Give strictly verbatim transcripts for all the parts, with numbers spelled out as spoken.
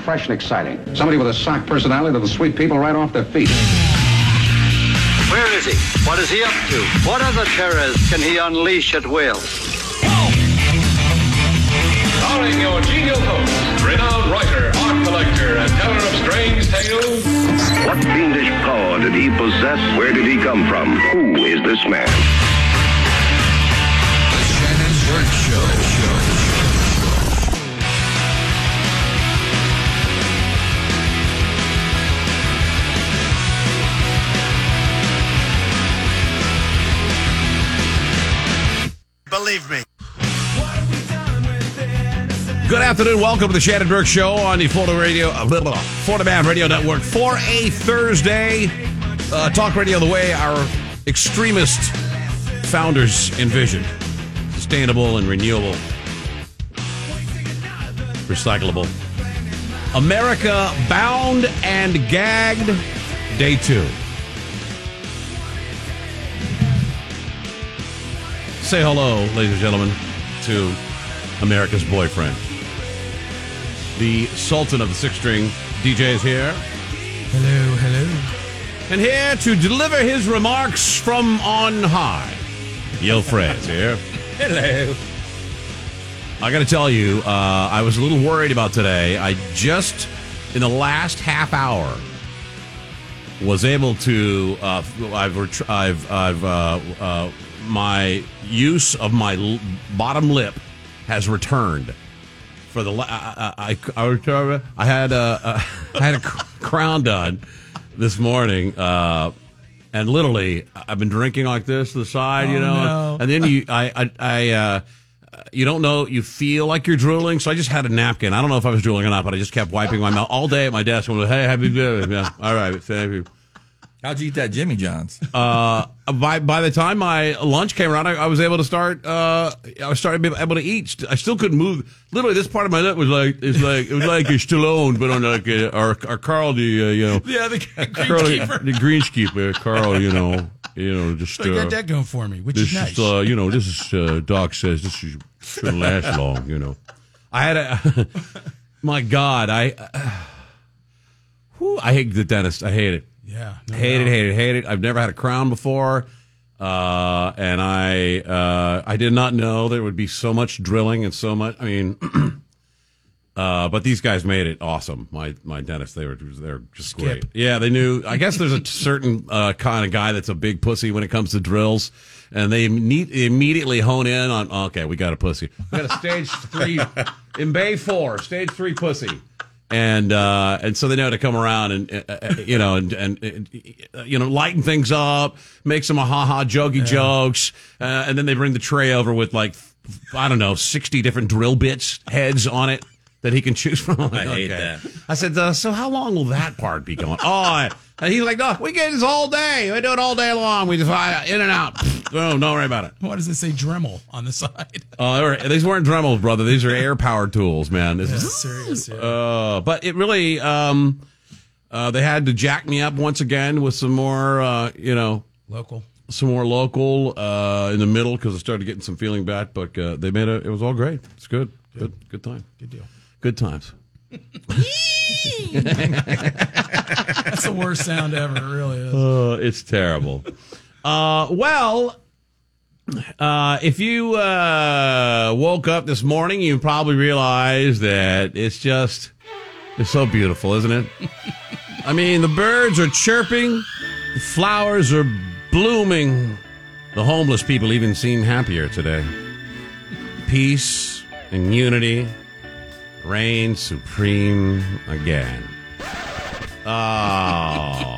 fresh and exciting. Somebody with a sock personality that'll sweep people right off their feet. Where is he? What is he up to? What other terrors can he unleash at will? Starring your genial host, renowned writer, art collector, and teller of strange tales. What fiendish power did he possess? Where did he come from? Who is this man? The Shannon Burke Show. Believe me. Good afternoon. Welcome to the Shannon Burke Show on the Florida Radio, uh, blah, blah, blah, Florida Man Radio Network for a Thursday. Uh, talk radio the way our extremist founders envisioned. Sustainable and renewable. Recyclable. America bound and gagged. Day two. Say hello, ladies and gentlemen, to America's boyfriend. The Sultan of the Six String D J is here. Hello, hello. And here to deliver his remarks from on high, Yo Fred's here. Hello. I got to tell you, uh, I was a little worried about today. I just, in the last half hour, was able to, uh, I've, ret- I've, I've, uh, uh, my use of my l- bottom lip has returned. For the, I, I, I, I had a, a I had a crown done this morning, uh, and literally I've been drinking like this to the side, oh, you know, no. and then you, I, I, I uh, you don't know, you feel like you're drooling, so I just had a napkin. I don't know if I was drooling or not, but I just kept wiping my mouth all day at my desk. I'm like, hey, happy birthday, yeah, all right, thank you. How'd you eat that Jimmy John's? Uh, by by the time my lunch came around, I, I was able to start. Uh, I was started able to eat. I still couldn't move. Literally, this part of my lip was like it's like it was like a Stallone, but on like a, or, or Carl, the uh, you know, yeah, the Carl, greenskeeper, the greenskeeper, Carl, you know, you know, just so I uh, got that going for me, which this is nice. is, uh, you know, this is uh, Doc says this is, shouldn't last long, you know. I had a, my God, I, uh, whew, I hate the dentist. I hate it. Yeah. No hate doubt. it, hate it, hate it. I've never had a crown before. Uh, and I uh, I did not know there would be so much drilling and so much. I mean, uh, but these guys made it awesome. My my dentist, they were they're just Skip. great. Yeah, they knew. I guess there's a certain uh, kind of guy that's a big pussy when it comes to drills, and they need, immediately hone in on. Okay, we got a pussy. We got a stage three in Bay Four, stage three pussy. And uh, and so they know how to come around and uh, you know and, and and you know lighten things up, make some ha ha jokey yeah. jokes, uh, and then they bring the tray over with like I don't know sixty different drill bits heads on it that he can choose from. Like, I okay. hate that. I said, uh, so how long will that part be going? Oh, and he's like, no, we get this all day. We do it all day long. We just uh, in and out. No, don't worry about it. Why does it say Dremel on the side? Uh, these weren't Dremels, brother. These are air powered tools, man. This yeah, is serious. Yeah. Uh, but it really, um, uh, they had to jack me up once again with some more, uh, you know, local, some more local uh, in the middle because I started getting some feeling back. But uh, they made it. It was all great. It's good. Good. Good, good time. Good deal. Good times. That's the worst sound ever. It really is. Uh, it's terrible. uh, well. Uh, if you uh, woke up this morning, you probably realized that it's just, it's so beautiful, isn't it? I mean, the birds are chirping, the flowers are blooming. The homeless people even seem happier today. Peace and unity reign supreme again. Oh.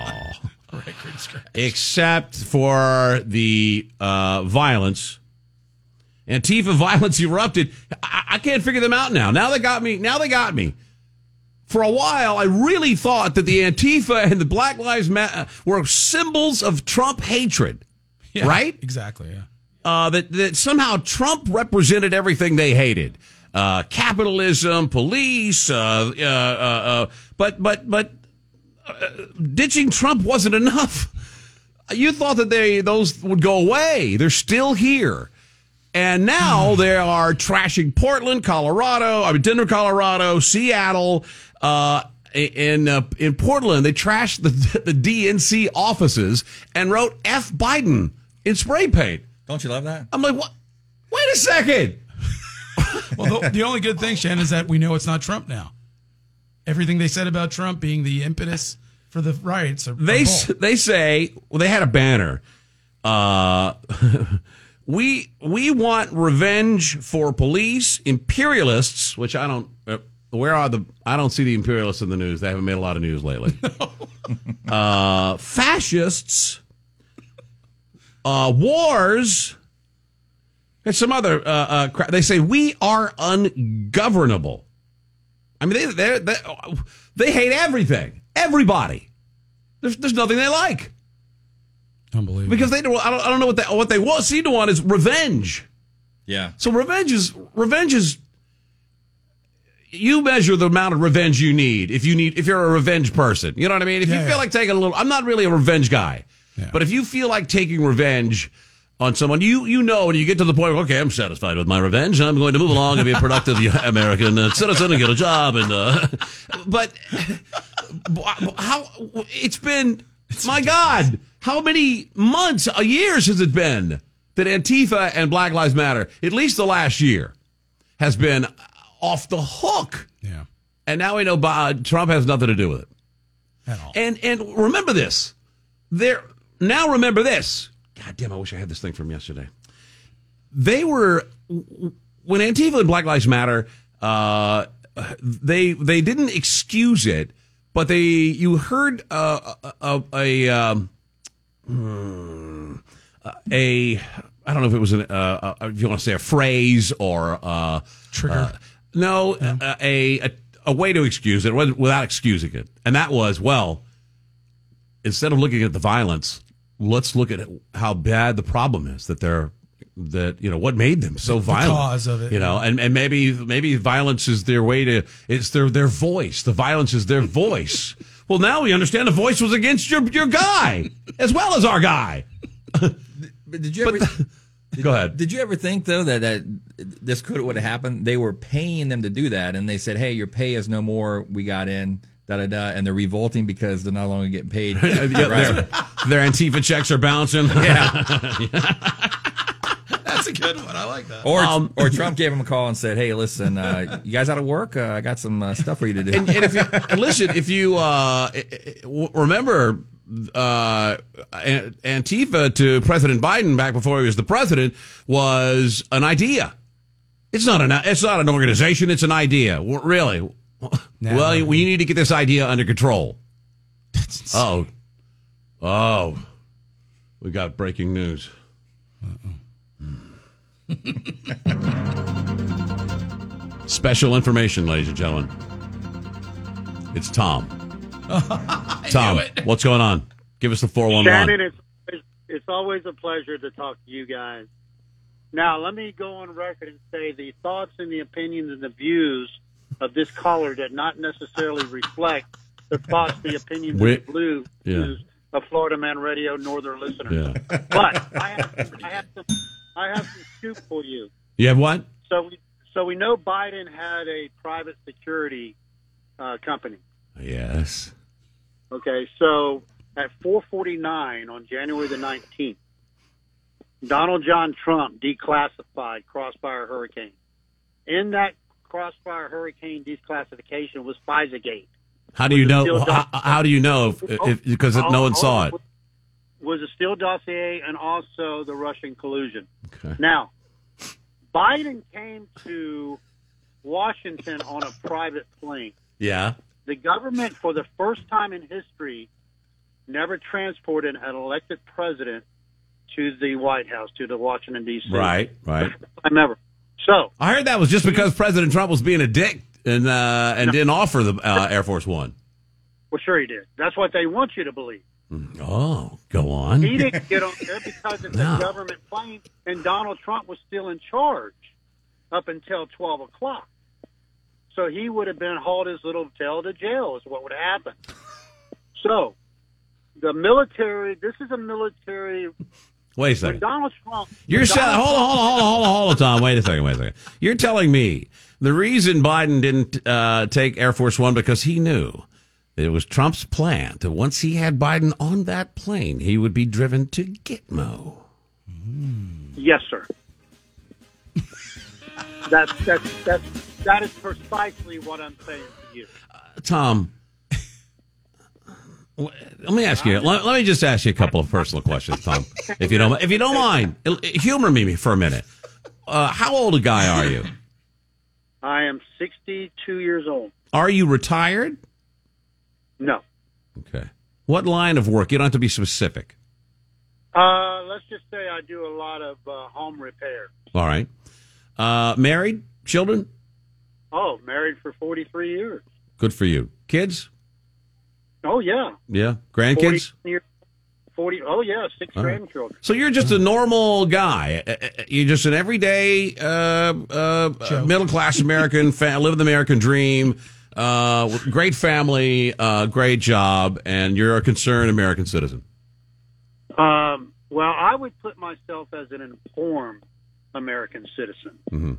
Except for the uh, violence. Antifa violence erupted. I-, I can't figure them out now. Now they got me. Now they got me. For a while, I really thought that the Antifa and the Black Lives Matter were symbols of Trump hatred. Yeah, right? Exactly, yeah. Uh, that, that somehow Trump represented everything they hated. Uh, capitalism, police, uh, uh, uh, uh, but, but, but, uh, ditching Trump wasn't enough. You thought that they those would go away. They're still here. And now they are trashing Portland, Colorado, I mean, Denver, Colorado, Seattle, Uh, in uh, in Portland, they trashed the the D N C offices and wrote F Biden in spray paint. Don't you love that? I'm like, what? Wait a second. Well, the, the only good thing, Shannon, is that we know it's not Trump now. Everything they said about Trump being the impetus for the riots are, They are s- bull. they say, well, they had a banner. Uh, we we want revenge for police imperialists, which I don't. Uh, where are the? I don't see the imperialists in the news. They haven't made a lot of news lately. uh, fascists, uh, wars, and some other. Uh, uh, crap. They say we are ungovernable. I mean, they they they, they hate everything, everybody. There's there's nothing they like. Unbelievable. Because they don't, I don't, I don't know what they, what they want, seem to want is revenge. Yeah. So revenge is, revenge is, you measure the amount of revenge you need if you need, if you're a revenge person. You know what I mean? If Yeah, you feel yeah. like taking a little, I'm not really a revenge guy, Yeah. but if you feel like taking revenge on someone, you, you know, and you get to the point where, okay, I'm satisfied with my revenge. I'm going to move along and be a productive American uh, citizen and get a job. And, uh, but how, it's been, my God. How many months, uh, years has it been that Antifa and Black Lives Matter, at least the last year, has been off the hook? Yeah. And now we know uh, Trump has nothing to do with it. At all. And and remember this. There now remember this. God damn, I wish I had this thing from yesterday. They were when Antifa and Black Lives Matter, uh, they they didn't excuse it, but they you heard uh, a a, um, a I don't know if it was an uh, uh, if you want to say a phrase or uh, Trigger. uh, no uh, a, a a way to excuse it without excusing it, and that was, well, instead of looking at the violence, let's look at how bad the problem is that they're that you know what made them so violent. cause of it, you know, and, and maybe maybe violence is their way to it's their their voice. The violence is their voice. Well, now we understand the voice was against your your guy as well as our guy. But did you ever? the- did, Go ahead. Did you ever think though that, that this could would have happened? They were paying them to do that, and they said, "Hey, your pay is no more. We got in." Da, da, da, and they're revolting because they're no longer getting paid. Yeah, their, their Antifa checks are bouncing. That's a good one. I like that. Or Um, or Trump gave him a call and said, "Hey, listen, uh, you guys out of work? Uh, I got some uh, stuff for you to do." And, and if you and listen, if you uh, remember, uh, Antifa to President Biden back before he was the president was an idea. It's not an it's not an organization. It's an idea. Really. Now, Well, we need to get this idea under control. That's Oh, oh, we got breaking news. Special information, ladies and gentlemen. It's Tom. Tom, what's going on? Give us the four one Shannon, one. it's, it's it's always a pleasure to talk to you guys. Now, let me go on record and say the thoughts and the opinions and the views of this caller did not necessarily reflect the thoughts, the opinions, We- and the blue yeah. views of Florida Man Radio Northern listeners. Yeah. But I have, I have some, I have some scoop for you. You have what? So we, so we know Biden had a private security uh, company. Yes. Okay, so at four forty-nine on January the nineteenth, Donald John Trump declassified Crossfire Hurricane. In that Crossfire Hurricane declassification was FISA-gate. How do you know? Still How, how do you know? If, if, because no one saw it. Was a Steele dossier and also the Russian collusion. Okay. Now, Biden came to Washington on a private plane. Yeah. The government, for the first time in history, never transported an elected president to the White House, to the Washington, D C Right. Right. Time ever. So, I heard that was just because President Trump was being a dick and uh, and didn't offer the uh, Air Force One. well, sure he did. That's what they want you to believe. Oh, go on. He didn't get on there because it's No. a government plane, and Donald Trump was still in charge up until twelve o'clock. So he would have been hauled his little tail to jail is what would have happened. So the military, this is a military. Wait a When second. Donald Trump. You're when saying, Donald hold on, hold on, hold on, hold on, hold on, Tom, wait a second, wait a second. You're telling me the reason Biden didn't uh, take Air Force One because he knew it was Trump's plan that once he had Biden on that plane, he would be driven to Gitmo. Yes, sir. that's that's that's that is precisely what I'm saying to you. Uh, Tom, let me ask you. Let, let me just ask you a couple of personal questions, Tom, if you don't if you don't mind. Humor me for a minute. Uh, how old a guy are you? I am sixty-two years old. Are you retired? No. Okay. What line of work? You don't have to be specific. Uh, let's just say I do a lot of uh, home repair. All right. Uh, married? Children? Oh, married for forty-three years. Good for you. Kids? Oh, yeah. Yeah. Grandkids? forty years, forty, oh, yeah, six All right. grandchildren. So you're just a normal guy. Uh, uh, You're just an everyday uh, uh, middle-class American, fa- live the American dream, uh, great family, uh, great job, and you're a concerned American citizen. Um, well, I would put myself as an informed American citizen. Mm-hmm.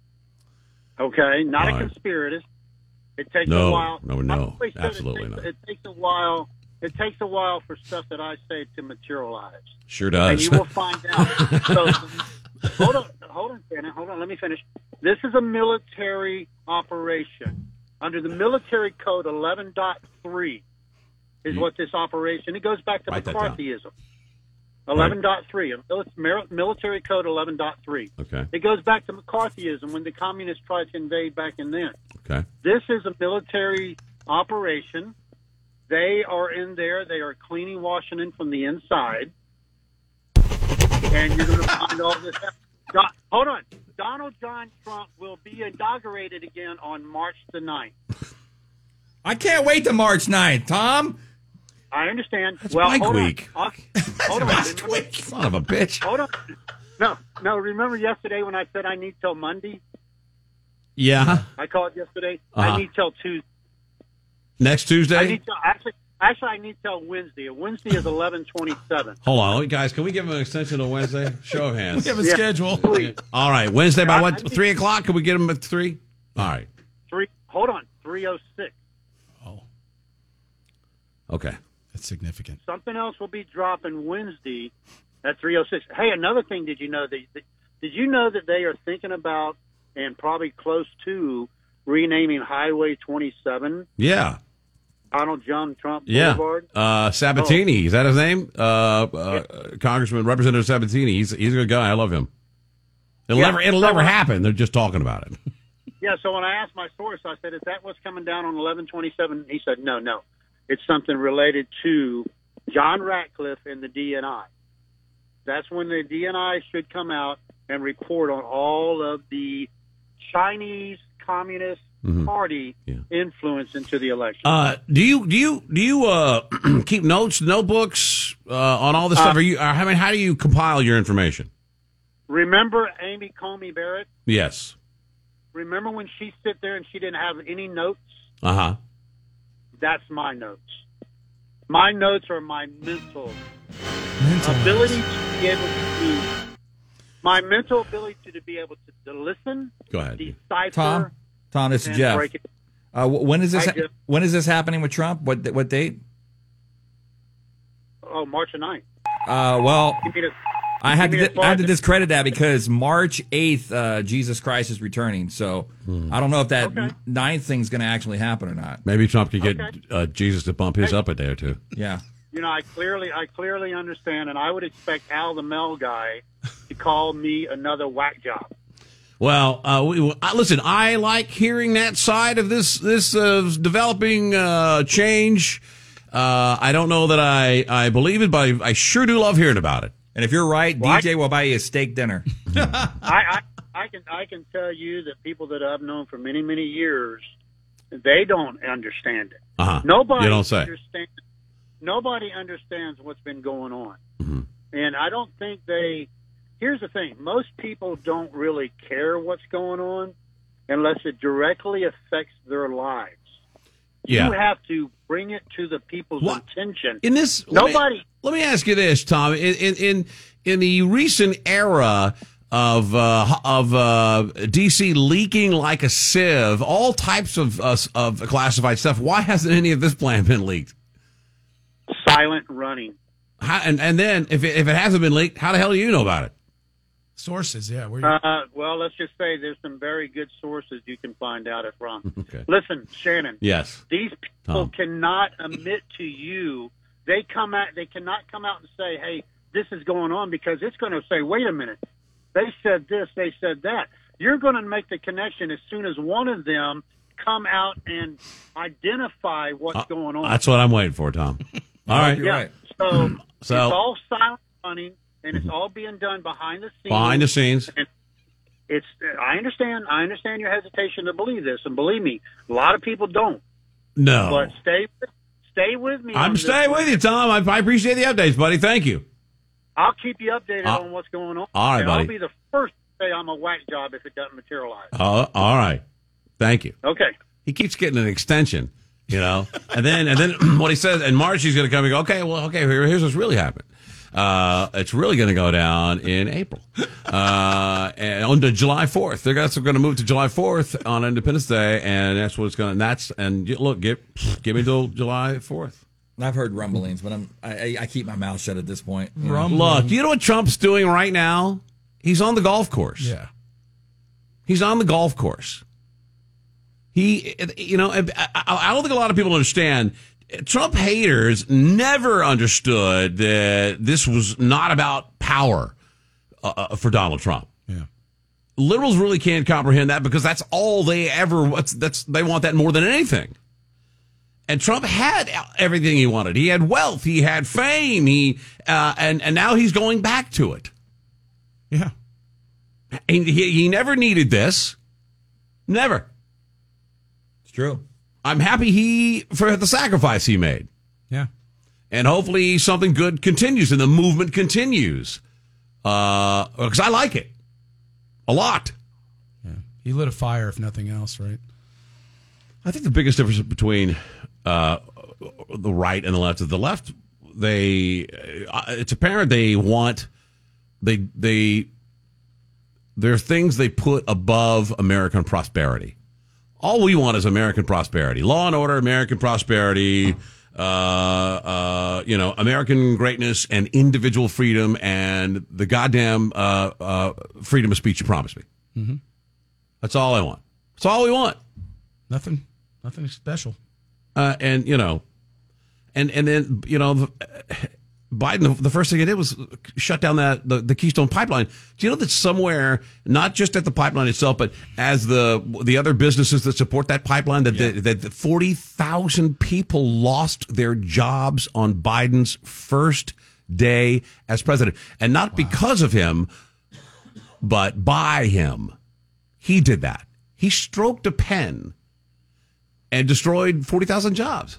Okay, not All a right. conspiratist. It takes No, a while. no, no, I always said absolutely it takes, not. It takes a while. It takes a while for stuff that I say to materialize. Sure And does. you will find out. So, hold on, hold on, Shannon. Hold on. Let me finish. This is a military operation under the Military Code eleven point three. Is You- what this operation. It goes back to Write that down. McCarthyism. eleven point three, Military Code eleven point three. Okay. It goes back to McCarthyism when the communists tried to invade back in then. Okay. This is a military operation. They are in there. They are cleaning Washington from the inside. And you're going to find all this out. Don, hold on. Donald John Trump will be inaugurated again on March the ninth. I can't wait to March ninth, Tom. I understand. That's well, bike hold week. On. I'll- Hold on. Last Remember- week. Son of a bitch. Hold on. No, no. Remember yesterday when I said I need till Monday? Yeah. I called yesterday. Uh-huh. I need till Tuesday. Next I Tuesday? need till actually. Actually, I need till Wednesday. Wednesday is eleven twenty-seven. Hold on. Guys, can we give him an extension to Wednesday? Show of hands. We have a Yeah. schedule. Please. All right. Wednesday by I- what? I think- three o'clock? Can we get him at three? All right. Three. Hold on. Three oh six. Oh, Okay. that's significant. Something else will be dropping Wednesday at three oh six. Hey, another thing. Did you know that? that- Did you know that they are thinking about and probably close to renaming Highway twenty-seven Yeah. Donald John Trump Yeah. Boulevard? Uh, Sabatini. Is that his name? Uh, uh, Congressman, Representative Sabatini. He's he's a good guy. I love him. It'll Yeah. never it'll So, never uh, happen. They're just talking about it. Yeah. So when I asked my source, I said, "Is that what's coming down on eleven twenty-seven?" He said, "No, no, it's something related to John Ratcliffe and the D N I. That's when the D N I should come out and report on all of the Chinese Communist Mhm. Party Yeah. influence into the election." Uh, do you do you do you uh, keep notes, notebooks uh, on all this stuff? Uh, Are you? Uh, I mean, how do you compile your information? Remember Amy Comey Barrett? Yes. Remember when she sit there and she didn't have any notes? Uh huh. That's my notes. My notes are my mental Mental ability to be able to do, my mental ability to be able to, to listen, Go ahead. decipher, Tom, Tom, this is and Jeff. break it. Uh, wh- when is this? Hi, Jeff. When is this happening with Trump? What what date? Oh, March the ninth. Uh, well, Give me the, I had give me to the I had to five- discredit that because March eighth, uh, Jesus Christ is returning. So I don't know if that Okay. ninth thing's going to actually happen or not. Maybe Trump could get Okay. uh, Jesus to bump his up a day or two. Yeah. You know, I clearly, I clearly understand, and I would expect Al the Mel guy to call me another whack job. Well, uh, we, uh, listen. I like hearing that side of this this uh, developing uh, change. Uh, I don't know that I, I believe it, but I, I sure do love hearing about it. And if you're right, Well, D J will buy you a steak dinner. I, I, I can, I can tell you that people that I've known for many, many years, they don't understand it. Uh-huh. Nobody You don't say. understands. Nobody understands what's been going on, Mm-hmm. and I don't think they. Here's the thing: most people don't really care what's going on unless it directly affects their lives. Yeah. You have to bring it to the people's What? attention. In this, let me- Nobody. Let me ask you this, Tom. In in in, in the recent era of uh, of uh, D C leaking like a sieve, all types of uh, of classified stuff. Why hasn't any of this plan been leaked? Silent running. How, and and then if it, if it hasn't been leaked, how the hell do you know about it? Sources, yeah. Where you- Uh, well, let's just say there's some very good sources you can find out it from. Okay. Listen, Shannon. Yes. These people Tom. cannot admit to you. They come out. They cannot come out and say, "Hey, this is going on," because it's going to say, "Wait a minute, they said this, they said that." You're going to make the connection as soon as one of them come out and identify what's Uh, going on. That's what I'm waiting for, Tom. All right. You're yeah. right. So, So- it's all silent running, and it's all being done behind the scenes. Behind the scenes. And it's. I understand. I understand your hesitation to believe this, and believe me, a lot of people don't. No. But stay, stay with me. on I'm this staying one. with you, Tom. I, I appreciate the updates, buddy. Thank you. I'll keep you updated Uh, on what's going on. all right, and buddy. I'll be the first to say I'm a whack job if it doesn't materialize. Uh, all right. Thank you. Okay. He keeps getting an extension, you know, and then and then what he says, and March he's going to come and go, okay, well, okay, here, here's what's really happened. Uh, it's really going to go down in April, uh, and on to July fourth. They're going to move to July fourth on Independence Day, and that's what it's going. And that's and you- look, give give me till July fourth. I've heard rumblings, but I'm I, I- I keep my mouth shut at this point. you know. Rum- Look, you know what Trump's doing right now? He's on the golf course. yeah. He's on the golf course. He, you know, I, I don't think a lot of people understand. Trump haters never understood that this was not about power uh, for Donald Trump. Yeah. Liberals really can't comprehend that because that's all they ever. That's, that's they want that more than anything. And Trump had everything he wanted. He had wealth. He had fame. He uh, and and now he's going back to it. Yeah. He, he, he never needed this. Never. It's true. I'm happy he for the sacrifice he made. Yeah. And hopefully something good continues and the movement continues. Uh, because I like it a lot. Yeah. He lit a fire, if nothing else, right? I think the biggest difference between uh, the right and the left is the left. They, uh, it's apparent they want, they, they, there are things they put above American prosperity. All we want is American prosperity, law and order, American prosperity, uh, uh, you know, American greatness and individual freedom and the goddamn uh, uh, freedom of speech you promised me. Mm-hmm. That's all I want. That's all we want. Nothing, nothing special. Uh, and, you know, and, and then, you know, Biden, the first thing he did was shut down that the, the Keystone Pipeline. Do you know that somewhere, not just at the pipeline itself, but as the the other businesses that support that pipeline, that Yeah. the, that forty thousand people lost their jobs on Biden's first day as president, and not because of him, but by him. He did that. He stroked a pen and destroyed forty thousand jobs.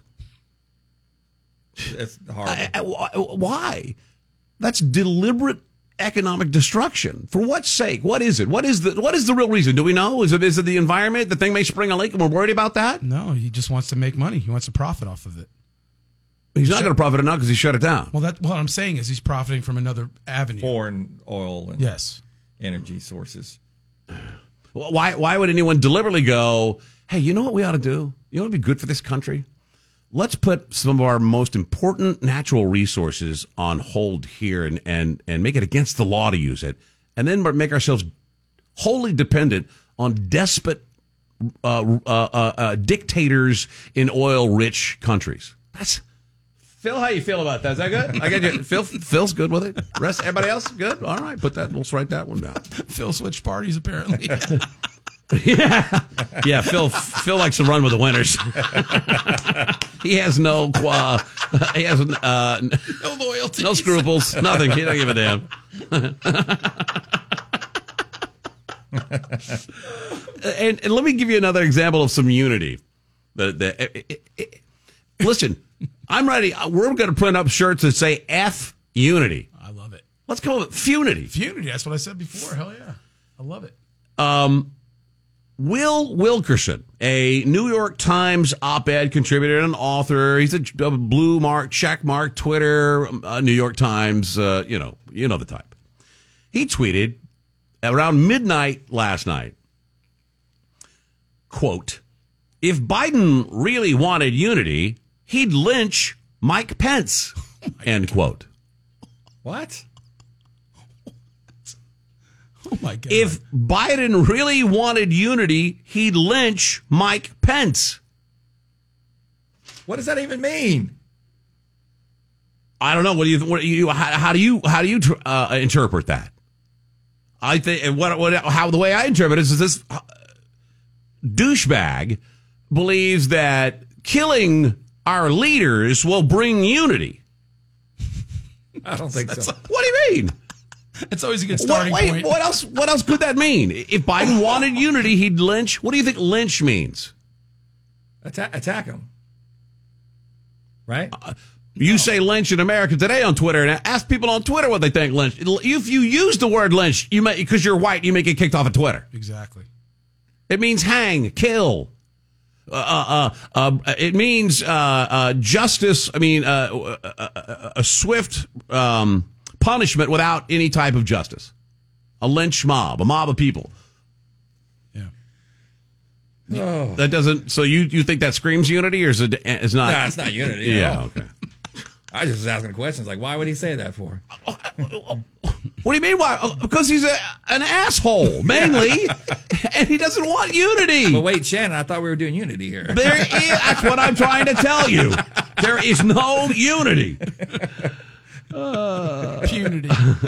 It's horrible. I- I- why? That's deliberate economic destruction. For what sake? What is it? What is the what is the real reason? Do we know? Is it is it the environment? The thing may spring a leak, and we're worried about that. No, he just wants to make money. He wants to profit off of it. He's not going to profit enough because he shut it down. Well, that what I'm saying is he's profiting from another avenue. Foreign oil and Yes. energy sources. Why why would anyone deliberately go, hey, you know what we ought to do? You know what would be good for this country? Let's put some of our most important natural resources on hold here and, and, and make it against the law to use it, and then make ourselves wholly dependent on despot uh, uh, uh, uh, dictators in oil-rich countries. That's Phil. How you feel about that? Is that good? I get you. Phil. Phil's good with it. Rest. Everybody else good. All right. Put that. Let's write that one down. Phil switched parties apparently. Yeah, yeah. Phil Phil likes to run with the winners. He has no uh, he has uh, No loyalty. no scruples, nothing. He don't give a damn. and, and let me give you another example of some unity. The, the, it, it, it, listen, I'm ready. We're going to print up shirts that say F unity. I love it. Let's call it Funity. Funity. That's what I said before. Hell yeah. I love it. Um, Will Wilkerson, a New York Times op-ed contributor and author. He's a, a blue mark, check mark, Twitter, uh, New York Times, uh, you know, you know the type. He tweeted around midnight last night. Quote, if Biden really wanted unity, he'd lynch Mike Pence, end quote. What? Oh, my God. If Biden really wanted unity, he'd lynch Mike Pence. What does that even mean? I don't know. What do you? What do you? How, how do you? How do you uh, interpret that? I think and what? What? How the way I interpret it is this douchebag believes that killing our leaders will bring unity. I don't think so. What do you mean? It's always a good starting what, wait, point. What else? What else could that mean? If Biden wanted unity, he'd lynch. What do you think lynch means? Attack, attack him. Right? Uh, you say lynch in America Today on Twitter, and ask people on Twitter what they think lynch. If you use the word lynch, you may because you're white, you may get kicked off of Twitter. Exactly. It means hang, kill. Uh, uh, uh, uh, it means uh, uh, justice. I mean, uh, a, a, a swift um, punishment without any type of justice. A lynch mob, a mob of people. Yeah. Oh. That doesn't. So you, you think that screams unity, or is it? It's not. No, it's not unity. Yeah. No. Okay. I just was asking questions like, why would he say that for? What do you mean? Why? Because he's a, an asshole, mainly, and he doesn't want unity. But wait, Shannon, I thought we were doing unity here. There is. That's what I'm trying to tell you. There is no unity. Uh, Punity.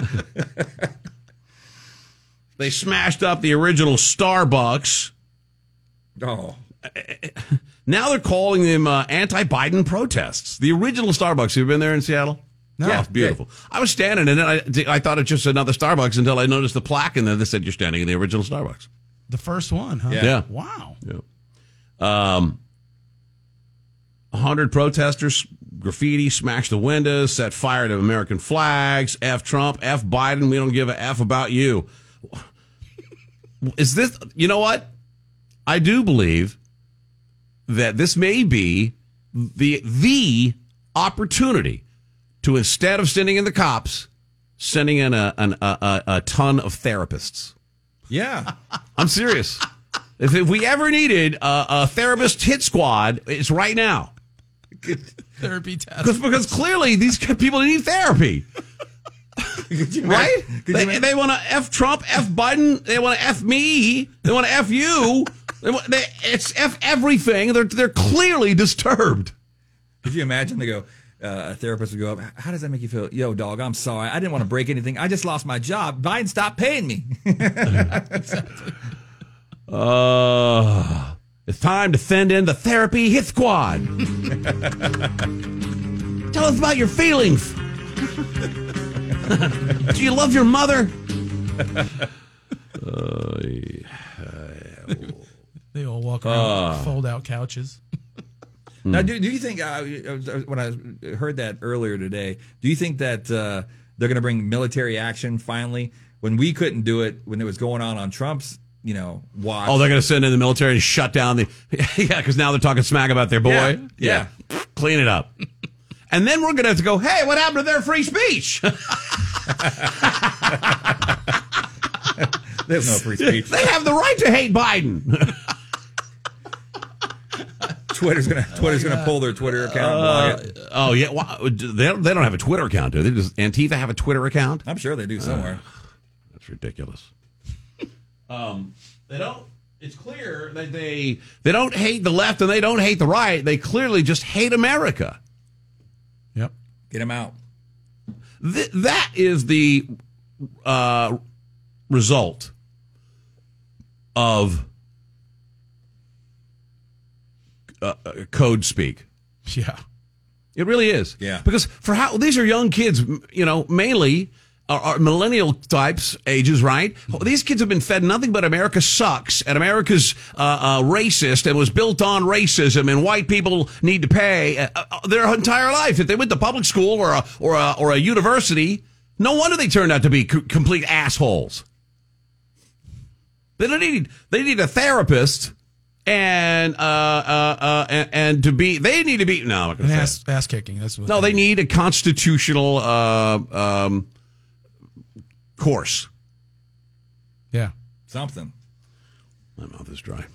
They smashed up the original Starbucks. Oh. Now they're calling them uh, anti-Biden protests. The original Starbucks. Have you been there in Seattle? No. Yeah, it's beautiful. I was standing in it. I, I thought it's just another Starbucks until I noticed the plaque, and then they said you're standing in the original Starbucks. The first one, huh? Yeah. Yeah. Wow. Yeah. Um, one hundred protesters, graffiti, smashed the windows, set fire to American flags, F Trump, F Biden, we don't give a F about you. Is this, you know what? I do believe that this may be the the opportunity to, instead of sending in the cops, sending in a, an, a, a, a ton of therapists. Yeah. I'm serious. If, if we ever needed a, a therapist hit squad, it's right now. Therapy test. Because because clearly these people need therapy. Right? They, they want to F Trump, F Biden, they want to F me, they want to F you. They, want- they, it's F everything. They're, they're clearly disturbed. Could you imagine they go, uh, a therapist would go up, how does that make you feel? Yo, dog, I'm sorry. I didn't want to break anything. I just lost my job. Biden stopped paying me. Uh, it's time to send in the therapy hit squad. Tell us about your feelings. Do you love your mother? Uh, They all walk around Uh. with fold-out couches. Now, do, do you think, uh, when I heard that earlier today, do you think that uh, they're going to bring military action finally? When we couldn't do it, when it was going on on Trump's, you know, watch. Oh, they're going to send in the military and shut down the... Yeah, because now they're talking smack about their boy. Yeah, yeah. Clean it up. And then we're going to have to go, hey, what happened to their free speech? There's no free speech. They have the right to hate Biden. Twitter's gonna Twitter's gonna pull their Twitter account. And block it. Oh, yeah. Well, they don't, they don't have a Twitter account, do they? Does Antifa have a Twitter account? I'm sure they do somewhere. That's ridiculous. Um, they don't. It's clear that they they don't hate the left and they don't hate the right. They clearly just hate America. Yep. Get him out. Th- that is the uh, result of uh, uh, code speak. Yeah. It really is. Yeah. Because for how these are young kids, you know, mainly are, are millennial types ages, right? These kids have been fed nothing but America sucks and America's uh, uh, racist and was built on racism and white people need to pay uh, uh, their entire life. If they went to public school or a, or a, or a university, no wonder they turned out to be c- complete assholes. They don't need they need a therapist. And uh, uh, uh, and, and to be, they need to be. No, I'm not And gonna ass, say it. ass kicking. That's what. No, they need a constitutional uh, um, course. Yeah. Something. My mouth is dry.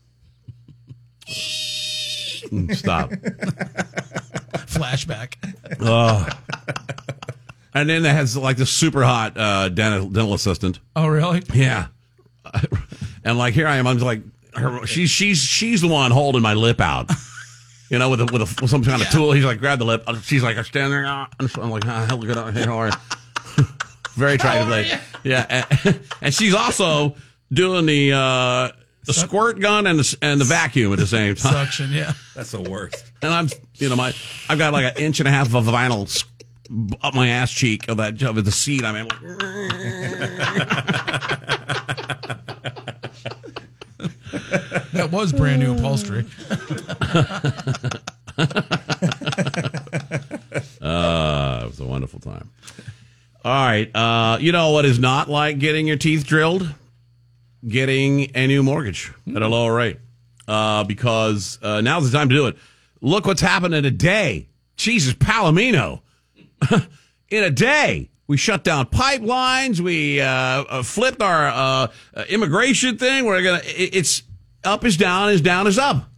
Stop. Flashback. Oh. And then it has like this super hot uh, dental, dental assistant. Oh, really? Yeah. And like here I am, I'm just like, her, she's she's she's the one holding my lip out. You know, with a, with, a, with some kind of tool. He's like, grab the lip. She's like, I stand there. Uh, I'm like, ah, hell, good. Hey, how are you? Very attractive lady. Yeah, and, and she's also doing the uh, the squirt gun and the, and the vacuum at the same time. Suction, yeah. That's the worst. And I'm, you know, my I've got like an inch and a half of vinyl up my ass cheek of that of the seat. I mean, that was brand new upholstery. uh, it was a wonderful time. All right. Uh, you know what is not like getting your teeth drilled? Getting a new mortgage at a lower rate. Uh, because uh, now's the time to do it. Look what's happened in a day. Jesus, Palomino. In a day. We shut down pipelines. We uh, uh, flipped our uh, uh, immigration thing. We're gonna. It, it's up is down, is down is up.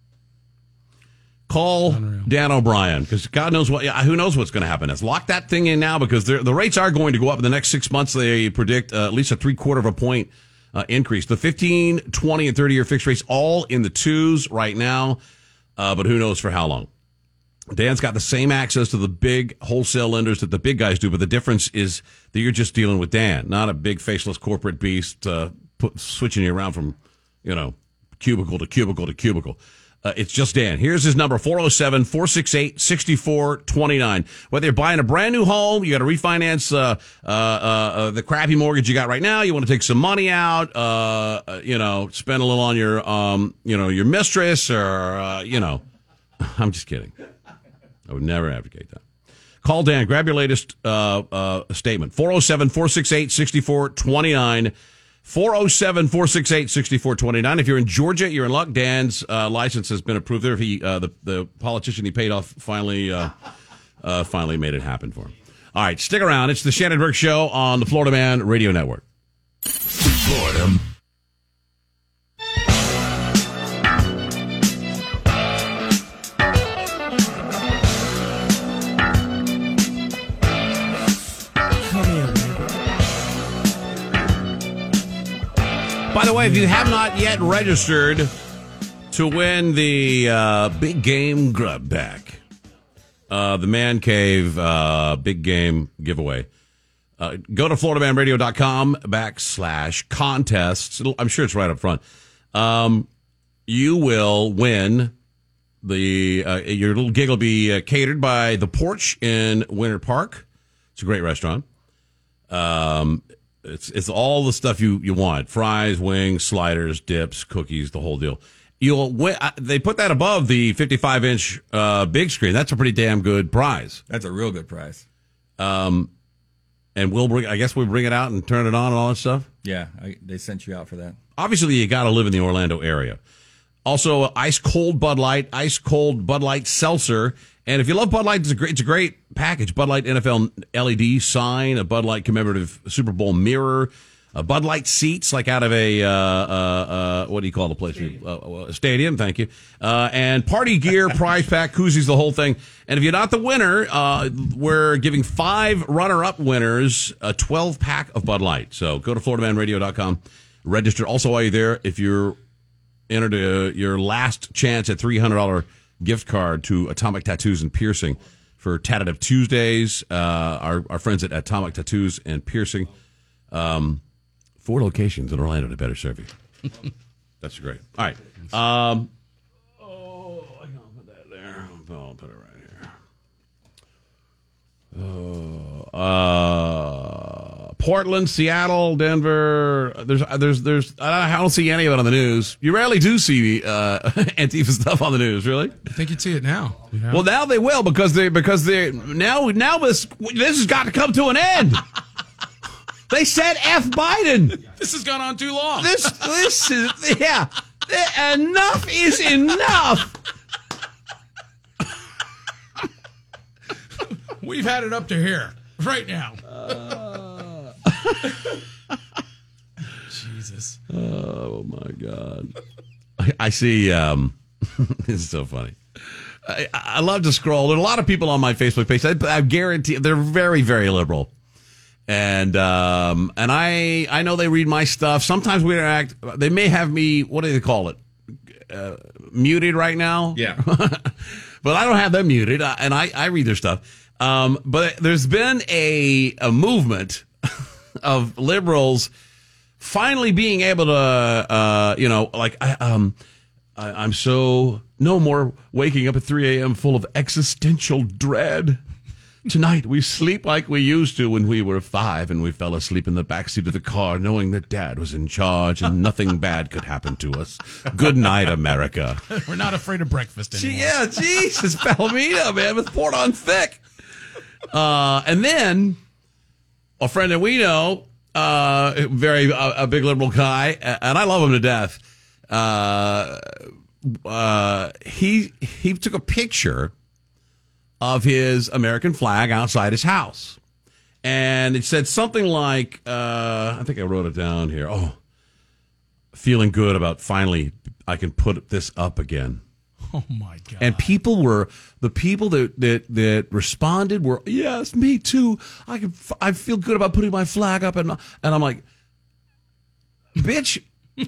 Call Unreal. Dan O'Brien, because God knows what. Yeah, who knows what's going to happen? Let's lock that thing in now, because the rates are going to go up in the next six months. They predict uh, at least a three quarter of a point uh, increase. The fifteen, twenty, and thirty year fixed rates all in the twos right now, uh, but who knows for how long. Dan's got the same access to the big wholesale lenders that the big guys do, but the difference is that you're just dealing with Dan, not a big faceless corporate beast uh, put, switching you around from, you know, cubicle to cubicle to cubicle. Uh, it's just Dan. Here's his number, four oh seven, four six eight, six four two nine. Whether you're buying a brand new home, you got to refinance uh, uh, uh, the crappy mortgage you got right now, you want to take some money out, uh, uh, you know, spend a little on your, um, you know, your mistress or, uh, you know, I'm just kidding. I would never advocate that. Call Dan. Grab your latest uh, uh, statement. four oh seven, four six eight, six four two nine. four oh seven, four six eight, six four two nine. If you're in Georgia, you're in luck. Dan's uh, license has been approved there. He, uh, the, the politician he paid off finally uh, uh, finally made it happen for him. All right, stick around. It's the Shannon Burke Show on the Florida Man Radio Network. Florida. By the way, if you have not yet registered to win the uh, Big Game Grub Pack, uh, the Man Cave uh, Big Game giveaway, uh, go to florida man radio dot com backslash contests. It'll, I'm sure it's right up front. Um, you will win the uh, your little gig will be uh, catered by The Porch in Winter Park. It's a great restaurant. Um. It's it's all the stuff you, you want: fries, wings, sliders, dips, cookies, the whole deal. You'll win, they put that above the fifty-five inch uh, big screen. That's a pretty damn good prize. That's a real good prize. Um, and we'll bring. I guess we'll bring it out and turn it on and all that stuff. Yeah, I, they sent you out for that. Obviously, you got to live in the Orlando area. Also, uh, ice cold Bud Light, ice cold Bud Light seltzer. And if you love Bud Light, it's a great, it's a great package. Bud Light N F L L E D sign, a Bud Light commemorative Super Bowl mirror, a Bud Light seats like out of a, uh, uh, uh, what do you call the place? Stadium. Uh, a stadium, thank you. Uh, and party gear, prize pack, koozies, the whole thing. And if you're not the winner, uh, we're giving five runner-up winners a twelve pack of Bud Light. So go to florida man radio dot com, register. Also, while you're there, if you're entered a, your last chance at three hundred dollars gift card to Atomic Tattoos and Piercing for Tattoo Tuesdays. Uh, our, our friends at Atomic Tattoos and Piercing. Um, four locations in Orlando to better serve you. That's great. All right. Um, oh, I can't put that there. I'll put it right here. Oh, uh, Portland, Seattle, Denver. There's, there's, there's. I don't see any of it on the news. You rarely do see uh, Antifa stuff on the news, really. I think you'd see it now. You know? Well, now they will because they because they now now this this has got to come to an end. They said F Biden. This has gone on too long. This this is yeah. Enough is enough. We've had it up to here right now. Uh, Jesus. Oh my God. I, I see. Um, it's so funny. I, I love to scroll. There are a lot of people on my Facebook page. I, I guarantee they're very, very liberal. And um, and I I know they read my stuff. Sometimes we interact. They may have me, what do they call it? Uh, muted right now. Yeah. But I don't have them muted, uh, and I, I read their stuff. Um, but there's been a a movement of liberals finally being able to, uh, you know, like I, um, I, I'm so no more waking up at three a.m. full of existential dread. Tonight we sleep like we used to when we were five, and we fell asleep in the backseat of the car, knowing that Dad was in charge and nothing bad could happen to us. Good night, America. We're not afraid of breakfast anymore. Gee, yeah, Jesus, Palomino, man, with poured on thick. Uh, and then a friend that we know, uh, very uh, a big liberal guy, and I love him to death. Uh, uh, he he took a picture of his American flag outside his house. And it said something like, uh, I think I wrote it down here. Oh, feeling good about finally I can put this up again. Oh, my God. And people were, the people that, that, that responded were, yes, me too. I can, I feel good about putting my flag up. And, and I'm like, bitch,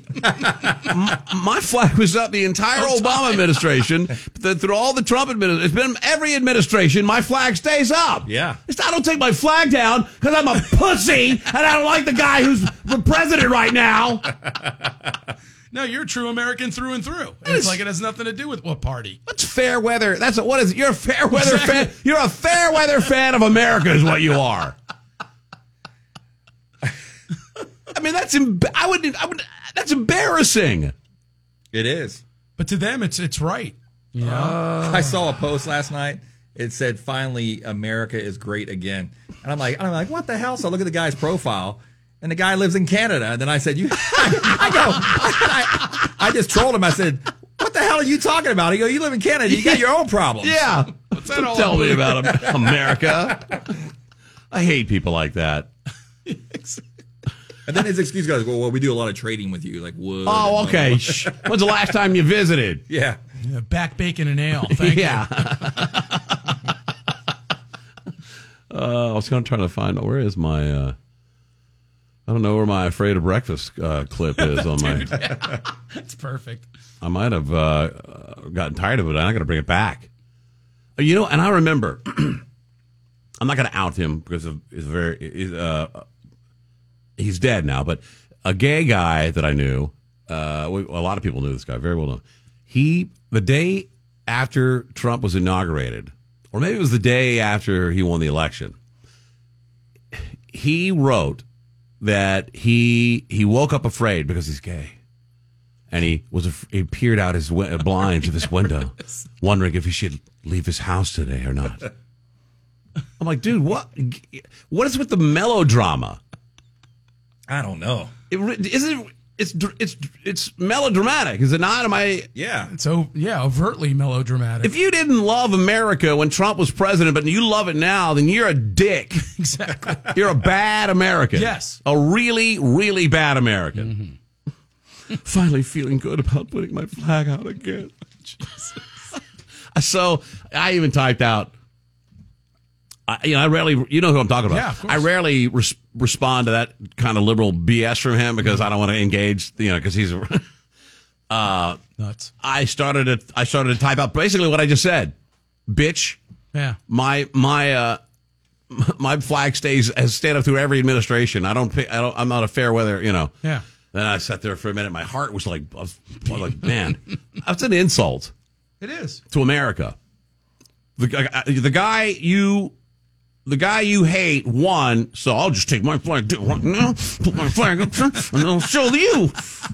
my flag was up the entire Obama administration. The, through all the Trump administration, it's been every administration. My flag stays up. Yeah, it's, I don't take my flag down because I'm a pussy and I don't like the guy who's the president right now. No, you're a true American through and through. That It's is- like it has nothing to do with what party. What's fair weather? That's a, what is it? You're a fair weather fan. You're a fair weather fan of America, is what you are. I mean, that's emb- I would I would that's embarrassing. It is. But to them, it's it's right. You know? I saw a post last night. It said, "Finally, America is great again." And I'm like, I'm like, what the hell? So I look at the guy's profile, and the guy lives in Canada. And then I said, "You," I go, I, I just trolled him. I said, "What the hell are you talking about?" He go, "You live in Canada. You got your own problems." Yeah, What's that all tell about? me about America. I hate people like that. And then his excuse goes, "Well, well, we do a lot of trading with you, like wood." Oh, and okay. blah, Shh. When's the last time you visited? Yeah. Yeah, back bacon and ale. Thank yeah. uh, I was going to try to find where is my. Uh, I don't know where my afraid of breakfast uh, clip is on my. Dude, yeah. That's perfect. I might have uh, gotten tired of it. I'm not going to bring it back. You know, and I remember. I'm not going to out him because of he's very. He's, uh, he's dead now, but a gay guy that I knew. Uh, we, a lot of people knew this guy very well known. He the day after Trump was inaugurated, or maybe it was the day after he won the election. He wrote that he he woke up afraid because he's gay. And he was af- he peered out his wi- blinds of his window, wondering if he should leave his house today or not. I'm like, dude, what? What is with the melodrama? I don't know. It, re- isn't it? It's dr- it's it's melodramatic, is it not? Am I? Yeah. So yeah, overtly melodramatic. If you didn't love America when Trump was president, but you love it now, then you're a dick. Exactly. You're a bad American. Yes. A really, really bad American. Mm-hmm. Finally feeling good about putting my flag out again. So I even typed out, I, you know, I rarely, you know who I'm talking about. Yeah, of course. I rarely res- respond to that kind of liberal B S from him because I don't want to engage, you know, because he's a, uh, Nuts. I started to, I started to type out basically what I just said. Bitch. Yeah. My, my, uh, my flag stays has stayed up through every administration. I don't, pick, I don't, I'm not a fair weather, you know. Yeah. Then I sat there for a minute. My heart was like, I was, I was like, man, that's an insult It is. to America. The, the guy you, the guy you hate won, so I'll just take my flag down right now, put my flag up there, and I'll show you.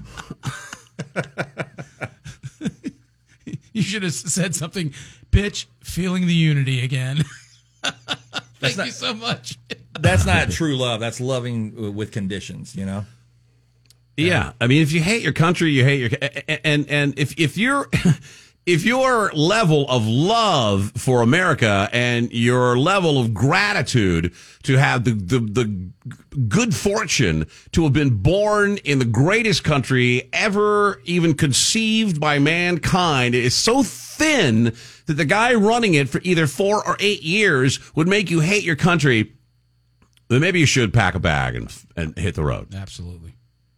You should have said something, bitch, feeling the unity again. Thank not- you so much. That's not true love. That's loving with conditions, you know? Yeah, I mean, if you hate your country, you hate your, and and if if you're. if your level of love for America and your level of gratitude to have the, the, the good fortune to have been born in the greatest country ever even conceived by mankind is so thin that the guy running it for either four or eight years would make you hate your country, then maybe you should pack a bag and, and hit the road. Absolutely.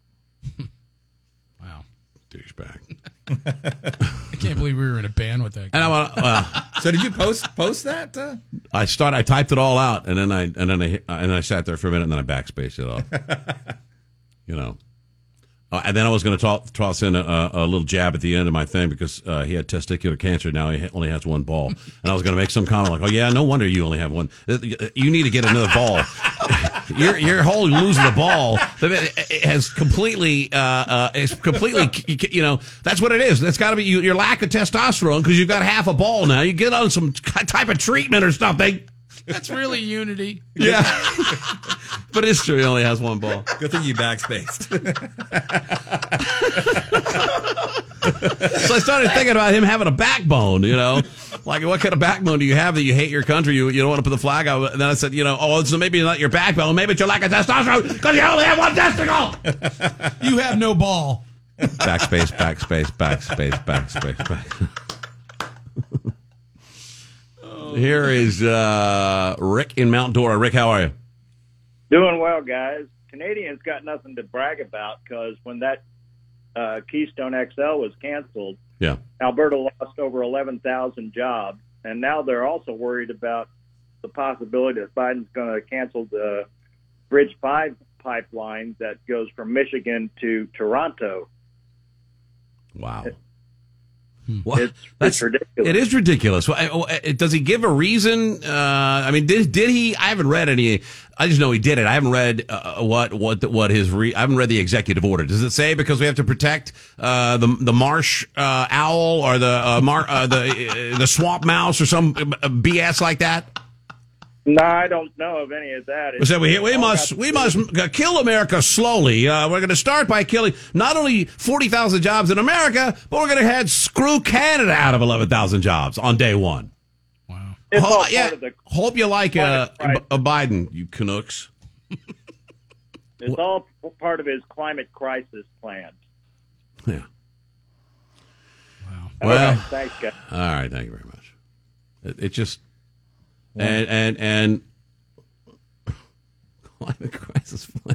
Wow. Douchebag. I can't believe we were in a band with that guy. And I want. Uh, So did you post post that? Uh? I start. I typed it all out, and then I and then I and then I sat there for a minute, and then I backspaced it off. You know, uh, and then I was going to toss in a, a little jab at the end of my thing because uh, he had testicular cancer. Now he only has one ball, and I was going to make some comment like, "Oh yeah, no wonder you only have one. You need to get another ball. Your your whole losing the ball has completely, uh, uh, it's completely, you know, that's what it is. That's got to be you, your lack of testosterone because you've got half a ball now. You get on some type of treatment or something." That's really unity. Yeah. But it's true. He only has one ball. Good thing you backspaced. So I started thinking about him having a backbone, you know, like what kind of backbone do you have that you hate your country? You, you don't want to put the flag out. And then I said, you know, oh, so maybe not your backbone. Maybe it's your lack of testosterone because you only have one testicle. You have no ball. Backspace, backspace, backspace, backspace, back. Here is uh, Rick in Mount Dora. Rick, how are you? Doing well, guys. Canadians got nothing to brag about because when that uh, Keystone X L was canceled, yeah, Alberta lost over eleven thousand jobs, and now they're also worried about the possibility that Biden's going to cancel the Bridge five pipeline that goes from Michigan to Toronto. Wow. It, Well, it's, that's it's ridiculous. It is ridiculous. Well, I- Does he give a reason? Uh, I mean, did did he? I haven't read any. I just know he did it. I haven't read uh, what what what his. Re, I haven't read the executive order. Does it say because we have to protect uh, the the marsh uh, owl or the uh, mar, uh, the uh, the swamp mouse or some B S like that? No, I don't know of any of that. We said we we must we must kill America slowly. Uh, we're going to start by killing not only forty thousand jobs in America, but we're going to head screw Canada out of eleven thousand jobs on day one. Wow. It's all Ho- part yeah. of the Hope you like uh, climate B- Biden, you Canucks. It's all part of his climate crisis plan. Yeah. Wow. Well, All right, thanks, guys. all right. Thank you very much. It, it just and and and climate crisis plan.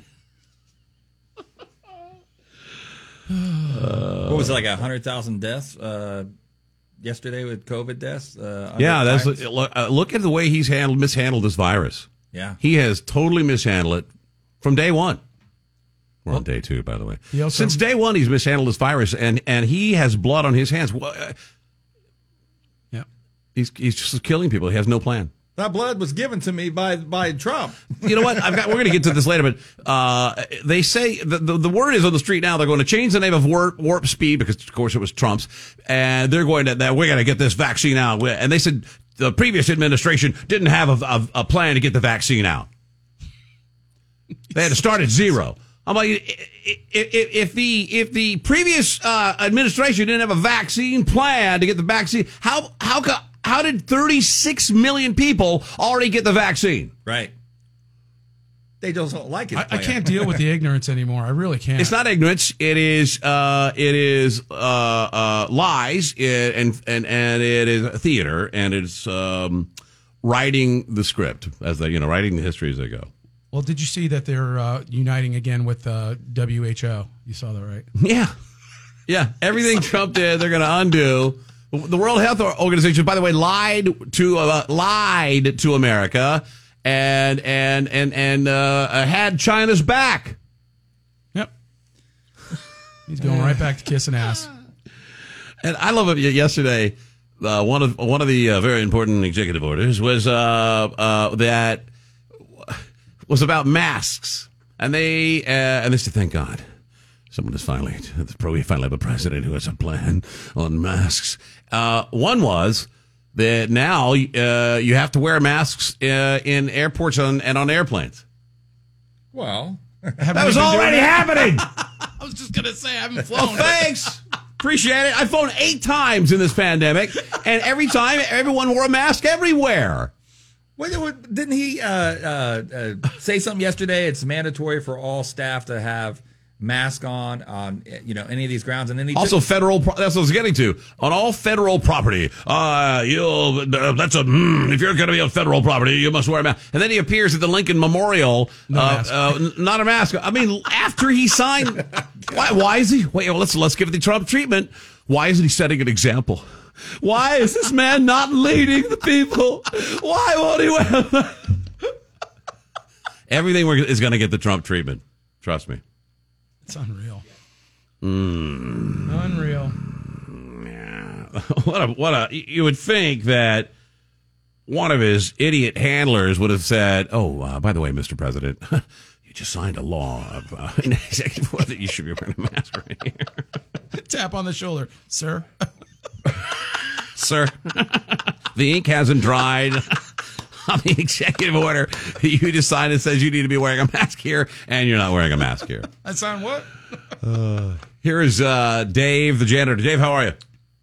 What was it, like a hundred thousand deaths uh, yesterday with COVID deaths? Uh, under Yeah, that's virus? look, uh, look at the way he's handled mishandled this virus. Yeah. He has totally mishandled it from day one. We're on day two, by the way. He also- Since day one, he's mishandled this virus, and, and he has blood on his hands. Wha- uh, Yeah. He's he's just killing people. He has no plan. That blood was given to me by by Trump. You know what? I've got. We're going to get to this later, but uh, they say the, the the word is on the street now. They're going to change the name of warp, warp speed because, of course, it was Trump's, and they're going to. That we're going to get this vaccine out. And they said the previous administration didn't have a, a, a plan to get the vaccine out. They had to start at zero. I'm like, if, if the if the previous uh, administration didn't have a vaccine plan to get the vaccine, how how co- how did thirty-six million people already get the vaccine? Right. They just don't like it. I, I can't deal with the ignorance anymore. I really can't. It's not ignorance. It is uh, it is uh, uh, lies, it, and and and it is theater, and it's um, writing the script as they you know writing the history as they go. Well, did you see that they're uh, uniting again with uh, W H O? You saw that, right? Yeah, yeah. Everything Trump did, they're going to undo. The World Health Organization, by the way, lied to uh, lied to America and and and and uh, had China's back. Yep. He's going right back to kissing ass. And I love it. Yesterday, uh, one of one of the uh, very important executive orders was uh, uh, that was about masks, and they uh, and they said, "Thank God, someone is finally we finally have a president who has a plan on masks." Uh, one was that now uh, you have to wear masks uh, in airports on, and on airplanes. Well, that was already happening. I was just gonna say I haven't flown. Well, thanks. Appreciate it. I phoned eight times in this pandemic, and every time everyone wore a mask everywhere. What, what, didn't he uh, uh, uh, say something yesterday? It's mandatory for all staff to have mask on on you know any of these grounds, and then he Also, took, federal. Pro- that's what I was getting to. On all federal property, uh, you'll. Uh, that's a. Mm, if you're going to be on federal property, you must wear a mask. And then he appears at the Lincoln Memorial, No uh, mask. uh, n- not a mask. I mean, after he signed, why? Why is he? Wait, well, let's let's give the Trump treatment. Why isn't he setting an example? Why is this man not leading the people? Why won't he wear a mask? Everything we're, is going to get the Trump treatment. Trust me. It's unreal. Mm. Unreal. Yeah. What a what a you would think that one of his idiot handlers would have said, "Oh, uh, by the way, Mister President, you just signed a law of uh, an executive order that you should be wearing a mask right here." Tap on the shoulder, sir. Sir, the ink hasn't dried on the executive order. You just signed it, says you need to be wearing a mask here, and you're not wearing a mask here. That's on what? Uh, here is uh, Dave, the janitor. Dave, how are you?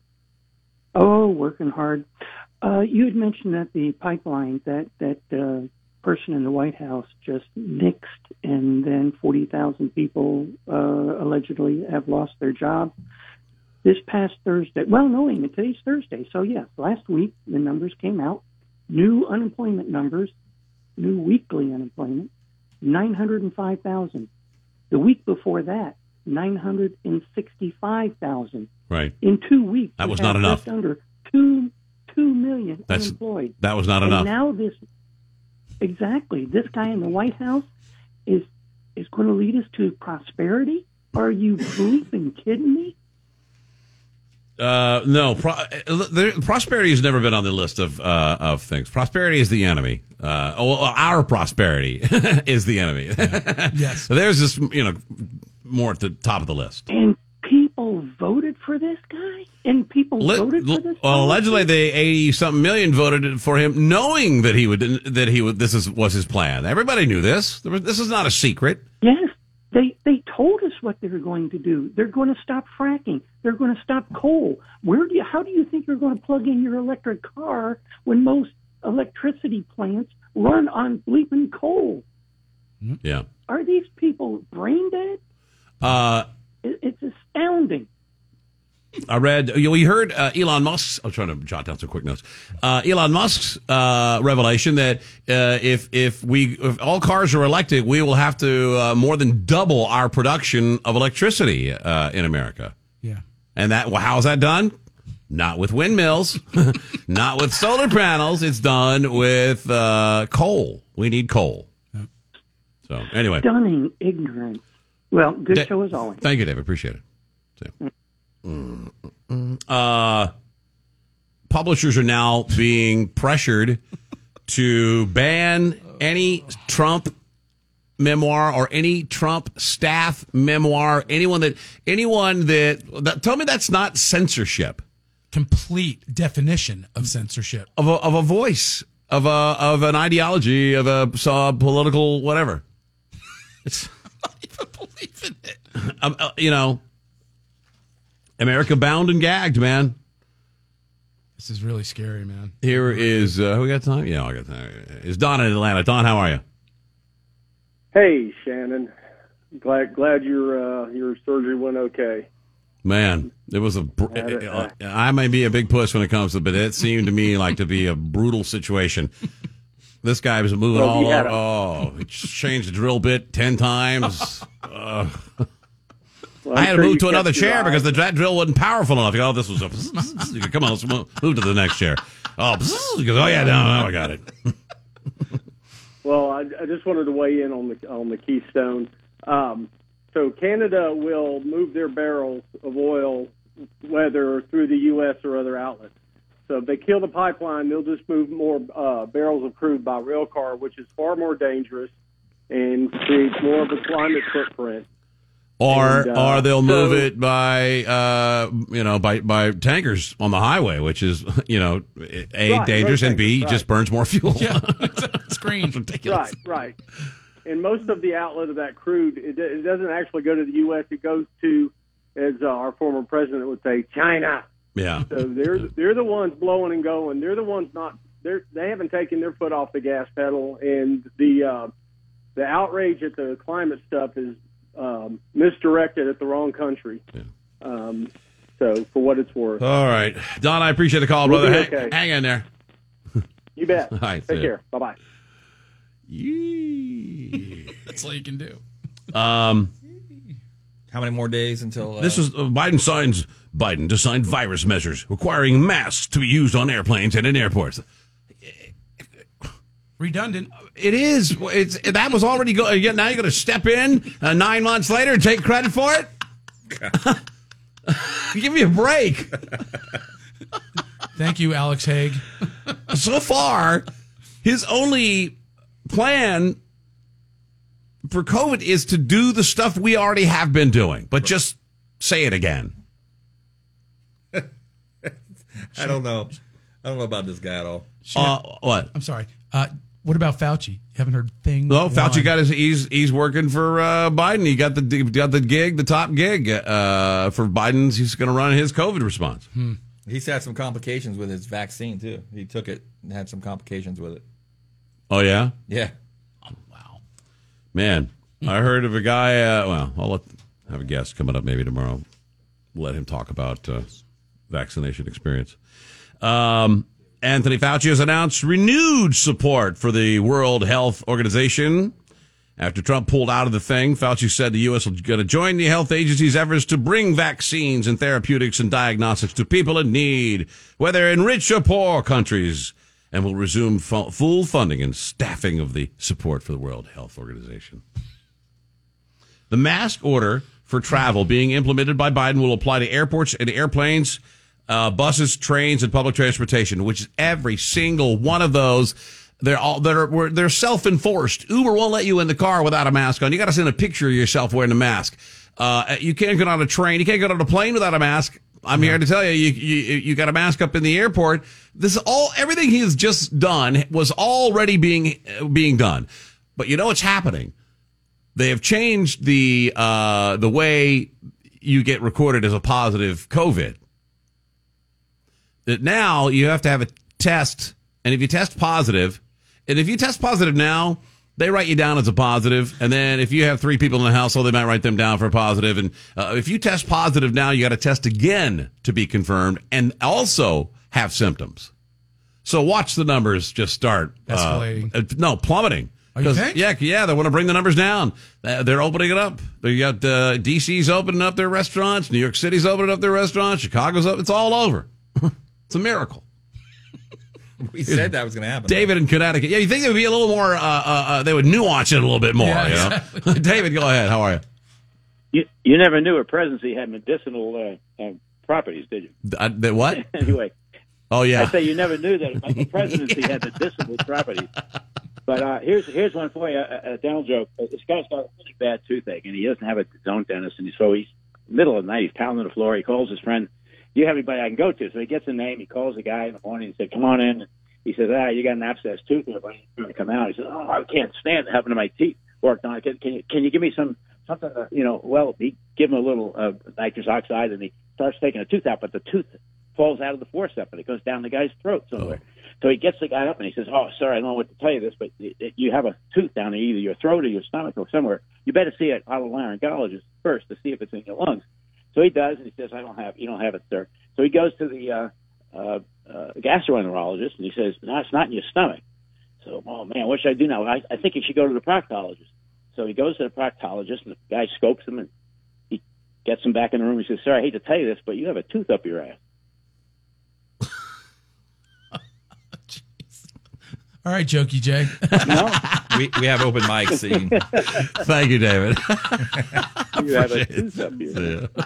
Oh, working hard. Uh, you had mentioned that the pipeline, that that uh, person in the White House just nixed, and then forty thousand people uh, allegedly have lost their job. This past Thursday, well, no, wait a minute, today's Thursday. So, yes, last week the numbers came out. New unemployment numbers, new weekly unemployment, nine hundred five thousand. The week before that, nine hundred sixty-five thousand. Right. In two weeks. That was we not have enough. Just under two, two million That's, unemployed. that was not and enough. now this, exactly, this guy in the White House is is going to lead us to prosperity? Are you bleeping kidding me? Uh, no, pro- there, prosperity has never been on the list of uh, of things. Prosperity is the enemy. Uh, oh, well, our prosperity is the enemy. Yes. So there's this, you know, more at the top of the list. And people voted for this guy? And people Li- voted for this well, policy? allegedly, the eighty something million voted for him, knowing that he would that he would. This is was his plan. Everybody knew this. There was, this is not a secret. Yes. They they told us what they're going to do. They're going to stop fracking. They're going to stop coal. Where do you? How do you think you're going to plug in your electric car when most electricity plants run on bleeping coal? Yeah. Are these people brain dead? Uh, It, it's astounding. I read, you know, we heard uh, Elon Musk's, I'm trying to jot down some quick notes, uh, Elon Musk's uh, revelation that uh, if if we if all cars are electric, we will have to uh, more than double our production of electricity uh, in America. Yeah. And that, well, how's that done? Not with windmills, not with solar panels. It's done with uh, coal. We need coal. Yep. So, anyway. Stunning ignorance. Well, good Da- show as always. Thank you, Dave. Appreciate it. So. Mm, mm, uh, publishers are now being pressured to ban any Trump memoir or any Trump staff memoir. Anyone that, anyone that, that tell me that's not censorship. Complete definition of censorship. Of a, of a voice, of a, of an ideology, of a uh, political whatever. It's, I don't even believe in it. um, uh, you know, America bound and gagged, man. This is really scary, man. Here is, uh, we got time? Yeah, I got time. Is Don in Atlanta. Don, how are you? Hey, Shannon. Glad glad your uh, your surgery went okay. Man, it was a. Br- uh, I may be a big puss when it comes to, but it seemed to me like to be a brutal situation. This guy was moving Well, all he had over. a- Oh, he changed the drill bit ten times. uh, Well, I I'm had to sure move you to another kept your chair eye- because the that drill wasn't powerful enough. You go, oh, this was a. Come on, let's move, move to the next chair. Oh, he goes, oh yeah, no, no, I got it. Well, I, I just wanted to weigh in on the on the Keystone. Um, so Canada will move their barrels of oil, whether through the U S or other outlets. So if they kill the pipeline, they'll just move more uh, barrels of crude by rail car, which is far more dangerous and creates more of a climate footprint. Or And, uh, or they'll move so- it by uh you know by by tankers on the highway, which is you know a Right, dangerous road and b tankers, just right. burns more fuel. Yeah, it's green. It's ridiculous. Right, right. And most of the outlet of that crude, it, it doesn't actually go to the U S. It goes to as uh, our former president would say, China. Yeah. So they're they're the ones blowing and going. They're the ones not. They're they haven't taken their foot off the gas pedal, and the uh, the outrage at the climate stuff is um, misdirected at the wrong country. Yeah. Um, so for what it's worth. All right, Don, I appreciate the call, We'll brother. be Hang, okay. hang in there. You bet. All right, Take see ya. care. Bye bye. That's all you can do. Um, How many more days until uh, this is uh, Biden signs Biden to sign virus measures requiring masks to be used on airplanes and in airports. Redundant. It is. It's that was already go. Yeah, now you're going to step in uh, nine months later and take credit for it. Give me a break. Thank you, Alex Haig. So far, his only plan for COVID is to do the stuff we already have been doing, but just say it again. I don't know. I don't know about this guy at all. Uh, what? I'm sorry. Uh, what about Fauci? You haven't heard thing. Well, Fauci one. got his. He's he's working for uh, Biden. He got the got the gig, the top gig uh, for Biden's. He's going to run his COVID response. Hmm. He's had some complications with his vaccine too. He took it and had some complications with it. Oh yeah, Yeah. man. I heard of a guy. Uh, well, I'll let, have a guest coming up maybe tomorrow. Let him talk about uh, vaccination experience. Um, Anthony Fauci has announced renewed support for the World Health Organization. After Trump pulled out of the thing, Fauci said the U S is going to join the health agency's efforts to bring vaccines and therapeutics and diagnostics to people in need, whether in rich or poor countries, and will resume fu- full funding and staffing of the support for the World Health Organization. The mask order for travel being implemented by Biden will apply to airports and airplanes, uh, buses, trains, and public transportation, which is every single one of those. They're all they're they're self-enforced. Uber won't let you in the car without a mask on. You got to send a picture of yourself wearing a mask. Uh, you can't get on a train. You can't get on a plane without a mask. I'm here to tell you, you, you, you got a mask up in the airport. This is all, everything he has just done was already being, being done. But you know what's happening? They have changed the, uh, the way you get recorded as a positive COVID. That now you have to have a test. And if you test positive, and if you test positive now, they write you down as a positive, and then if you have three people in the household, they might write them down for a positive. And uh, if you test positive now, you got to test again to be confirmed, and also have symptoms. So watch the numbers just start Escalating. Uh, no, plummeting. Oh, you think? Yeah, yeah, they want to bring the numbers down. They're opening it up. They got uh, D C's opening up their restaurants, New York City's opening up their restaurants, Chicago's up. It's all over. It's a miracle. We said that was going to happen. David in Connecticut. Yeah, you think they would be a little more, uh, uh, uh, they would nuance it a little bit more, Yeah, you know? exactly. David, go ahead. How are you? You, you never knew a presidency had medicinal uh, uh, properties, did you? Uh, the what? Anyway, Oh, yeah. I say you never knew that a presidency had medicinal properties. But uh, here's here's one for you, a, a dental joke. Uh, This guy's got a really bad toothache, and he doesn't have a his own dentist, and so he's middle of the night, he's pounding the floor. He calls his friend, "Do you have anybody I can go to?" So he gets a name. He calls the guy in the morning and said, "Come on in." He says, "Ah, you got an abscessed tooth there, but I need to come out." He says, "Oh, I can't stand having to my teeth worked on. Can, can you can you give me some something? To, you know, well, he give him a little uh, nitrous oxide, and he starts taking a tooth out, but the tooth falls out of the forceps and it goes down the guy's throat somewhere." Oh. So he gets the guy up and he says, "Oh, sorry, I don't know what to tell you this, but you have a tooth down in either your throat or your stomach or somewhere. You better see an otolaryngologist first to see if it's in your lungs." So he does, and he says, "I don't have, you don't have it, sir." So he goes to the uh, uh, uh, gastroenterologist, and he says, "No, it's not in your stomach." So, oh man, what should I do now? I, I think you should go to the proctologist. So he goes to the proctologist, and the guy scopes him, and he gets him back in the room. He says, "Sir, I hate to tell you this, but you have a tooth up your ass." All right, Jokey Jay. No, we we have open mics. So you can... Thank you, David. You have a tooth up your ass.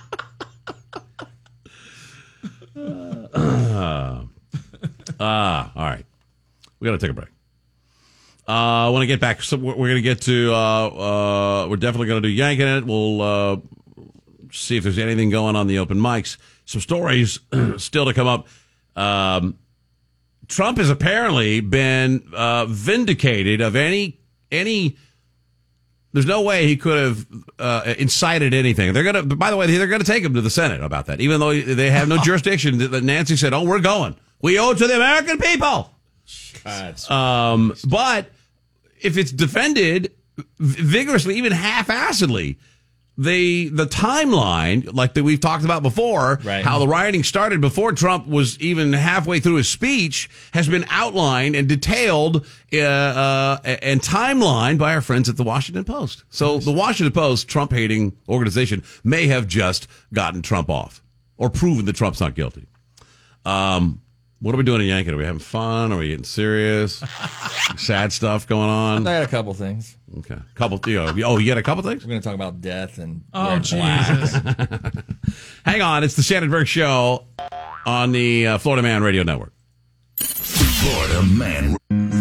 Ah, uh, uh, all right. We got to take a break. Uh, I want to get back. So we're going to get to. Uh, uh, we're definitely going to do yanking it. We'll uh, see if there's anything going on the open mics. Some stories still to come up. Um, Trump has apparently been uh, vindicated of any any There's no way he could have uh, incited anything. They're gonna. By the way, they're gonna take him to the Senate about that, even though they have no jurisdiction. Nancy said, "Oh, we're going. We owe it to the American people." Um, but if it's defended vigorously, even half-assedly, they the timeline, like that we've talked about before, right. how the rioting started before Trump was even halfway through his speech, has been outlined and detailed uh, uh, and timelined by our friends at the Washington Post. So the Washington Post, Trump-hating organization, may have just gotten Trump off or proven that Trump's not guilty. Um, what are we doing in Yankee? Are we having fun? Are we getting serious? Sad stuff going on? I got a couple things. Okay. Couple. You know, oh, you got a couple things? We're going to talk about death and. Oh, Jesus. Hang on. It's the Shannon Burke Show on the uh, Florida Man Radio Network. Florida Man.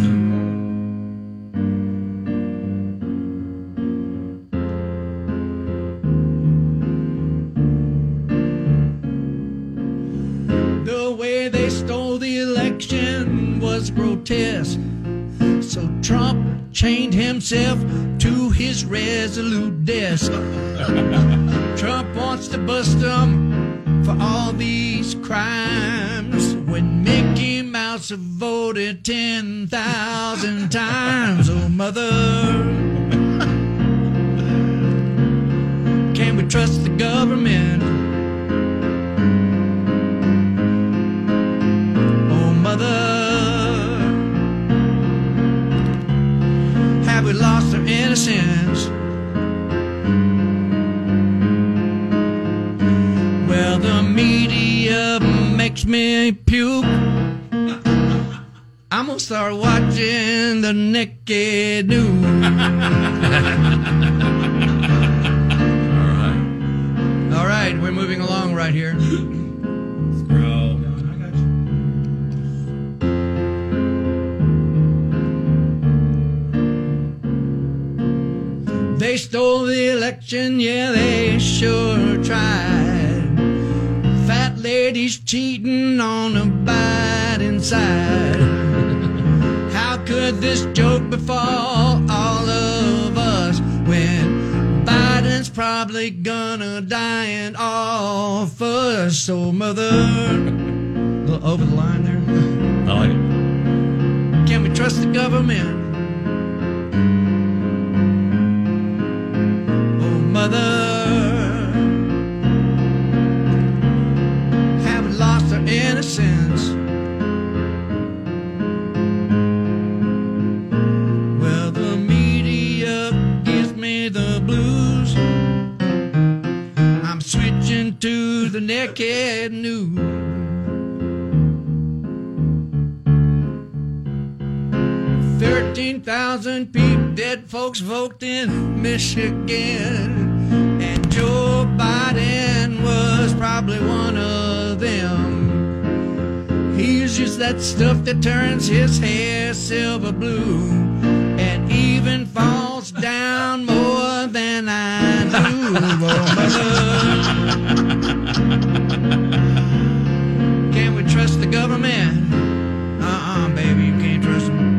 The way they stole the election was grotesque. So Trump chained himself to his resolute desk. Trump wants to bust them for all these crimes when Mickey Mouse have voted ten thousand times. Oh, mother, can we trust the government? Oh, mother, have we lost our innocence? Well, the media makes me puke. I'm gonna start watching the naked news. All right. All right, we're moving along right here. They stole the election, yeah, they sure tried. Fat ladies cheating on the Biden side. How could this joke befall all of us when Biden's probably gonna die in office? So, mother, a little over the line there. I like it. Can we trust the government? Mother, have we lost our innocence? Well, the media gives me the blues. I'm switching to the naked news. thirteen thousand people, dead folks voted in Michigan. And Joe Biden was probably one of them. He's just that stuff that turns his hair silver blue and even falls down more than I knew. Oh, mother, can we trust the government? Uh-uh, baby, you can't trust them.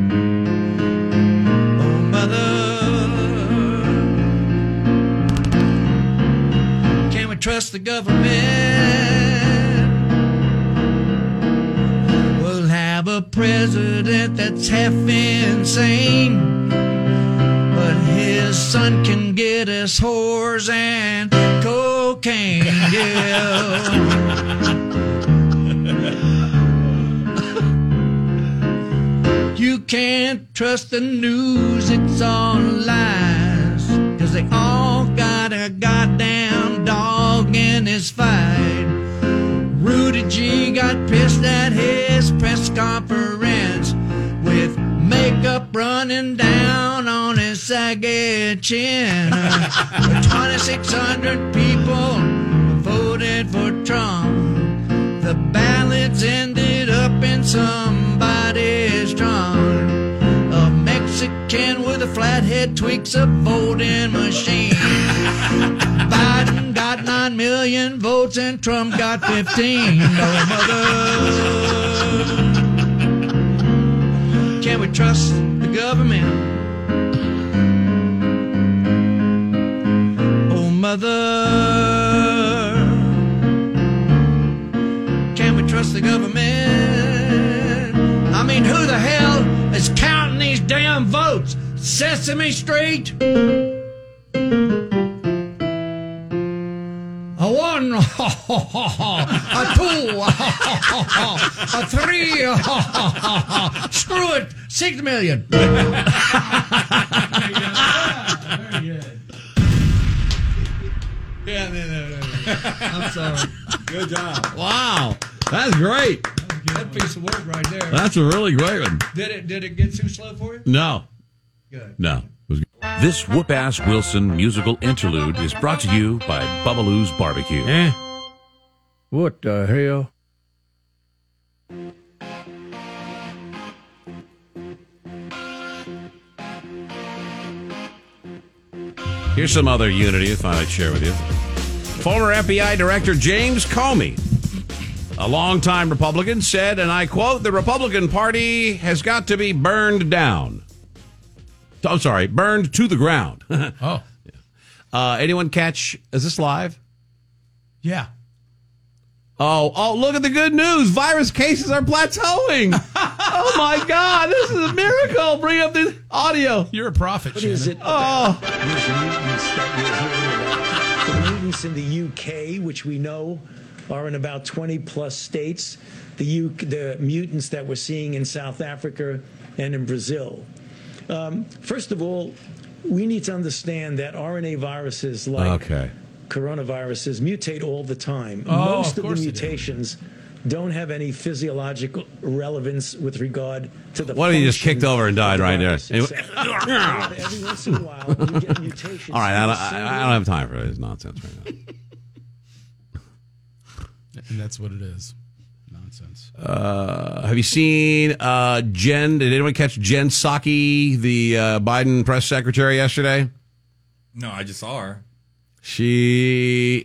Trust the government. We'll have a president that's half insane, but his son can get us whores and cocaine. Yeah. You can't trust the news, it's all lies, 'cause they all got a goddamn dog in his fight. Rudy G got pissed at his press conference with makeup running down on his saggy chin. twenty-six hundred people voted for Trump. The ballots ended up in somebody's trunk. A Mexican with a flathead tweaks a voting machine. Biden got nine million votes and Trump got fifteen. Oh, mother, can we trust the government? mother. Can we trust the government? I mean, who the hell is counting these damn votes? Sesame Street? A one, a two, a three, screw it, six million. Very good. Yeah, no, no, no, no. I'm sorry. Good job. Wow, that's great. That piece of work right there. That's a really great one. Did it? Did it get too slow for you? No, Good. no. It was good. This Whoop-Ass Wilson musical interlude is brought to you by Bubbaloo's Barbecue. Eh? What the hell? Here's some other unity I thought I'd share with you. Former F B I Director James Comey, a longtime Republican, said, and I quote, "The Republican Party has got to be burned down." I'm sorry, burned to the ground. Oh. Uh, anyone catch, is this live? Yeah. Oh, oh, look at the good news. Virus cases are plateauing. Oh, my God. This is a miracle. Bring up the audio. You're a prophet, What is it? Oh. The mutants in the U K, which we know are in about twenty plus states, the, U- the mutants that we're seeing in South Africa and in Brazil. Um, first of all, we need to understand that R N A viruses like Okay. coronaviruses mutate all the time. Oh, Most of of, course the they do. mutations don't have any physiological relevance with regard to the What if he just function kicked over and died of the right there? virus itself. Every once in a while, you get mutations. All right, I don't, in a I, I don't have time for this nonsense right now. And that's what it is. Nonsense. Uh, have you seen uh, Jen? Did anyone catch Jen Psaki, the uh, Biden press secretary, yesterday? No, I just saw her. She,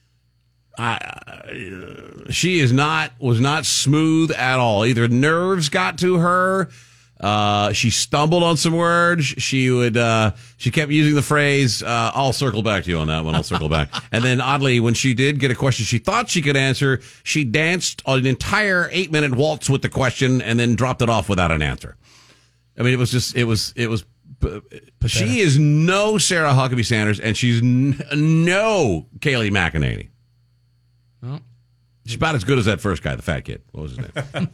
I, she is not was not smooth at all. Either nerves got to her. Uh, she stumbled on some words. She would, uh, she kept using the phrase, uh, I'll circle back to you on that one. I'll circle back. And then oddly, when she did get a question she thought she could answer, she danced an entire eight minute waltz with the question and then dropped it off without an answer. I mean, it was just, it was, it was, she is no Sarah Huckabee Sanders and she's n- no Kayleigh McEnany. Oh. She's about as good as that first guy, the fat kid. What was his name?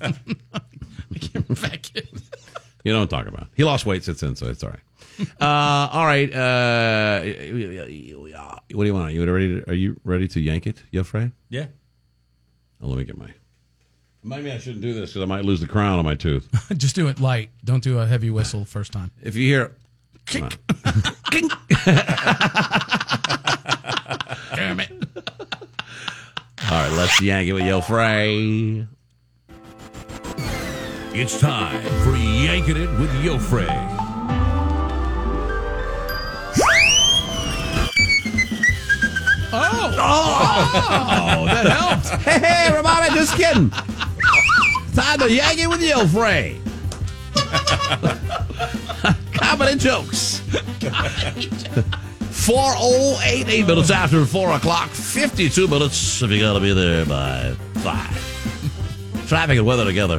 Fat kid. You don't talk about. He lost weight since then, so it's all right. Uh, all right. Uh, what do you want? You ready? To, are you ready to yank it, Yofre? Yeah. Oh, let me get my. Maybe I shouldn't do this because I might lose the crown on my tooth. Just do it light. Don't do a heavy whistle first time. If you hear, Damn it! All right, let's yank it with Yofre. It's time for Yanking It with Yofre. Oh! Oh, that helped. Hey, hey, everybody, just kidding. Time to yank it with Yofre. Comedy jokes. four oh eight, eight minutes after four o'clock, fifty-two minutes if you got to be there by five. Traffic and weather together.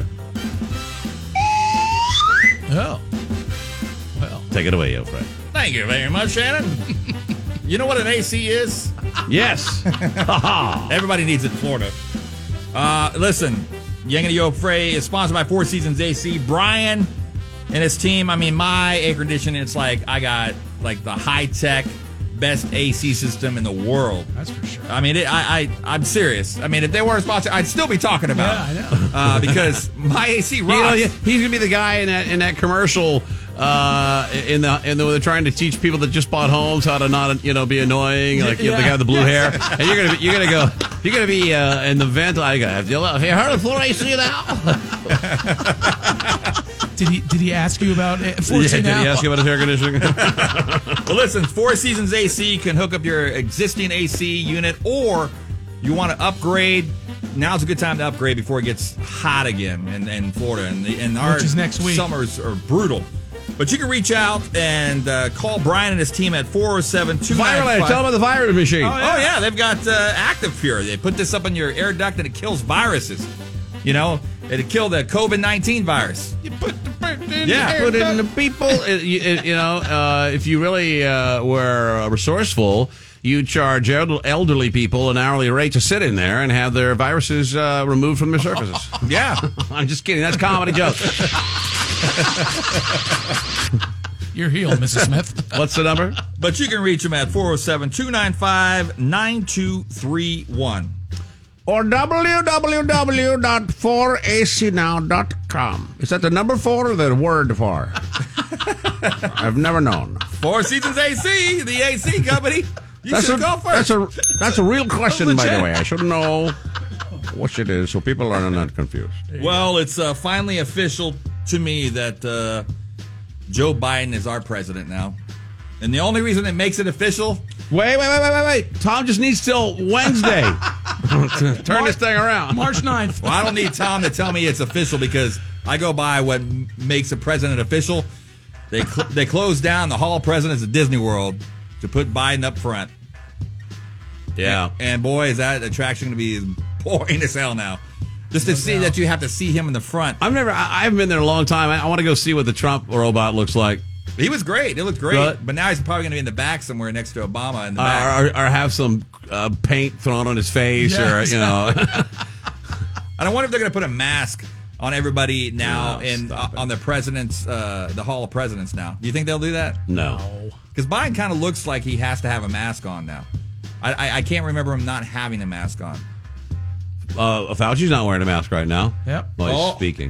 Oh. Well. Take it away, Yofre. Thank you very much, Shannon. You know what an A C is? Yes. Everybody needs it in Florida. Uh, listen, Yanking Yo Frey is sponsored by Four Seasons A C. Brian and his team. I mean, my air conditioning, it's like I got like the high-tech, best A C system in the world. That's for sure. I mean, it, I, I, I'm serious. I mean, if they weren't sponsored, I'd still be talking about Yeah, I it. know. Uh, because my A C You know, rocks. he's gonna be the guy in that in that commercial. Uh, in the in the where they're trying to teach people that just bought homes how to not you know be annoying, like you know, the guy with the blue hair, and you're gonna be, you're gonna go you're gonna be uh, in the vent. I go, have you have you heard of Floor A C now? Did he did he ask you about it? Yeah, did he ask you about his air conditioning? Well, listen, Four Seasons A C can hook up your existing A C unit, or you want to upgrade. Now's a good time to upgrade before it gets hot again in, in Florida. And, the, and our Which is next week. Summers are brutal. But you can reach out and uh, call Brian and his team at four oh seven, two nine five. Virus. Tell them about the virus machine. Oh, yeah, oh, yeah. They've got uh, Active Cure. They put this up in your air duct and it kills viruses. You know, it'll kill the COVID nineteen virus. You put the in yeah. put it in the people. It, you, it, you know, uh, if you really uh, were resourceful, you charge el- elderly people an hourly rate to sit in there and have their viruses uh, removed from their surfaces. Yeah. I'm just kidding. That's a comedy joke. You're healed, Missus Smith. What's the number? But you can reach them at four oh seven, two nine five, nine two three one. Or w w w dot four a c now dot com. Is that the number four or the word four? I've never known. Four Seasons A C, the A C company. You that's should a, go first. That's a, that's a real question, by the way. I should know what it is so people are not confused. Well, it's uh, finally official to me that uh, Joe Biden is our president now. And the only reason it makes it official... Wait, wait, wait, wait, wait, wait. Tom just needs till Wednesday to turn March, this thing around. March ninth. Well, I don't need Tom to tell me it's official because I go by what m- makes a president official. They cl- they closed down the Hall of Presidents at Disney World to put Biden up front. Yeah. And, and boy, is that attraction going to be boring as hell now. Just to no see doubt. That you have to see him in the front. I've never, I, I haven't been there in a long time. I, I want to go see what the Trump robot looks like. He was great. It looked great. But, but now he's probably going to be in the back somewhere next to Obama in the uh, back. Or, or have some uh, paint thrown on his face, yeah, or you know. And I wonder if they're going to put a mask on everybody now no, in uh, on the president's, uh, the Hall of Presidents now. Do you think they'll do that? No. Because Biden kind of looks like he has to have a mask on now. I, I, I can't remember him not having a mask on. Uh, Fauci's not wearing a mask right now. Yep. Well, he's oh. speaking.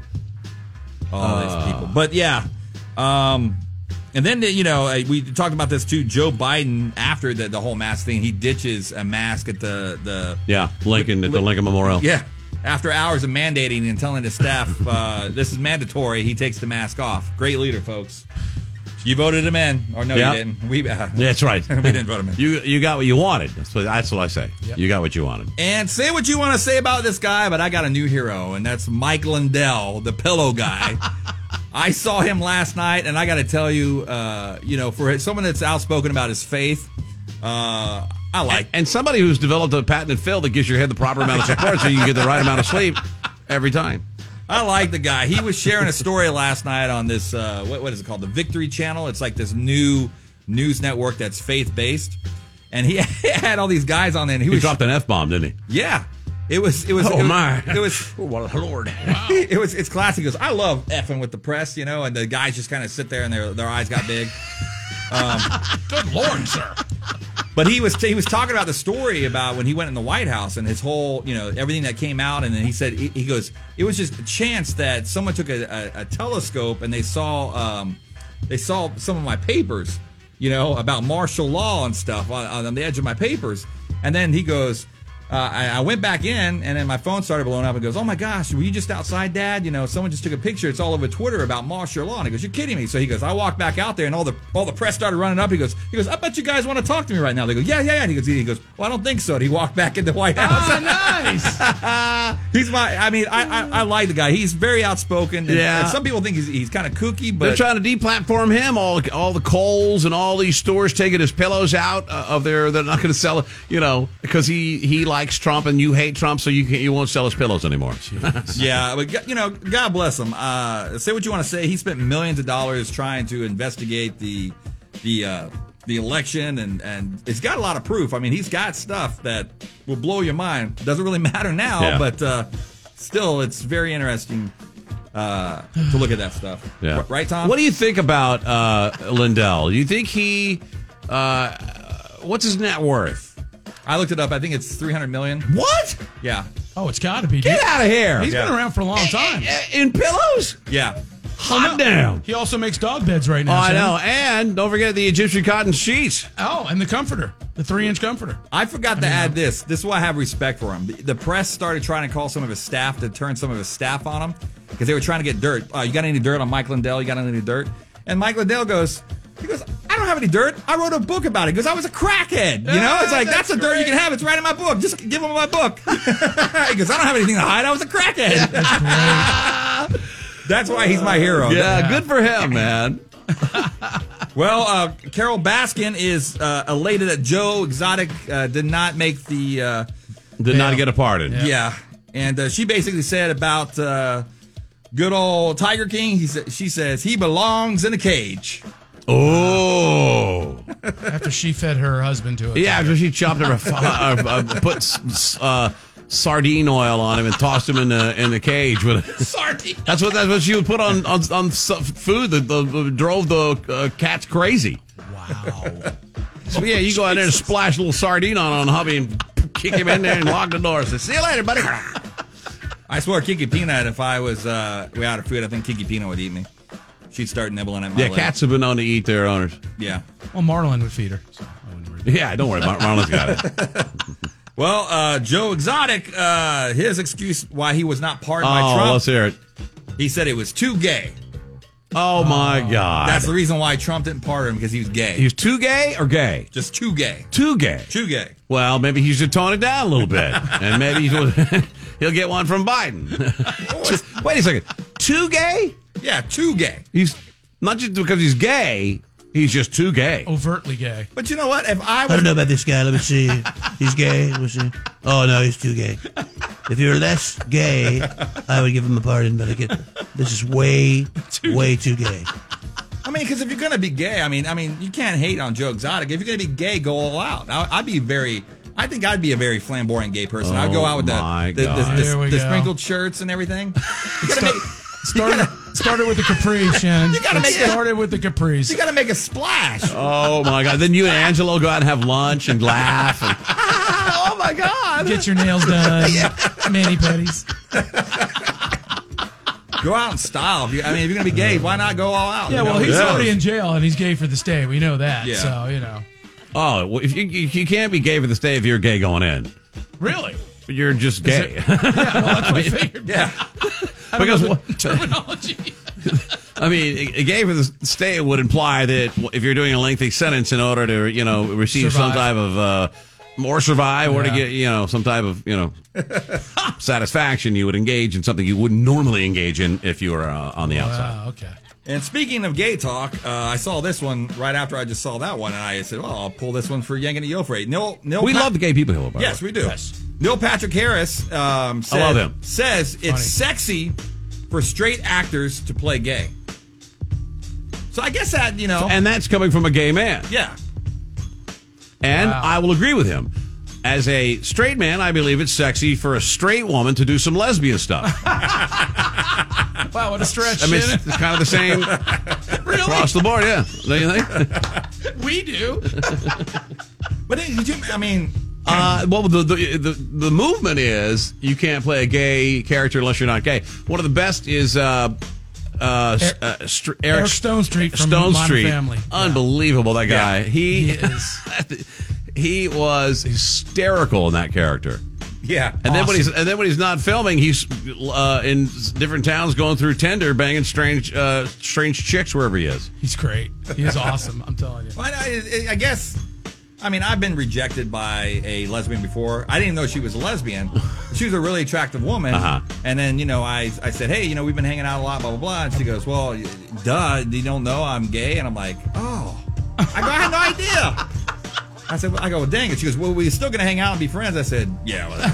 All uh, these people. But yeah. Um, and then, you know, we talked about this too. Joe Biden, after the, the whole mask thing, he ditches a mask at the... the yeah, Lincoln, at the Lincoln Memorial. Yeah. After hours of mandating and telling his staff, uh, this is mandatory, he takes the mask off. Great leader, folks. You voted him in. Or no, yep. you didn't. We, uh, That's right. we didn't vote him in. You you got what you wanted. That's what, that's what I say. Yep. You got what you wanted. And say what you want to say about this guy, but I got a new hero, and that's Mike Lindell, the pillow guy. I saw him last night, and I got to tell you, uh, you know, for someone that's outspoken about his faith, uh, I like. And, and somebody who's developed a patented fill that gives your head the proper amount of support so you can get the right amount of sleep every time. I like the guy. He was sharing a story last night on this, uh, what, what is it called? The Victory Channel. It's like this new news network that's faith-based. And he had all these guys on there. And he, he was dropped an F-bomb, didn't he? Yeah. It was, it was, oh, it was, my. It was, oh, well, Lord. Wow. It was, it's classic. He goes, I love effing with the press, you know, and the guys just kind of sit there and their, their eyes got big. Um, Good Lord, sir. But he was he was talking about the story about when he went in the White House and his whole, you know, everything that came out. And then he said, he goes, it was just a chance that someone took a, a, a telescope and they saw um, they saw some of my papers, you know, about martial law and stuff on, on the edge of my papers. And then he goes, uh, I, I went back in and then my phone started blowing up and goes, oh my gosh, were you just outside, Dad? You know, someone just took a picture. It's all over Twitter about martial law. And he goes, you're kidding me. So he goes, I walked back out there and all the all the press started running up. He goes, he goes, I bet you guys want to talk to me right now. They go, yeah, yeah, yeah. And he goes, he goes, well, I don't think so. And he walked back in the White House. Oh, nice. He's my, I mean, I, I I like the guy. He's very outspoken. And, yeah. And some people think he's he's kind of kooky, but they're trying to deplatform him. All all the Kohl's and all these stores taking his pillows out uh, of their. They're not going to sell it, you know, because he he likes Trump and you hate Trump, so you can't, you won't sell his pillows anymore. Yeah, but you know, God bless him. Uh, say what you want to say. He spent millions of dollars trying to investigate the the uh, the election, and and it's got a lot of proof. I mean, he's got stuff that will blow your mind. Doesn't really matter now, yeah. but uh, still, it's very interesting uh, to look at that stuff. Yeah. Right, Tom? What do you think about uh, Lindell? Do you think he? Uh, what's his net worth? I looked it up. I think it's three hundred million. What? Yeah. Oh, it's got to be. Get out of here. He's yeah. been around for a long time. In pillows? Yeah. Hot oh, no. damn. He also makes dog beds right now. Oh, I Sam. know. And don't forget the Egyptian cotton sheets. Oh, and the comforter, the three-inch comforter. I forgot I to mean, add this. This is why I have respect for him. The, the press started trying to call some of his staff to turn some of his staff on him because they were trying to get dirt. Uh, you got any dirt on Mike Lindell? You got any dirt? And Mike Lindell goes, he goes, I don't have any dirt. I wrote a book about it. He goes, I was a crackhead. You know, it's like, that's, that's the dirt you can have. It's right in my book. Just give him my book. He goes, I don't have anything to hide. I was a crackhead. That's, that's why he's my hero. Yeah, good for him, man. Well, uh, Carol Baskin is uh, elated that Joe Exotic uh, did not make the uh, did not get a pardon. Yeah, yeah. And uh, she basically said about uh, good old Tiger King. He sa- she says he belongs in a cage. Oh! After she fed her husband to it. Yeah, after she chopped her, uh, uh, put uh, sardine oil on him and tossed him in the in the cage with sardine. That's what that's what she would put on on, on food that the, the, drove the uh, cats crazy. Wow. So yeah, you go out there and splash a little sardine on on hubby and kick him in there and lock the door. Say, see you later, buddy. I swear, Kiki Peanut. If I was uh, way out of food, I think Kiki Peanut would eat me. She'd start nibbling at my Yeah, leg. cats have been known to eat their owners. Yeah. Well, Marlon would feed her. So I wouldn't worry. Yeah, don't worry. Mar- Marlon's got it. Well, uh, Joe Exotic, uh, his excuse why he was not pardoned Oh, by Trump. let's hear it. He said it was too gay. Oh, my God. That's the reason why Trump didn't pardon him, because he was gay. He was too gay or gay? Just too gay. Too gay. Too gay. Well, maybe he should tone it down a little bit, and maybe he'll, he'll get one from Biden. Wait a second. Too gay? Yeah, too gay. He's not just because he's gay. He's just too gay. Overtly gay. But you know what? If I was... I don't know about this guy. Let me see. He's gay. Let me see. Oh, no, he's too gay. If you're less gay, I would give him a pardon, but I get this is way, too way too gay. I mean, because if you're going to be gay, I mean, I mean, you can't hate on Joe Exotic. If you're going to be gay, go all out. I, I'd be very... I think I'd be a very flamboyant gay person. Oh, I'd go out with my the the, the, God. the, Here we the go. sprinkled shirts and everything. You gotta make, Started, started with the capri, Shannon. You gotta make it- started with the capris. you gotta make a splash. Oh, my God. Then you and Angelo go out and have lunch and laugh. And, Oh my God! Get your nails done. Mani petties. Go out in style. If you, I mean, if you're gonna be gay, why not go all out? Yeah, you know? well, he's Yeah. already in jail and he's gay for the stay. We know that. Yeah. So, you know. oh, well, if you, you, you can't be gay for the stay if you're gay going in. Really? You're just gay. Yeah, well, that's what I figured. Yeah. I don't Because know what- the terminology. I mean, a gay for the stay would imply that if you're doing a lengthy sentence in order to, you know, receive some Survive. type of, uh, or survive, or to Yeah. get, you know, some type of, you know, satisfaction, you would engage in something you wouldn't normally engage in if you were uh, on the outside. Wow, okay. And speaking of gay talk, uh, I saw this one right after I just saw that one, and I said, "Well, I'll pull this one for Yanking the Yofre." Neil, Neil We Pa- love the gay people here, by the Yes, way. we do. Neil Patrick Harris um, said, love him. says it's Funny. sexy for straight actors to play gay. So I guess that, you know, And that's coming from a gay man. yeah. And Wow. I will agree with him. As a straight man, I believe it's sexy for a straight woman to do some lesbian stuff. Wow, what a stretch. I mean, it's, Shannon. it's kind of the same Really? across the board, yeah. Don't you think? We do. But it, did you, I mean, Uh, well, the, the the the movement is you can't play a gay character unless you're not gay. One of the best is uh, uh, Eric- uh, Str- Eric Stone Street from Stone Modern Street. Family. Yeah. Unbelievable, that guy. He He is. he was hysterical in that character. yeah. And then when he's and then when he's not filming, he's uh, in different towns going through Tinder, banging strange uh, strange chicks wherever he is. He's great. He is awesome. I'm telling you. Well, I, I guess, I mean, I've been rejected by a lesbian before. I didn't know she was a lesbian. She was a really attractive woman. Uh-huh. And then, you know, I, I said, hey, you know, we've been hanging out a lot, blah, blah, blah. And she goes, well, duh, you don't know I'm gay? And I'm like, oh, I, go, I had no idea. I said, well, I go, well, dang it. She goes, well, we're still going to hang out and be friends. I said, yeah, whatever.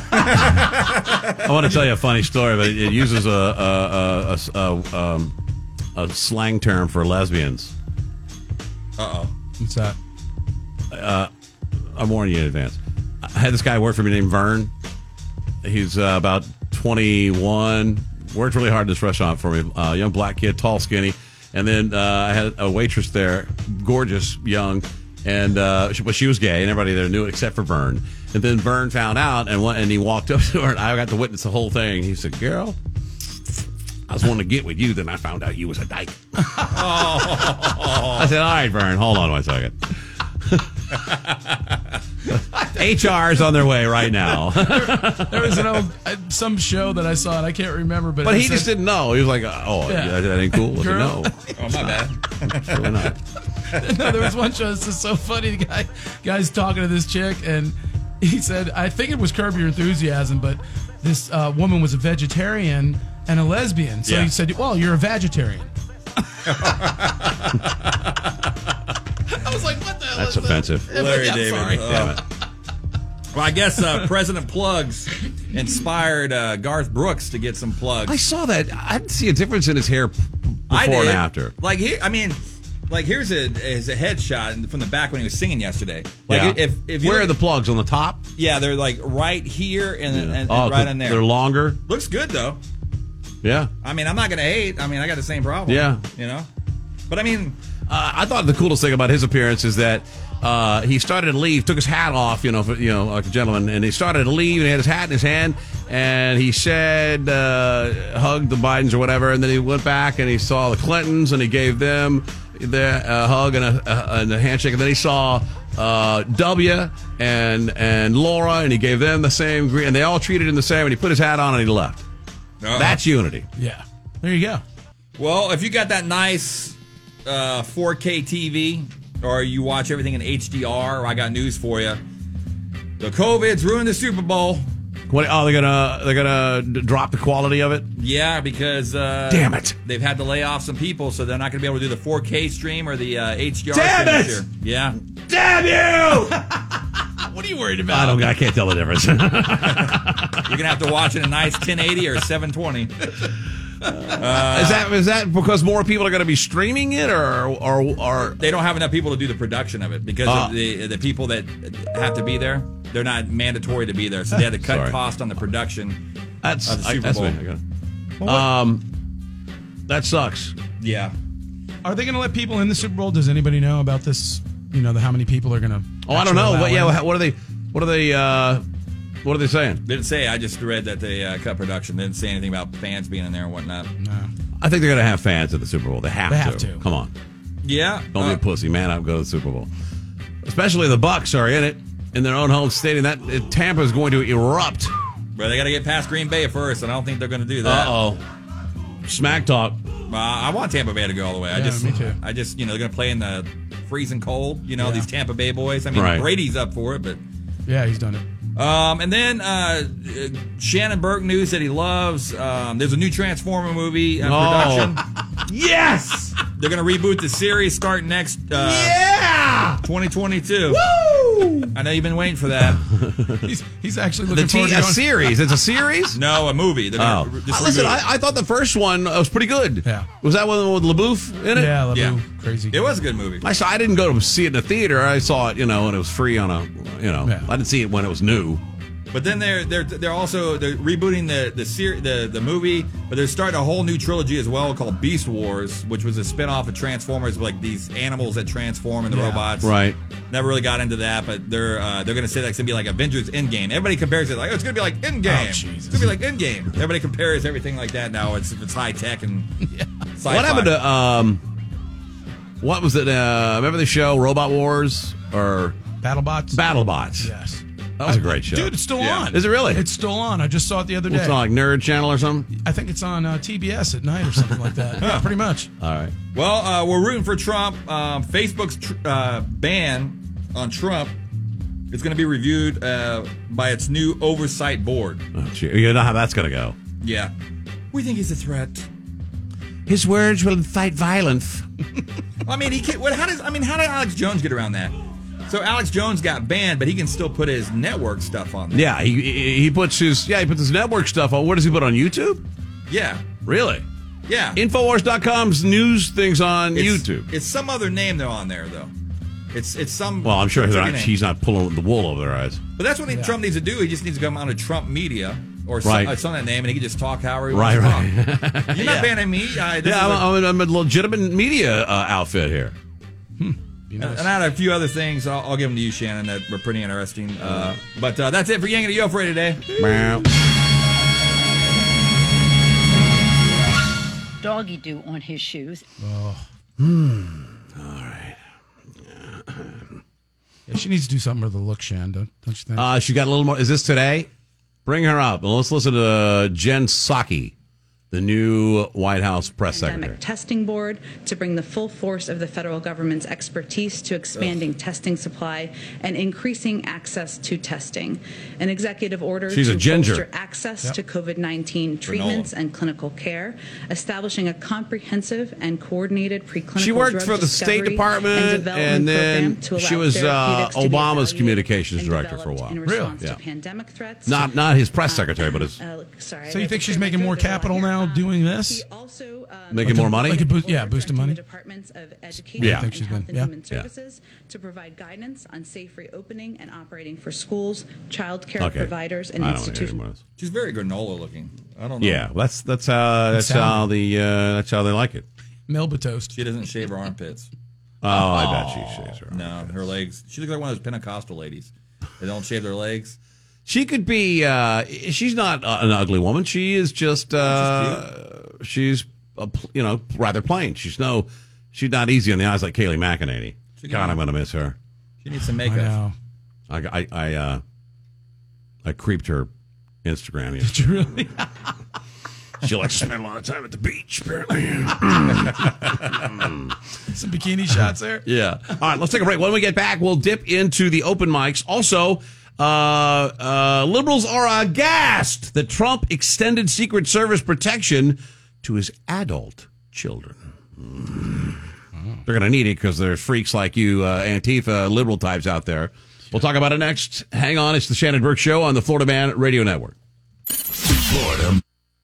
I want to tell you a funny story, but it uses a a, a, a, a, um, a slang term for lesbians. Uh-oh. What's that? Uh, I'm warning you in advance. I had this guy work for me named Vern. He's uh, about twenty-one. Worked really hard in this restaurant for me. Uh, young black kid, tall, skinny. And then uh, I had a waitress there, gorgeous, young, and uh, she, but she was gay, and everybody there knew it except for Vern. And then Vern found out, and went, and he walked up to her, and I got to witness the whole thing. He said, "Girl, I was wanting to get with you, then I found out you was a dyke." I said, "All right, Vern, hold on one second." H R's on their way right now. There was an old uh, some show that I saw and I can't remember, but But it he just said- didn't know. He was like, "Oh, Yeah. yeah. that ain't cool." I said, Girl. no, Oh, my bad. really not. No, there was one show that's just so funny. The guy, guy's talking to this chick, and he said, I think it was Curb Your Enthusiasm, but this uh, woman was a vegetarian and a lesbian. So Yeah. he said, well, you're a vegetarian. I was like, what the hell That's is offensive. that? Larry Yeah, David. sorry. Oh. Damn it. Well, I guess uh, President Plugs inspired uh, Garth Brooks to get some plugs. I saw that. I didn't see a difference in his hair before I did. and after. Like here, I mean, like here's a is a headshot from the back when he was singing yesterday. Like Yeah. if if you Where look- are the plugs? On the top? Yeah, they're like right here and, and, and Oh, right in there. they're longer? Looks good though. Yeah. I mean, I'm not gonna hate. I mean, I got the same problem. Yeah. you know. But I mean, Uh, I thought the coolest thing about his appearance is that uh, he started to leave, took his hat off, you know, for, you know, like a gentleman, and he started to leave, and he had his hat in his hand, and he said, uh, hugged the Bidens or whatever, and then he went back and he saw the Clintons, and he gave them the uh, hug and a, a, and a handshake, and then he saw uh, W and and Laura, and he gave them the same, gre- and they all treated him the same, and he put his hat on and he left. Uh-huh. That's unity. Yeah. There you go. well, if you got that nice uh, four K T V or you watch everything in H D R, I got news for you. The COVID's ruined the Super Bowl. What? Oh, they're gonna they're gonna d- drop the quality of it. Yeah, because uh, Damn it. they've had to lay off some people, so they're not going to be able to do the four K stream or the uh, H D R. Damn stream it! this year. Yeah. Damn you! What are you worried about? I don't. I can't tell the difference. You're gonna have to watch it in a nice ten eighty or seven twenty. Uh, is that is that because more people are going to be streaming it, or or or they don't have enough people to do the production of it because Uh. of the the people that have to be there. They're not mandatory to be there, so they had to cut Sorry. cost on the production that's of the I, Super that's Bowl. me. I got it. Um, that sucks. Yeah. Are they going to let people in the Super Bowl? Does anybody know about this? You know, the, how many people are going to? Oh, I don't know. What? Yeah. What are they? What are they? Uh, what are they saying? Didn't say. I just read that they uh, cut production. They didn't say anything about fans being in there and whatnot. No. I think they're going to have fans at the Super Bowl. They have They to. have to. Come on. Yeah. Don't uh, be a pussy, man. I'll go to the Super Bowl. Especially the Bucks are in it in their own home stadium. That uh, Tampa is going to erupt. But they got to get past Green Bay first, and I don't think they're going to do that. Uh oh. Smack talk. Uh, I want Tampa Bay to go all the way. I Yeah, just, me too. I just, you know, they're going to play in the freezing cold. You know, Yeah. these Tampa Bay boys. I mean, Right. Brady's up for it, but. Yeah, he's done it. Um, and then uh, uh, Shannon Burke news that he loves. Um, there's a new Transformer movie uh, Oh. production. Yes. They're going to reboot the series starting next uh, Yeah. twenty twenty-two. Woo! I know you've been waiting for that. He's he's actually The looking t- forward to a going. series. It's a series. No, a movie. They're Oh, gonna just Uh, listen. reboot I, it. I thought the first one was pretty good. Yeah. Was that one with LaBeouf in it? Yeah, Lebu, Yeah. crazy. It was a good movie. I saw. I didn't go to see it in the theater. I saw it, you know, and it was free on a, you know. Yeah. I didn't see it when it was new. But then they're they're they're also they're rebooting the the ser- the the movie, but they're starting a whole new trilogy as well called Beast Wars, which was a spin-off of Transformers, like these animals that transform into Yeah. robots. Right. Never really got into that, but they're uh, they're gonna say that's gonna be like Avengers Endgame. Everybody compares it like, oh, it's gonna be like Endgame. Oh, Jesus. It's gonna be like Endgame. Everybody compares everything like that now. It's it's high tech and sci-fi. What happened to um? What was it? Uh, remember the show Robot Wars or BattleBots? BattleBots? Yes. That was a great show. Dude, it's still Yeah. on. Is it really? It's still on. I just saw it the other day. What's it on, like Nerd Channel or something? I think it's on uh, T B S at night or something like that. Yeah, pretty much. All right. Well, uh, we're rooting for Trump. Um, Facebook's tr- uh, ban on Trump is going to be reviewed uh, by its new oversight board. Oh, gee. You know how that's gonna go. Yeah. We think he's a threat. His words will incite violence. I mean, he can, what, how does I mean, how did Alex Jones get around that? So Alex Jones got banned, but he can still put his network stuff on there. Yeah, he he he puts his yeah he puts his network stuff on. What does he put on YouTube? Yeah. Really? Yeah. Infowars dot com's news things on It's- YouTube. It's some other name though on there though. It's it's some. Well, I'm sure they're tricky not, name. he's not pulling the wool over their eyes. But that's what he, Trump needs to do. He just needs to come on to Trump Media or some, Right. uh, some of that name, and he can just talk however he Right, wants to right. talk. You're not banning me. Uh, this Yeah, is I'm, a- I'm, I'm a legitimate media uh, outfit here. Be nice. And I had a few other things. I'll, I'll give them to you, Shannon, that were pretty interesting. Uh, but uh, that's it for Yang and the Yo for today. Meow. Doggy do on his shoes. Yeah, she needs to do something with the look, Shan, don't, don't you think? Uh, she got a little more. Is this today? Bring her up. And let's listen to Jen Psaki. the new White House press Pandemic secretary. Testing Board to bring the full force of the federal government's expertise to expanding Ugh. testing supply and increasing access to testing. An executive order She's to a ginger. bolster access Yep. to COVID nineteen treatments and clinical care, establishing a comprehensive and coordinated preclinical She worked drug for the State discovery Department, and, and, development then program to allow she was uh, therapeutics to be Obama's evaluated communications and director for a developed while. in response to pandemic threats. Not not his press secretary, but his Uh, sorry, So I you had think to she's clear my making throat more there. capital now doing this? Also, um, making more money. Like a boost, yeah, boosting money. Departments of Education Yeah. I and think she's Health been- and yeah. Human Yeah. Services to provide guidance on safe reopening and operating for schools, child care Okay. providers, and I don't need institutions. any more of this. She's very granola looking. I don't know. Yeah, that's that's how that's sound. how the uh, that's how they like it. Melba toast. She doesn't shave her armpits. Oh, I bet she shaves her. No, her legs. She looks like one of those Pentecostal ladies. They don't shave their legs. She could be. Uh, she's not uh, an ugly woman. She is just. Uh, she's a, pl- you know rather plain. She's no. She's not easy on the eyes like Kaylee McEnany. God, I'm gonna miss her. She needs some I makeup. know. I I I, uh, I creeped her Instagram. Did you really? She likes to spend a lot of time at the beach, apparently. Some bikini shots there. Yeah. All right, let's take a break. When we get back, we'll dip into the open mics. Also, uh, uh, liberals are aghast that Trump extended Secret Service protection to his adult children. Mm. They're going to need it because there's freaks like you, uh, Antifa liberal types out there. We'll talk about it next. Hang on. It's the Shannon Burke Show on the Florida Man Radio Network. Florida.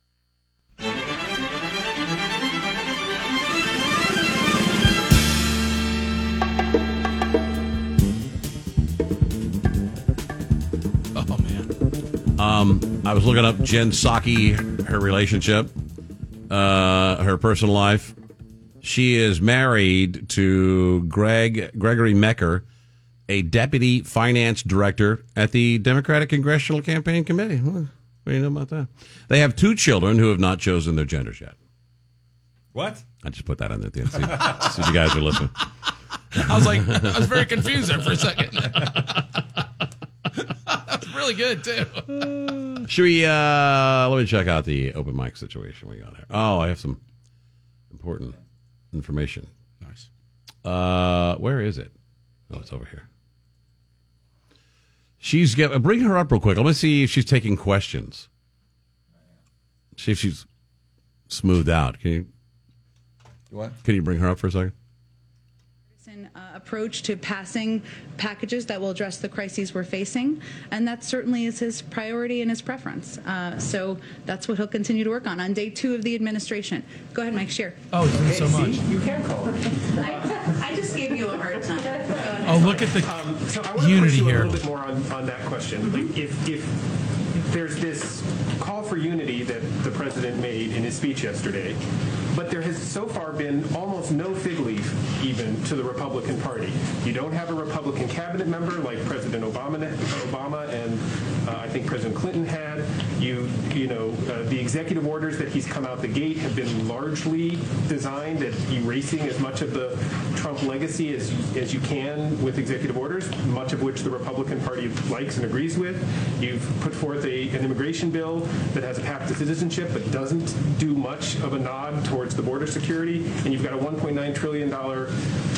Oh man. Um, I was looking up Jen Psaki, her relationship, uh, her personal life. She is married to Greg Gregory Mecker, a deputy finance director at the Democratic Congressional Campaign Committee. What do you know about that? They have two children who have not chosen their genders yet. What? I just put that on there. See, see if you guys are listening. I was like, I was very confused there for a second. That's really good too. Should we, uh, let me check out the open mic situation we got here. Oh, I have some important information. Nice. Uh, where is it? Oh, it's over here. She's get, bring her up real quick. Let me see if she's taking questions. See if she's smoothed out. Can you? What? Can you bring her up for a second? Uh, approach to passing packages that will address the crises we're facing, and that certainly is his priority and his preference. Uh, so that's what he'll continue to work on on day two of the administration. Go ahead, Mike Shear. Oh, thank you so much. You can call it. I, I just gave you a hard time. Oh, look at the Um, so I want to unity push you here. a little bit more on, on that question. Like if, if there's this call for unity that the president made in his speech yesterday, but there has so far been almost no fig leaf even to the Republican Party. You don't have a Republican cabinet member like President Obama, Obama and uh, I think President Clinton had. You, you know, uh, the executive orders that he's come out the gate have been largely designed at erasing as much of the Trump legacy as as you can with executive orders, much of which the Republican Party likes and agrees with. You've put forth a, an immigration bill that has a path to citizenship but doesn't do much of a nod towards the border security, and you've got a one point nine trillion dollars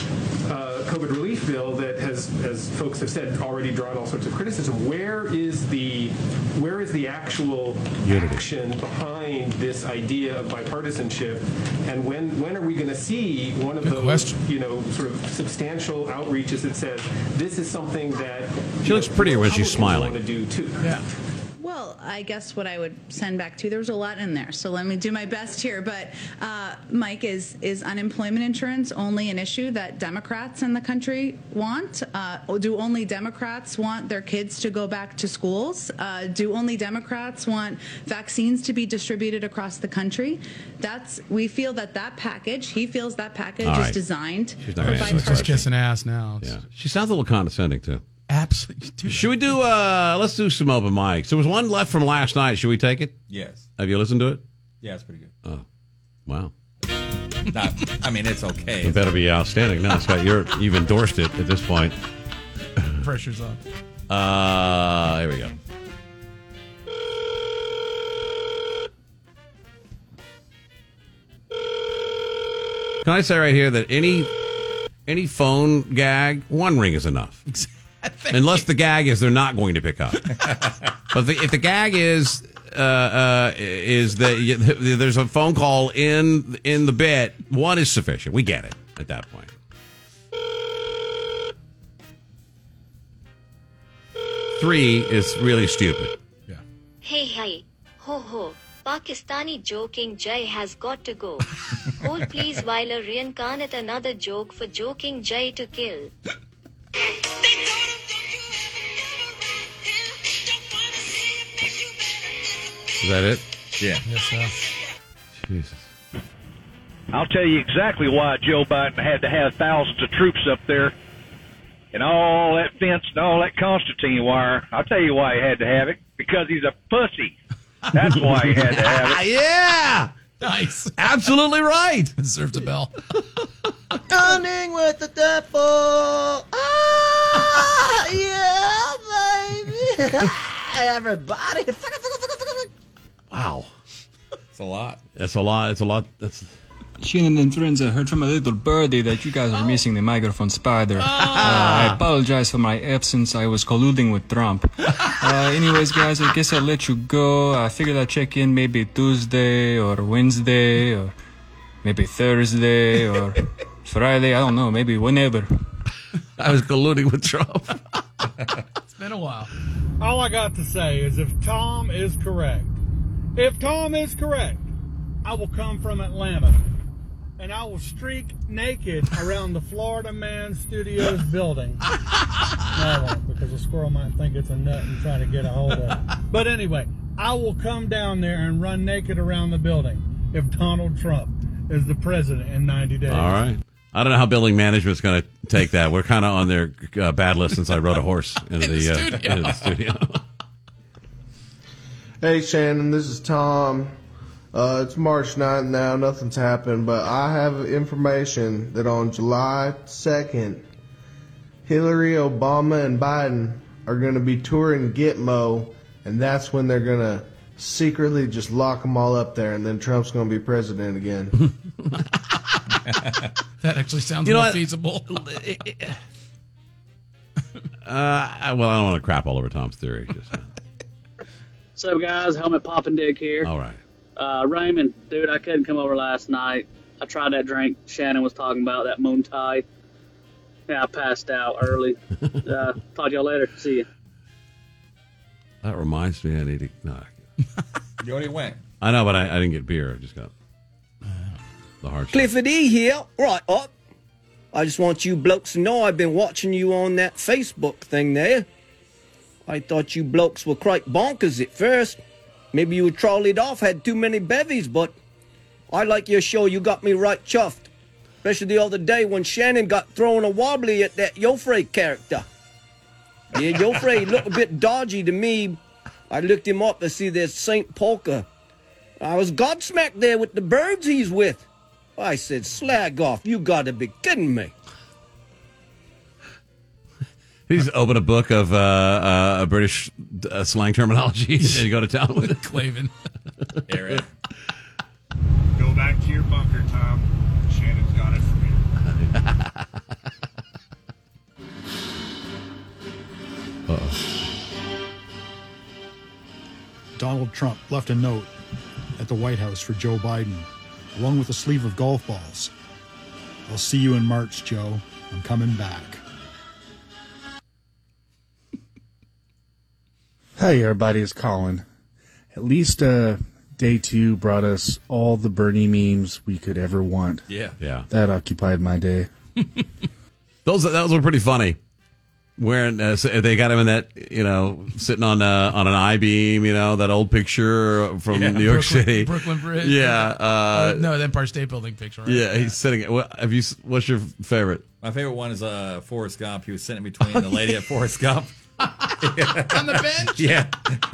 uh, COVID relief bill that has, as folks have said, already drawn all sorts of criticism. Where is the where is the actual Unity. action behind this idea of bipartisanship, and when when are we going to see one of Good those question. you know sort of substantial outreaches that says this is something that She looks prettier when she's smiling. Want to do too. Yeah. Well, I guess what I would send back to, there was a lot in there, so let me do my best here. But, uh, Mike, is, is unemployment insurance only an issue that Democrats in the country want? Uh, or do only Democrats want their kids to go back to schools? Uh, do only Democrats want vaccines to be distributed across the country? That's We feel that that package, he feels that package All is right. designed She's for not gonna answer She's that just question. kissing ass now. It's Yeah. She sounds a little condescending, too. Absolutely. Should we do, uh, let's do some open mics. There was one left from last night. Should we take it? Yes. Have you listened to it? Yeah, it's pretty good. Oh, wow. Not, I mean, it's okay. It better be outstanding. No, Scott, you're, you've endorsed it at this point. Pressure's on. Uh, here we go. Can I say right here that any any phone gag, one ring is enough. Unless the gag is they're not going to pick up. But the, if the gag is uh, uh, is that you, there's a phone call in in the bit, one is sufficient. We get it at that point. Three is really stupid. Hey, hey, ho, ho. Pakistani joking Jai has got to go. Hold please while I reincarnate another joke for joking Jai to kill. Is that it? Yeah. Yes, sir. Jesus. I'll tell you exactly why Joe Biden had to have thousands of troops up there and all that fence and all that Constantine wire. I'll tell you why he had to have it. Because he's a pussy. That's why he had to have it. Yeah! Nice. Absolutely right. Deserved a bell. Running with the devil. Ah, yeah, baby. Everybody. Wow. It's a lot. That's a lot. It's a lot. That's. Shannon and friends, I heard from a little birdie that you guys are missing the microphone spider. Uh, I apologize for my absence. I was colluding with Trump. Uh, anyways, guys, I guess I'll let you go. I figured I'd check in maybe Tuesday or Wednesday or maybe Thursday or Friday. I don't know. Maybe whenever. I was colluding with Trump. It's been a while. All I got to say is if Tom is correct, if Tom is correct, I will come from Atlanta. And I will streak naked around the Florida Man Studios building. No, I won't, because a squirrel might think it's a nut and try to get a hold of it. But anyway, I will come down there and run naked around the building if Donald Trump is the president in ninety days. All right. I don't know how building management's going to take that. We're kind of on their uh, bad list since I rode a horse into In the, the uh, studio. into the studio. Hey, Shannon, this is Tom. Uh, it's March ninth now, nothing's happened, but I have information that on July second, Hillary, Obama, and Biden are going to be touring Gitmo, and that's when they're going to secretly just lock them all up there, and then Trump's going to be president again. That actually sounds You know more what? feasible. Uh, well, I don't want to crap all over Tom's theory. Just, uh, So, guys, Helmet Poppin' Dick here. all right. Uh, Raymond, dude, I couldn't come over last night. I tried that drink Shannon was talking about, that Moon Thai. Yeah, I passed out early. uh, talk to y'all later. See you. That reminds me, I need to. No, You already went. I know, but I, I didn't get beer. I just got the hard stuff. Clifford E here. Right up. I just want you blokes to know I've been watching you on that Facebook thing there. I thought you blokes were quite bonkers at first. Maybe you were trolleyed off, had too many bevies, but I like your show. You got me right chuffed. Especially the other day when Shannon got thrown a wobbly at that Joffrey character. Yeah, Joffrey looked a bit dodgy to me. I looked him up to see there's Saint Polka. I was godsmacked there with the birds he's with. I said, slag off, you gotta be kidding me. You just open a book of uh, uh, a British uh, slang terminology and you go to town with it. Clavin. Aaron. Go back to your bunker, Tom. Shannon's got it from you. Uh-oh. Donald Trump left a note at the White House for Joe Biden, along with a sleeve of golf balls. I'll see you in March, Joe. I'm coming back. Hey, everybody, it's Colin. At least uh, day two brought us all the Bernie memes we could ever want. Yeah. Yeah. That occupied my day. Those those were pretty funny. Wearing, uh, so they got him in that, you know, sitting on uh, on an I-beam, you know, that old picture from Yeah, New York Brooklyn- City, Brooklyn Bridge. Yeah, uh, Uh, no, the Empire State Building picture. Right? yeah, he's sitting. What, have you? What's your favorite? My favorite one is uh, Forrest Gump. He was sitting between the lady at Forrest Gump. On the bench? Yeah.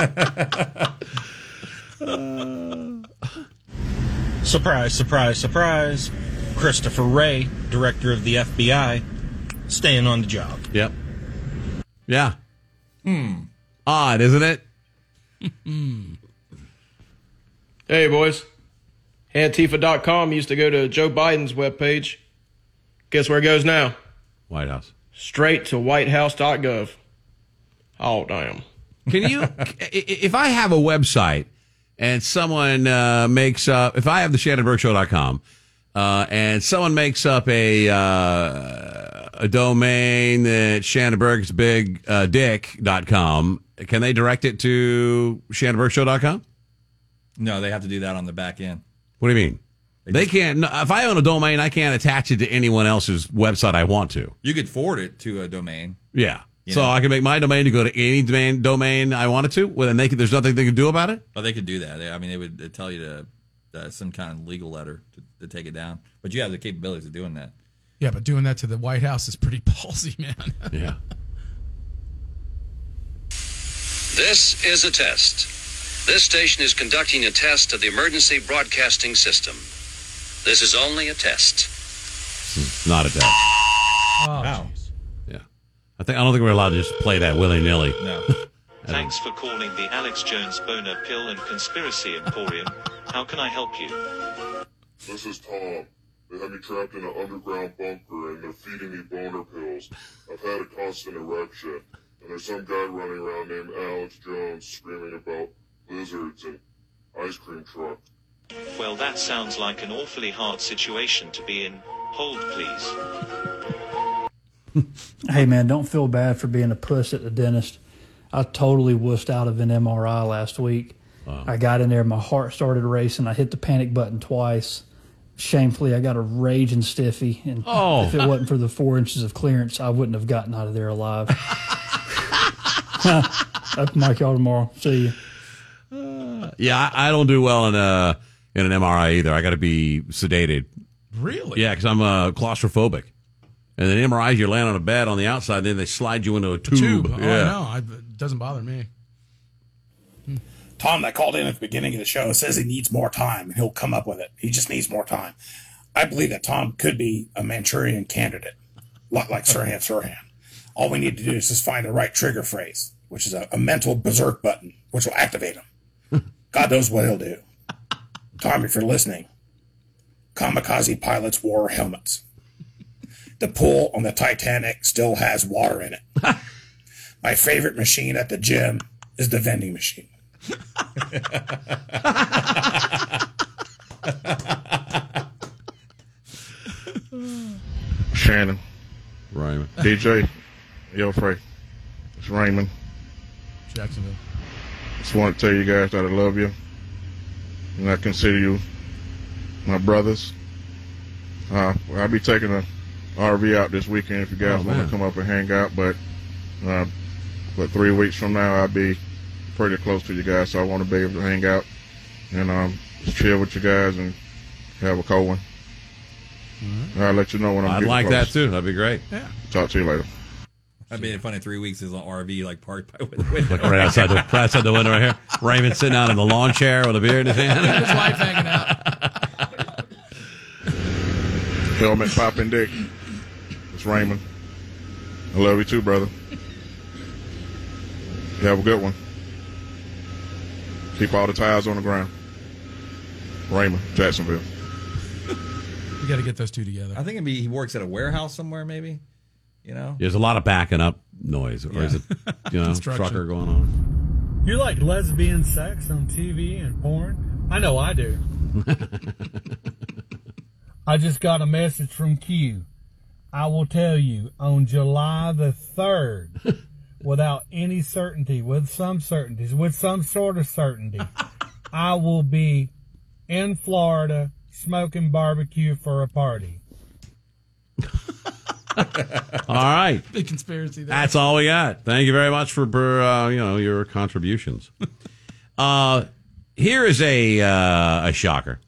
Surprise, surprise, surprise. Christopher Wray, director of the F B I, staying on the job. Yep. Yeah. Hmm. Odd, isn't it? Hey, boys. Antifa dot com used to go to Joe Biden's webpage. Guess where it goes now? White House. Straight to white house dot gov. Oh, damn. Can you, if I have a website and someone uh, makes up, if I have the Shannon Burke Show dot com uh, and someone makes up a uh, a domain that Shannon Burke's big uh, dick dot com, can they direct it to Shannon Burke Show dot com? No, they have to do that on the back end. What do you mean? They, they can't. No, if I own a domain, I can't attach it to anyone else's website I want to. You could forward it to a domain. Yeah. You so know. I can make my domain to go to any domain, domain I wanted to. Well, then they could, there's nothing they can do about it. Oh, they could do that. They, I mean, they would they'd tell you to uh, some kind of legal letter to, to take it down. But you have the capabilities of doing that. Yeah, but doing that to the White House is pretty ballsy, man. Yeah. This is a test. This station is conducting a test of the emergency broadcasting system. This is only a test. It's not a test. Oh, Wow. Yeah. I think I don't think we're allowed to just play that willy nilly. No. Thanks for calling the Alex Jones Boner Pill and Conspiracy Emporium. How can I help you? This is Tom. They have me trapped in an underground bunker and they're feeding me boner pills. I've had a constant erection. And there's some guy running around named Alex Jones screaming about lizards and ice cream trucks. Well, that sounds like an awfully hard situation to be in. Hold, please. Hey, man, don't feel bad for being a puss at the dentist. I totally wussed out of an M R I last week. Wow. I got in there, my heart started racing. I hit the panic button twice. Shamefully, I got a raging stiffy, and Oh. if it wasn't for the four inches of clearance, I wouldn't have gotten out of there alive. That's Mike y'all tomorrow. See you. Uh, yeah, I, I don't do well in a in an M R I either. I got to be sedated. Really? Yeah, because I'm uh, claustrophobic. And then M R Is, you're laying on a bed on the outside, then they slide you into a tube. Tube. Oh, Yeah. no, I, it doesn't bother me. Tom that called in at the beginning of the show says he needs more time and he'll come up with it. He just needs more time. I believe that Tom could be a Manchurian candidate, a lot like Sirhan Sirhan. All we need to do is just find the right trigger phrase, which is a, a mental berserk button, which will activate him. God knows what he'll do. Tom, if you're listening, kamikaze pilots wore helmets. The pool on the Titanic still has water in it. My favorite machine at the gym is the vending machine. Shannon. Raymond. D J. Yo, Frey. It's Raymond. Jacksonville. Just want to tell you guys that I love you. And I consider you my brothers. Uh, well, I'll be taking a R V out this weekend if you guys Oh, want man. to come up and hang out. But, uh, but three weeks from now, I'll be pretty close to you guys. So I want to be able to hang out and um, just chill with you guys and have a cold one. I'll let you know when I'm I'd getting like close. that, too. That'd be great. Yeah. Talk to you later. That'd be funny. Three weeks is on R V, like parked by with the window. Like right outside the, right outside the window right here. Raymond sitting out in the lawn chair with a beer in his hand. His wife hanging out. Helmet popping dick. It's Raymond. I love you too, brother. You have a good one. Keep all the tires on the ground. Raymond, Jacksonville. You got to get those two together. I think it'd be, he works at a warehouse somewhere, maybe. You know? There's a lot of backing up noise. Or is it, you know, Construction. trucker going on? You like lesbian sex on T V and porn? I know I do. I just got a message from Q. I will tell you, on July the third, without any certainty, with some certainties, with some sort of certainty, I will be in Florida smoking barbecue for a party. All right. Big conspiracy there. That's all we got. Thank you very much for, for uh, you know, your contributions. uh, here is a uh, a shocker.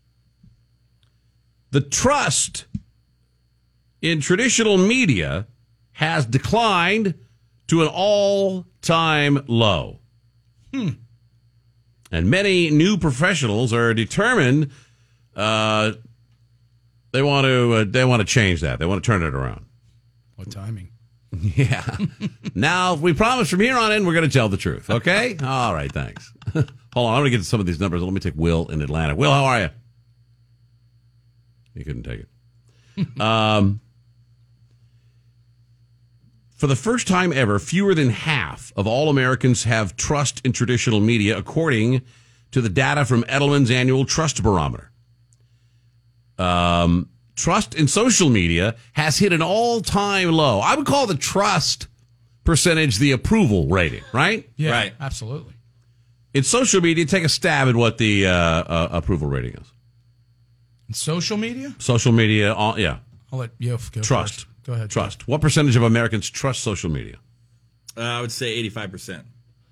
The trust in traditional media has declined to an all-time low. Hmm. And many new professionals are determined uh, they want to uh, they want to change that. They want to turn it around. What timing? Yeah. Now, we promise from here on in, we're going to tell the truth. Okay? All right, thanks. Hold on. I'm going to get to some of these numbers. Let me take Will in Atlanta. Will, how are you? He couldn't take it. um, for the first time ever, fewer than half of all Americans have trust in traditional media, according to the data from Edelman's annual Trust Barometer. Um, trust in social media has hit an all-time low. I would call the trust percentage the approval rating, right? Yeah, Right. absolutely. In social media, take a stab at what the uh, uh, approval rating is. In social media? Social media, all, yeah. I'll let Yof go Trust. first. Go ahead. Trust. What percentage of Americans trust social media? Uh, I would say eighty-five percent.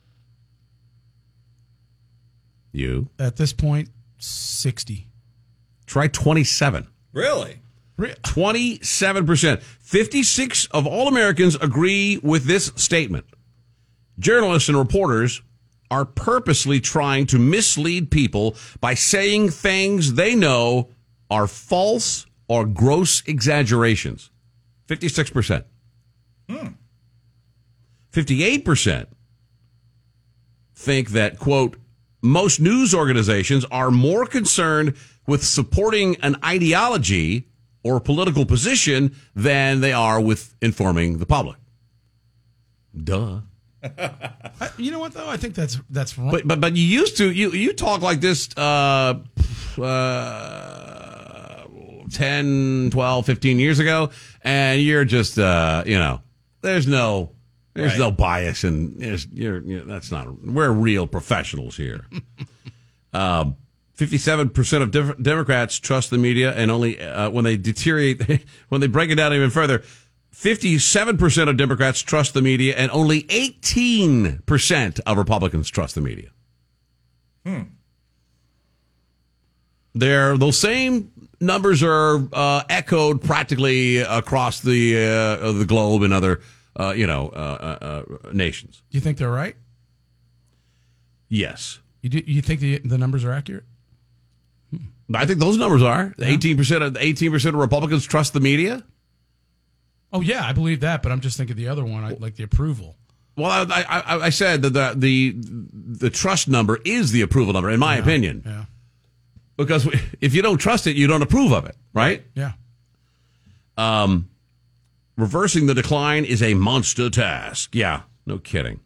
You? At this point, sixty. Try twenty-seven. Really? twenty-seven percent. fifty-six of all Americans agree with this statement. Journalists and reporters are purposely trying to mislead people by saying things they know are false or gross exaggerations. fifty-six percent. Hmm. fifty-eight percent think that, quote, most news organizations are more concerned with supporting an ideology or political position than they are with informing the public. Duh. I, you know what, though? I think that's that's wrong. But but but you used to you you talk like this uh, uh, ten, twelve, fifteen years ago, and you're just uh, you know, there's no there's Right. no bias, and there's, you're, you're that's not we're real professionals here. um, fifty-seven percent of Dem- Democrats trust the media, and only uh, when they deteriorate, when they break it down even further, fifty-seven percent of Democrats trust the media, and only eighteen percent of Republicans trust the media. Hmm. They're, those same numbers are uh, echoed practically across the uh, the globe in other uh, you know uh, uh, nations. Do you think they're right? Yes, You do, you think the the numbers are accurate? I think those numbers are eighteen percent of eighteen percent of Republicans trust the media. Oh yeah, I believe that, but I'm just thinking the other one, I, like the approval. Well, I, I, I said that the, the the trust number is the approval number, in my Yeah, opinion. Yeah. Because if you don't trust it, you don't approve of it, right? Yeah. Um, reversing the decline is a monster task. Yeah, no kidding.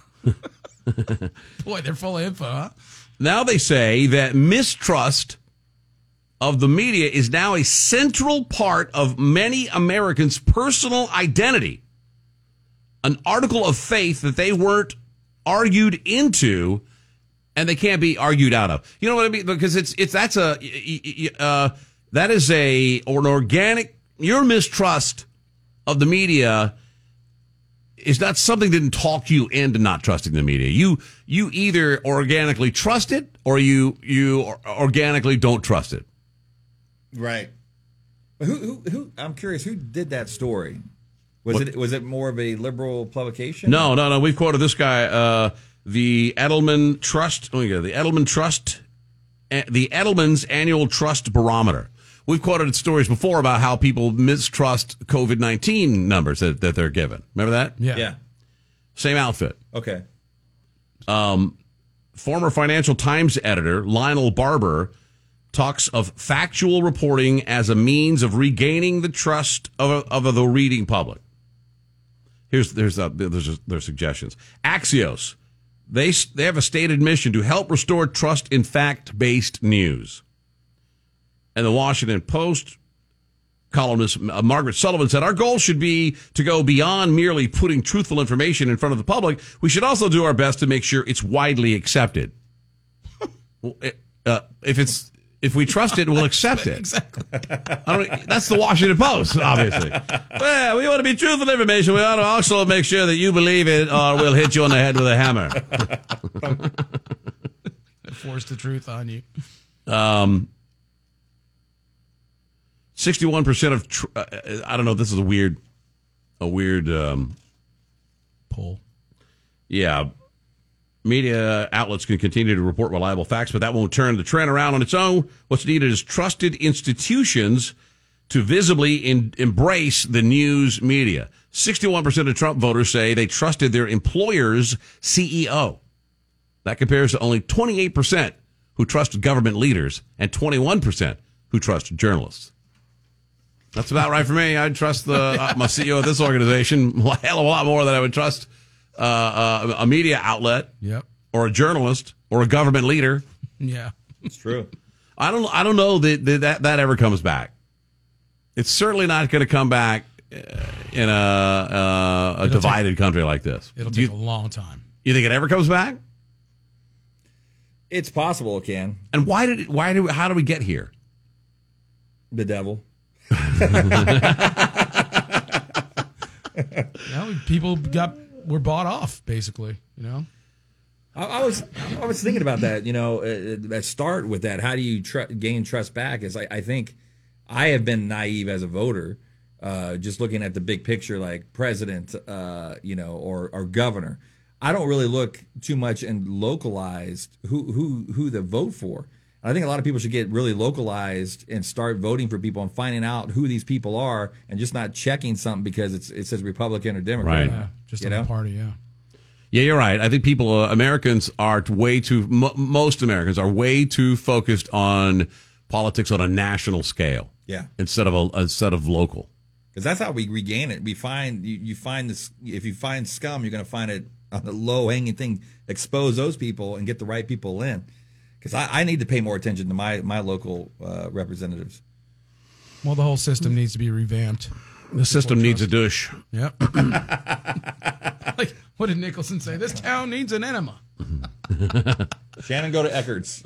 Boy, they're full of info, huh? Now they say that mistrust of the media is now a central part of many Americans' personal identity. An article of faith that they weren't argued into, and they can't be argued out of. You know what I mean? Because it's it's that's a uh, that is a or an organic. Your mistrust of the media is not something that didn't talk you into not trusting the media. You you either organically trust it or you you organically don't trust it. Right. But who, who, who? I'm curious. Who did that story? Was What? it was it more of a liberal publication? No, no, no. We've quoted this guy, uh, the Edelman Trust. Oh, yeah, the Edelman Trust, eh, the Edelman's annual Trust Barometer. We've quoted stories before about how people mistrust COVID nineteen numbers that, that they're given. Remember that? Yeah. Yeah. Same outfit. Okay. Um, former Financial Times editor Lionel Barber talks of factual reporting as a means of regaining the trust of, of the reading public. Here's there's uh, there's their suggestions. Axios, they they have a stated mission to help restore trust in fact-based news. And the Washington Post columnist uh, Margaret Sullivan said, our goal should be to go beyond merely putting truthful information in front of the public. We should also do our best to make sure it's widely accepted. Well, it, uh, if it's if we trust it, we'll accept it. Exactly. I don't, that's the Washington Post, obviously. Well, we want to be truthful information. We ought to also make sure that you believe it, or we'll hit you on the head with a hammer. Force the truth on you. Um, sixty-one percent of tr- uh, I don't know. This is a weird, a weird um, poll. Yeah. Media outlets can continue to report reliable facts, but that won't turn the trend around on its own. What's needed is trusted institutions to visibly in, embrace the news media. sixty-one percent of Trump voters say they trusted their employer's C E O. That compares to only twenty-eight percent who trust government leaders and twenty-one percent who trust journalists. That's about right for me. I'd trust the uh, my C E O of this organization a hell of a lot more than I would trust uh, uh, a media outlet, Yep. or a journalist, or a government leader. Yeah. It's true. I don't. I don't know that that that, that ever comes back. It's certainly not going to come back uh, in a uh, a It'll divided take- country like this. It'll Do take you, a long time. you think it ever comes back? It's possible it can. And why did it, why do how do we get here? The devil. Now people got were bought off, basically. You know. I, I was I was thinking about that. You know, uh, uh, start with that. How do you tr- gain trust back? Is I, I think I have been naive as a voter, uh, just looking at the big picture, like president, uh, you know, or or governor. I don't really look too much and localized who who who to vote for. I think a lot of people should get really localized and start voting for people and finding out who these people are, and just not checking something because it's it says Republican or Democrat. Right. Yeah, just You on know? the party. Yeah. Yeah, you're right. I think people, uh, Americans are way too, m- most Americans are way too focused on politics on a national scale. Yeah. Instead of a, instead of local. Because that's how we regain it. We find you, you find this. If you find scum, you're going to find it on the low hanging thing. Expose those people and get the right people in. Because I, I need to pay more attention to my my local uh, representatives. Well, the whole system needs to be revamped. The system needs a douche. Yep. Like, what did Nicholson say? This town needs an enema. Shannon, go to Eckert's.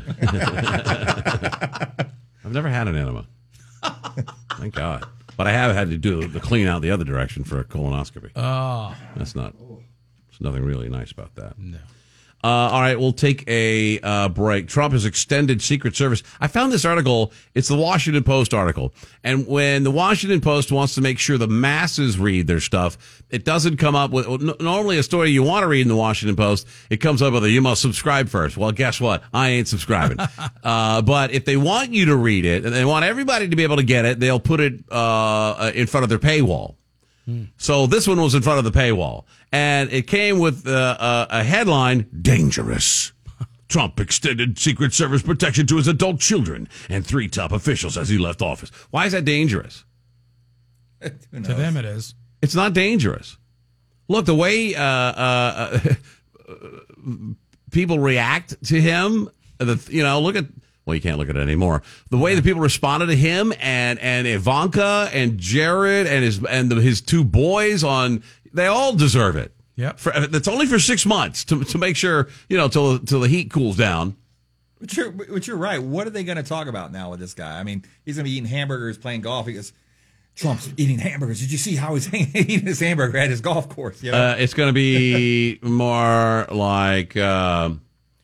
I've never had an enema. Thank God. But I have had to do the clean out the other direction for a colonoscopy. Oh. That's not, there's nothing really nice about that. No. Uh, all right, we'll take a uh, break. Trump has extended Secret Service. I found this article. It's the Washington Post article. And when the Washington Post wants to make sure the masses read their stuff, it doesn't come up with, normally a story you want to read in the Washington Post, it comes up with a, you must subscribe first. Well, guess what? I ain't subscribing. uh, but if they want you to read it, and they want everybody to be able to get it, they'll put it uh, in front of their paywall. So this one was in front of the paywall, and it came with uh, a, a headline, Dangerous. Trump extended Secret Service protection to his adult children and three top officials as he left office. Why is that dangerous? To them it is. It's not dangerous. Look, the way uh, uh, uh, people react to him, the, you know, look at, well, you can't look at it anymore. The way that people responded to him and, and Ivanka and Jared and his and the, his two boys on, they all deserve it. Yeah, that's only for six months to to make sure, you know, till till the heat cools down. But you're, but you're right. What are they going to talk about now with this guy? I mean, he's going to be eating hamburgers, playing golf. He goes, Trump's eating hamburgers. Did you see how he's eating his hamburger at his golf course? You know? Uh, it's going to be more like. Uh,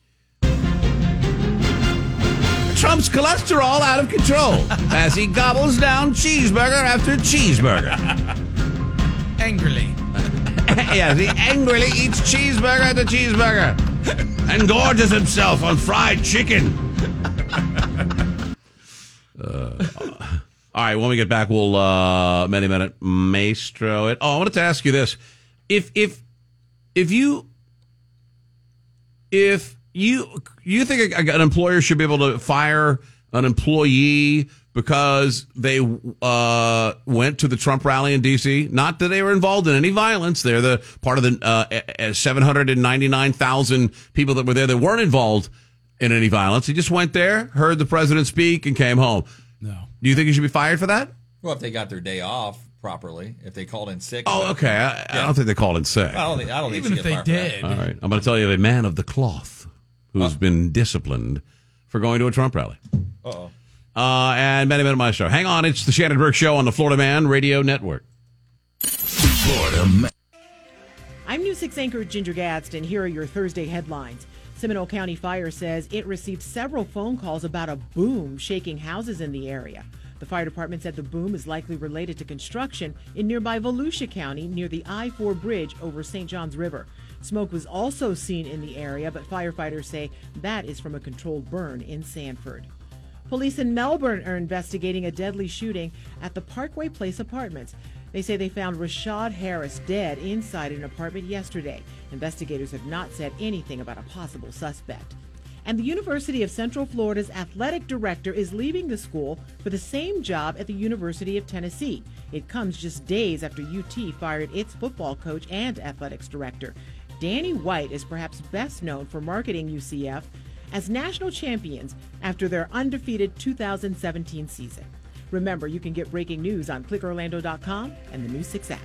Trump's cholesterol out of control as he gobbles down cheeseburger after cheeseburger. Angrily. Yes, he angrily eats cheeseburger after cheeseburger and gorges himself on fried chicken. Uh, all right, when we get back, we'll uh, many minute maestro it. Oh, I wanted to ask you this: if if if you if You you think an employer should be able to fire an employee because they uh, went to the Trump rally in D C? Not that they were involved in any violence. They're the part of the uh, seven hundred ninety-nine thousand people that were there that weren't involved in any violence. He just went there, heard the president speak, and came home. No. Do you think he should be fired for that? Well, if they got their day off properly, if they called in sick. Oh, okay. I, yeah. I don't think they called in sick. I don't think. I don't think Even they if should they get fired for did. All right. I'm going to tell you a man of the cloth who's Oh. been disciplined for going to a Trump rally. that. Uh-oh. Uh, and Benny Benny Maestro. Hang on, it's the Shannon Burke Show on the Florida Man Radio Network. Florida Man. I'm News six anchor Ginger Gadsden. Here are your Thursday headlines. Seminole County Fire says it received several phone calls about a boom shaking houses in the area. The fire department said the boom is likely related to construction in nearby Volusia County near the I four bridge over Saint Johns River. Smoke was also seen in the area, but firefighters say that is from a controlled burn in Sanford. Police in Melbourne are investigating a deadly shooting at the Parkway Place Apartments. They say they found Rashad Harris dead inside an apartment yesterday. Investigators have not said anything about a possible suspect. And the University of Central Florida's athletic director is leaving the school for the same job at the University of Tennessee. It comes just days after U T fired its football coach and athletics director. Danny White is perhaps best known for marketing U C F as national champions after their undefeated two thousand seventeen season. Remember, you can get breaking news on click orlando dot com and the News six app.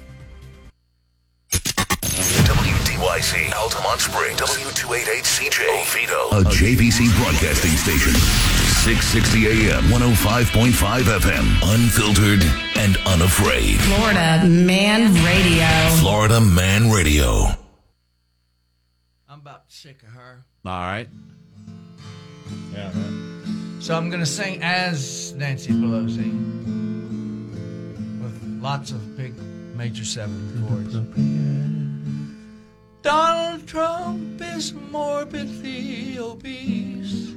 W D Y C, Altamont Springs, W two eighty-eight C J, Oviedo, a J V C broadcasting station. six sixty A M, one oh five point five F M, unfiltered and unafraid. Florida Man Radio. Florida Man Radio. I'm about sick of her. All right. Yeah. So I'm going to sing as Nancy Pelosi with lots of big major seven chords. Donald Trump is morbidly obese.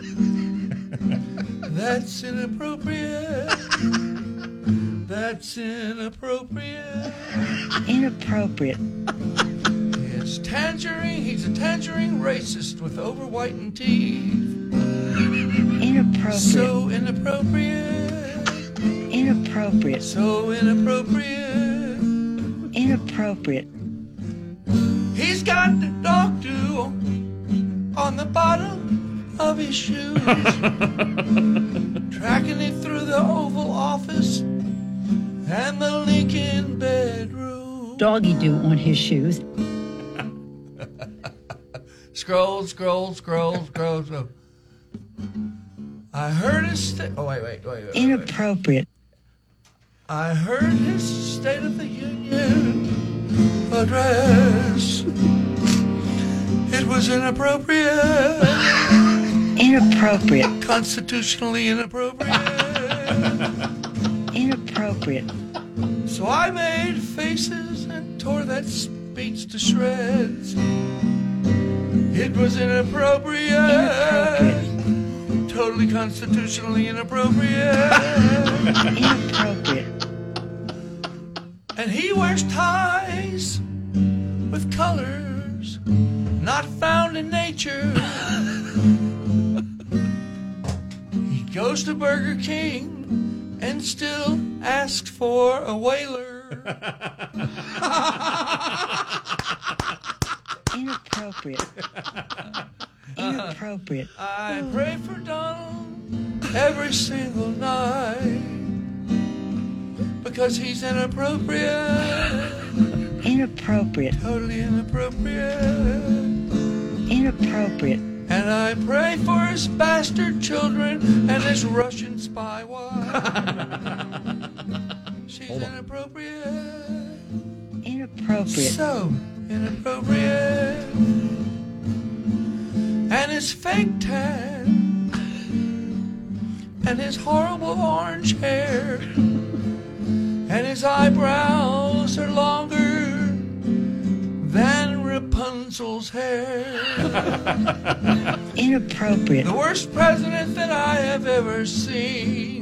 That's inappropriate. That's inappropriate. Inappropriate. It's tangerine. He's a tangerine racist with over whitened teeth. Inappropriate. So inappropriate. Inappropriate. So inappropriate. Inappropriate. He's got the dog do on the bottom of his shoes. Tracking it through the Oval Office and the Lincoln bedroom. Doggy do on his shoes. Scroll, scroll, scroll, scroll, scroll. I heard his sta- oh wait, wait, wait, wait. Inappropriate. I heard his State of the Union address. It was inappropriate. Inappropriate. Constitutionally inappropriate. Inappropriate. So I made faces and tore that speech to shreds. It was inappropriate. Inappropriate. Totally constitutionally inappropriate. Inappropriate. And he wears ties with colors not found in nature. He goes to Burger King and still asks for a whaler. Inappropriate. Inappropriate. I pray for Donald every single night because he's inappropriate. Inappropriate. Totally inappropriate. Inappropriate. And I pray for his bastard children and his Russian spy wife. She's inappropriate. Inappropriate. So inappropriate. And his fake tan and his horrible orange hair and his eyebrows are longer than Rapunzel's hair. Inappropriate. The worst president that I have ever seen.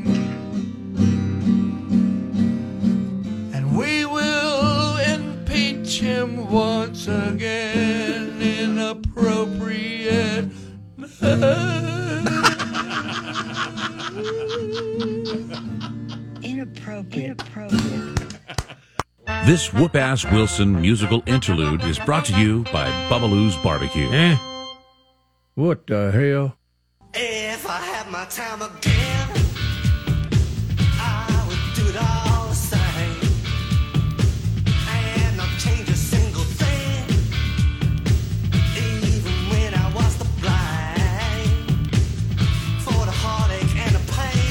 And we will impeach him once again. Inappropriate. Inappropriate. Inappropriate. This Whoop-Ass Wilson musical interlude is brought to you by Bubbaloo's Barbecue. Eh? What the hell? If I had my time again, I would do it all the same. And not change a single thing, even when I was the blind. For the heartache and the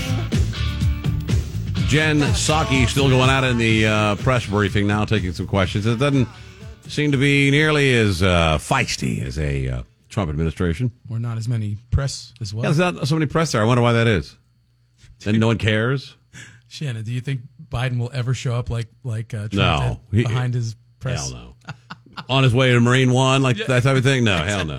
pain. Jen Psaki still going out in the uh, press briefing now, taking some questions. It doesn't seem to be nearly as uh, feisty as a uh, Trump administration. Or not as many press as well. Yeah, there's not so many press there. I wonder why that is. Then no one cares. Shannon, do you think Biden will ever show up like like uh, Trump No. did He- behind his press? Hell no. On his way to Marine One, like that type of thing? No, hell no.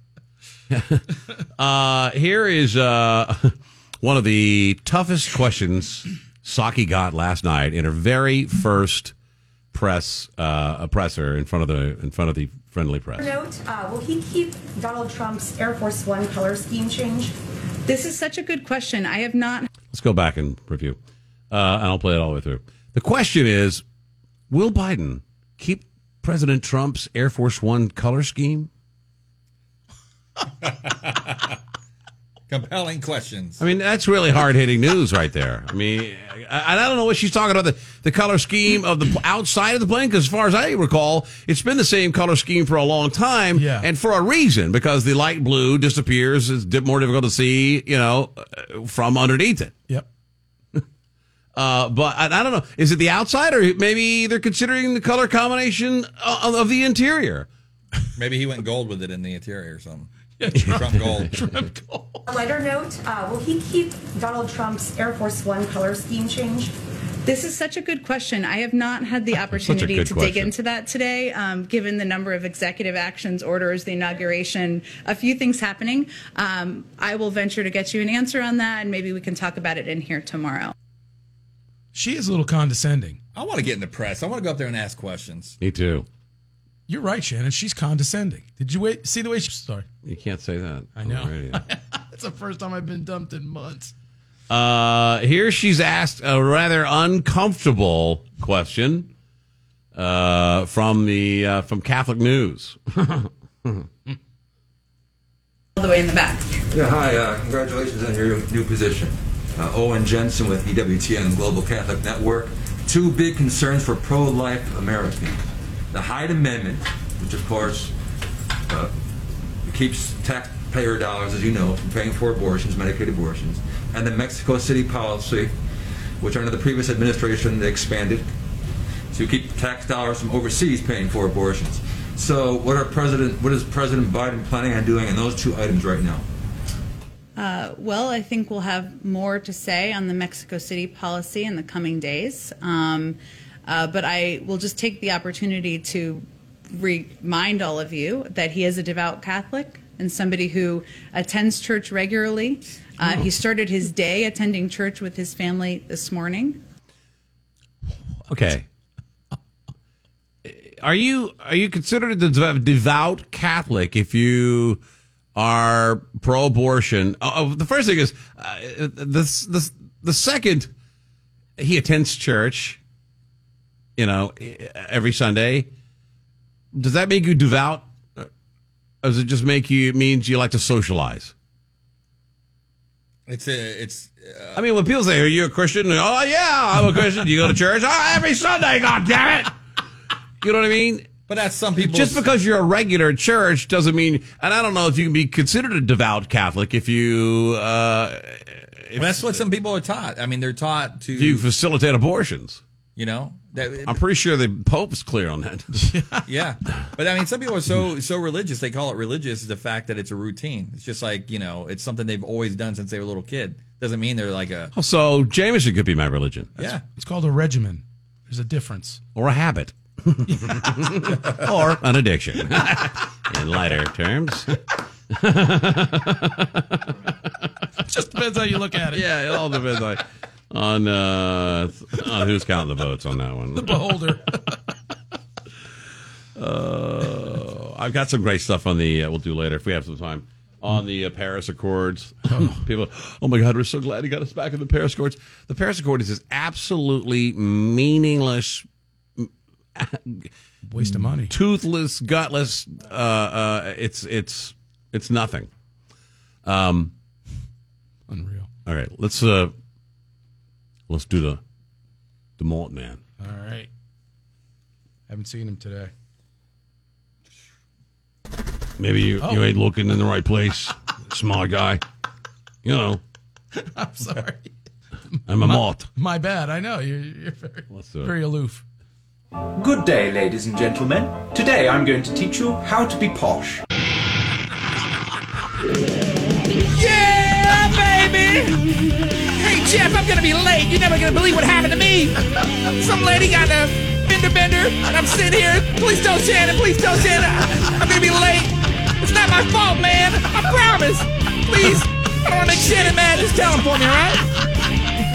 uh, here is uh, one of the toughest questions Psaki got last night in her very first press uh, presser in front of the in front of the friendly press. Note, uh, will he keep Donald Trump's Air Force One color scheme change? This is such a good question. I have not. Let's go back and review, uh, and I'll play it all the way through. The question is, will Biden keep President Trump's Air Force One color scheme? Compelling questions. I mean, that's really hard-hitting news right there. I mean, I, I don't know what she's talking about, the, the color scheme of the outside of the plane, because as far as I recall, it's been the same color scheme for a long time, yeah. and for a reason, because the light blue disappears, it's more difficult to see, you know, from underneath it. Yep. Uh, but I, I don't know, is it the outside, or maybe they're considering the color combination of, of the interior? Maybe he went gold with it in the interior or something. Yeah, Trump, Trump gold. Trump gold. A lighter note, uh, will he keep Donald Trump's Air Force One color scheme change? This is such a good question. I have not had the opportunity to question. dig into that today, um, given the number of executive actions, orders, the inauguration, a few things happening. Um, I will venture to get you an answer on that, and maybe we can talk about it in here tomorrow. She is a little condescending. I want to get in the press. I want to go up there and ask questions. Me too. You're right, Shannon. She's condescending. Did you wait? See the way she... Sorry. You can't say that. I know. It's the first time I've been dumped in months. Uh, here she's asked a rather uncomfortable question uh, from the uh, from Catholic News. All the way in the back. Yeah, hi. Uh, congratulations on your new position. Uh, Owen Jensen with E W T N Global Catholic Network. Two big concerns for pro-life Americans. The Hyde Amendment, which of course uh, keeps taxpayer dollars, as you know, from paying for abortions, Medicaid abortions, and the Mexico City policy, which under the previous administration they expanded to keep tax dollars from overseas paying for abortions. So, what are President, what is President Biden planning on doing on those two items right now? Uh, well, I think we'll have more to say on the Mexico City policy in the coming days. Um, Uh, but I will just take the opportunity to remind all of you that he is a devout Catholic and somebody who attends church regularly. Uh, he started his day attending church with his family this morning. Okay. Are you are you considered a devout Catholic if you are pro-abortion? Oh, the first thing is uh, this this the second he attends church, you know, every Sunday. Does that make you devout? Or does it just make you, it means you like to socialize? It's a, it's. Uh, I mean, when people say, "Are you a Christian?" Oh, yeah, I'm a Christian. Do you go to church? Oh, every Sunday, God damn it! You know what I mean? But that's some people. Just because you're a regular church doesn't mean. And I don't know if you can be considered a devout Catholic if you. Uh, if, well, that's what some people are taught. I mean, they're taught to. If you facilitate abortions. You know, that, I'm pretty sure the Pope's clear on that. Yeah, but I mean, some people are so so religious. They call it religious is the fact that it's a routine. It's just like, you know, it's something they've always done since they were a little kid. Doesn't mean they're like a. Oh, so Jameson could be my religion. That's, yeah, it's called a regimen. There's a difference, or a habit, or an addiction. In lighter terms. Just depends how you look at it. Yeah, it all depends on. On uh, on who's counting the votes on that one. The beholder. uh, I've got some great stuff on the, uh, we'll do later if we have some time, on the uh, Paris Accords. People, oh my God, we're so glad he got us back in the Paris Accords. The Paris Accord is this absolutely meaningless, waste of money, toothless, gutless. Uh, uh, it's it's it's nothing. Um, Unreal. All right, let's. Uh, Let's do the the malt man. All right. Haven't seen him today. Maybe you, oh. you ain't looking in the right place, small guy. You know. I'm sorry. I'm a my, malt. My bad. I know. You're, you're very, very aloof. Good day, ladies and gentlemen. Today I'm going to teach you how to be posh. Yeah, baby! Hey, Jeff, I'm gonna be late. You're never gonna believe what happened to me. Some lady got a fender bender, and I'm sitting here. Please tell Shannon, please tell Shannon. I'm gonna be late. It's not my fault, man. I promise. Please. I don't wanna make Shannon mad. Just tell him for me, all right?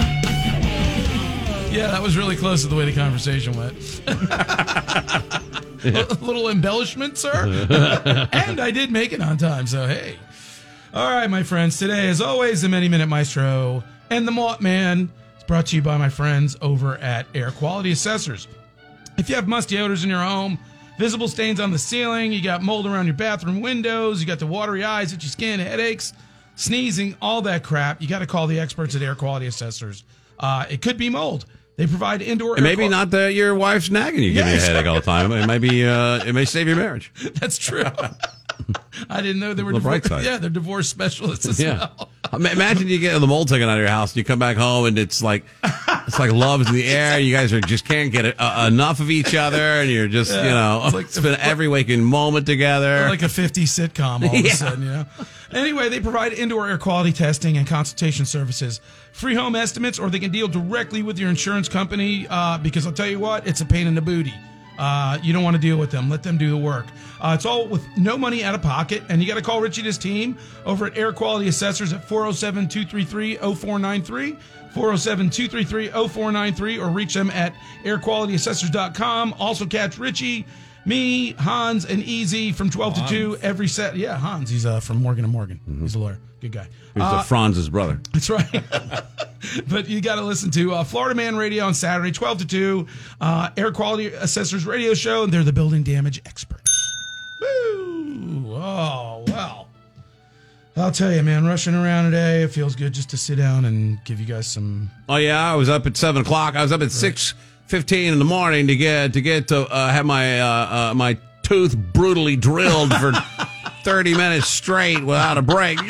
Yeah, that was really close to the way the conversation went. a little embellishment, sir. And I did make it on time, so hey. All right, my friends. Today, as always, the Many Minute Maestro and the Malt Man is brought to you by my friends over at Air Quality Assessors. If you have musty odors in your home, visible stains on the ceiling, you got mold around your bathroom windows, you got the watery eyes, itchy skin, headaches, sneezing, all that crap, you got to call the experts at Air Quality Assessors. Uh, it could be mold. They provide indoor And air maybe qual- not that your wife's nagging you, giving Yeah, you a headache all the time. It might be, uh, it may save your marriage. That's true. I didn't know they were The bright divorce, side. yeah, they're divorce specialists as Yeah. well. Ima- Imagine you get the mold taken out of your house, and you come back home, and it's like it's like love's in the air. You guys are just can't get uh, enough of each other, and you're just Yeah. you know It's like- spend every waking moment together. Like a fifties sitcom all of Yeah. a sudden, you know. Anyway, they provide indoor air quality testing and consultation services, free home estimates, or they can deal directly with your insurance company uh, because I'll tell you what, it's a pain in the booty. Uh, you don't want to deal with them. Let them do the work. Uh, it's all with no money out of pocket, and you got to call Richie and his team over at Air Quality Assessors at four oh seven, two three three, oh four nine three, four oh seven, two three three, oh four nine three, or reach them at air quality assessors dot com. Also catch Richie, me, Hans, and Easy from twelve to two every set. Yeah, Hans. He's uh, from Morgan and Morgan. He's a lawyer. Good guy. He's Uh, the Franz's brother. That's right. But you got to listen to uh, Florida Man Radio on Saturday, twelve to two, uh, Air Quality Assessors Radio Show, and they're the building damage experts. Woo! Oh, well. I'll tell you, man, rushing around today, it feels good just to sit down and give you guys some... Oh yeah, I was up at seven o'clock. I was up at six fifteen in the morning to get to get to uh, have my uh, uh, my tooth brutally drilled for thirty minutes straight without a break.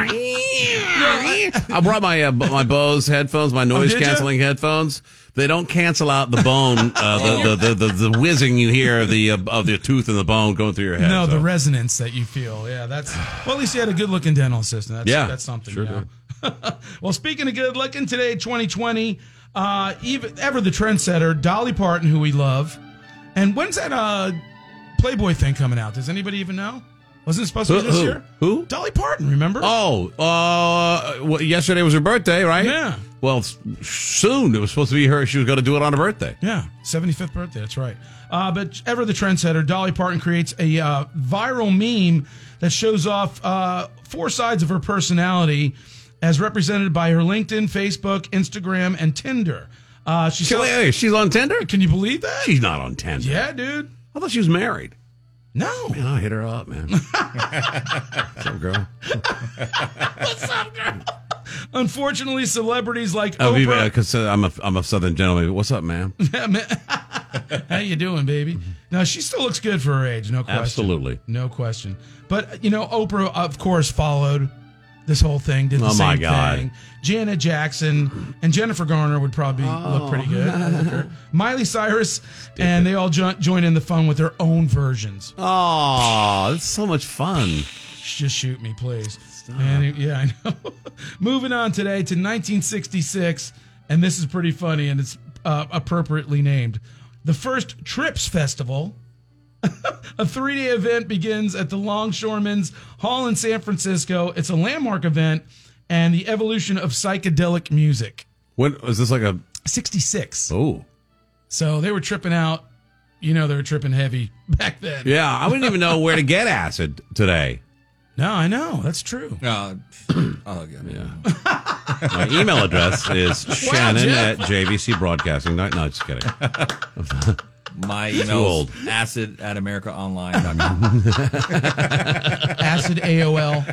I brought my uh, my Bose headphones, my noise did ya? canceling headphones. They don't cancel out the bone, uh, the, the, the, the the whizzing you hear of the uh, of the tooth and the bone going through your head. No, so. the resonance that you feel. Yeah, that's... Well, at least you had a good-looking dental assistant. That's, Yeah, that's something. sure you know? Well, speaking of good-looking, today, twenty twenty, uh, even, ever the trendsetter, Dolly Parton, who we love. And when's that uh, Playboy thing coming out? Does anybody even know? Wasn't it supposed to be Who- this who? year? Who? Dolly Parton, remember? Oh, uh, well, yesterday was her birthday, right? Yeah. Well, s- soon it was supposed to be her. She was going to do it on her birthday. Yeah, seventy-fifth birthday. That's right. Uh, but ever the trendsetter, Dolly Parton creates a uh, viral meme that shows off uh, four sides of her personality as represented by her LinkedIn, Facebook, Instagram, and Tinder. Uh, she's, She- hey, she's on Tinder? Can you believe that? She's not on Tinder. Yeah, dude. I thought she was married. No. Man, I'll hit her up, man. What's up, girl? What's up, girl? Unfortunately, celebrities like Oh, Oprah. because uh, I'm a I'm a Southern gentleman. What's up, man? Yeah, man. How you doing, baby? No, she still looks good for her age. No question. Absolutely. No question. But, you know, Oprah, of course, followed this whole thing, did the Oh, same my God. thing. Janet Jackson and Jennifer Garner would probably look pretty good. I like her. Miley Cyrus, and they all jo- join in the fun with their own versions. Oh, it's so much fun. Just shoot me, please. And, yeah, I know. Moving on today to nineteen sixty-six, and this is pretty funny, and it's uh, appropriately named. The first Trips Festival, a three-day event, begins at the Longshoremen's Hall in San Francisco. It's a landmark event and the evolution of psychedelic music. When was this like a sixty-six? Oh. So they were tripping out. You know, they were tripping heavy back then. Yeah, I wouldn't even know where to get acid today. No, I know. That's true. Uh, oh, yeah. My email address is Wow, Shannon Jeff. at J V C Broadcasting. No, no, just kidding. My Too email old. is acid at america online dot com. Acid A O L.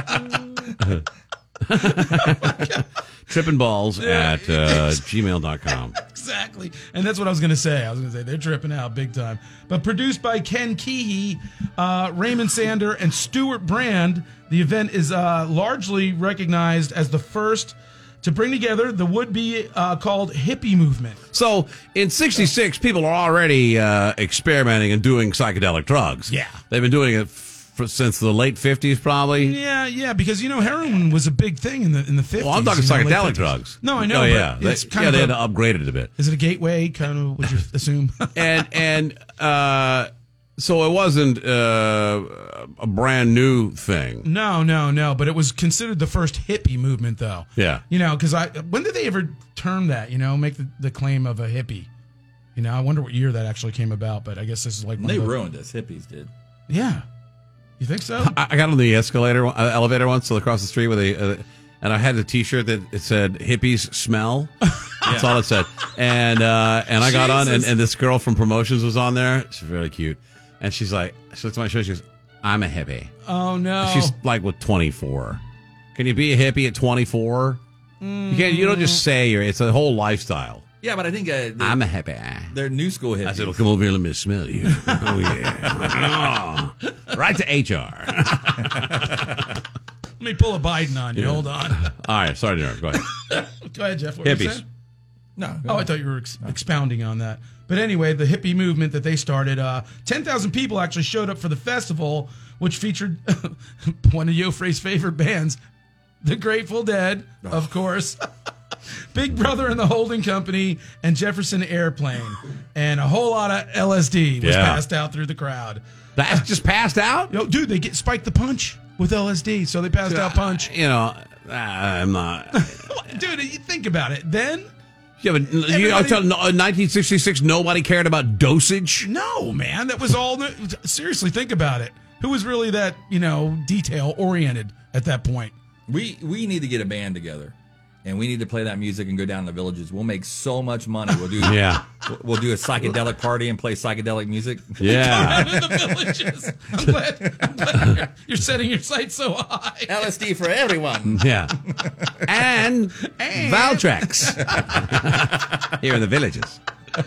Tripping balls Yeah. at uh, gmail dot com. Exactly. And that's what I was going to say. I was going to say they're tripping out big time. But produced by Ken Keehee, uh, Raymond Sander, and Stuart Brand, the event is uh, largely recognized as the first to bring together the would-be uh, called hippie movement. So in sixty-six, people are already uh, experimenting and doing psychedelic drugs. Yeah. They've been doing it f- since the late fifties, probably. Yeah, yeah, because you know heroin was a big thing in the in the fifties. Well, I'm talking you know, late psychedelic fifties. drugs. No, I know. Oh, but yeah. it's They- kind yeah, of they a- had to upgrade it a bit. Is it a gateway? Kind of, would you assume? and and uh, so it wasn't uh, a brand new thing. No, no, no. But it was considered the first hippie movement, though. Yeah. You know, because I when did they ever term that? You know, make the, the claim of a hippie? You know, I wonder what year that actually came about, but I guess this is like one They of the- ruined us. Hippies did. Yeah. You think so? I, I got on the escalator, uh, elevator once across the street with a, uh, and I had a T-shirt that it said "Hippies smell." That's all it said. And uh, and I got on, and, Jesus. and this girl from promotions was on there. She's really cute, and she's like, she looks at my shirt. She goes, "I'm a hippie." Oh no. She's like with twenty-four. Can you be a hippie at twenty-four? Mm. You can't. You don't just say you're. It's a whole lifestyle. Yeah, but I think uh, I'm a hippie. They're new school hippies. I said, "Well, come over here, let me smell you." Oh yeah, oh. Right to H R. Let me pull a Biden on you. Yeah. Hold on. All right, sorry to interrupt. Go ahead. Go ahead, Jeff. What were you Hippies. saying? No. Oh, I thought you were ex- expounding on that. But anyway, the hippie movement that they started, uh, ten thousand people actually showed up for the festival, which featured one of Joffrey's favorite bands, The Grateful Dead, of course, Big Brother and the Holding Company, and Jefferson Airplane. And a whole lot of L S D was Yeah. passed out through the crowd. That's just passed out? Yo, dude, they get spiked the punch with L S D, so they passed out punch. You know, I'm not. Dude, you think about it. Then... Yeah, but you know, until no- nineteen sixty-six, nobody cared about dosage. No, man, that was all. Seriously, think about it. Who was really that, you know, detail oriented at that point? We we need to get a band together, and we need to play that music and go down to the villages. We'll make so much money. We'll do Yeah. We'll, we'll do a psychedelic party and play psychedelic music. Yeah. Go down to the villages. I'm glad, I'm glad you're, you're setting your sights so high. L S D for everyone. Yeah. And, Valtrex. Here in the villages.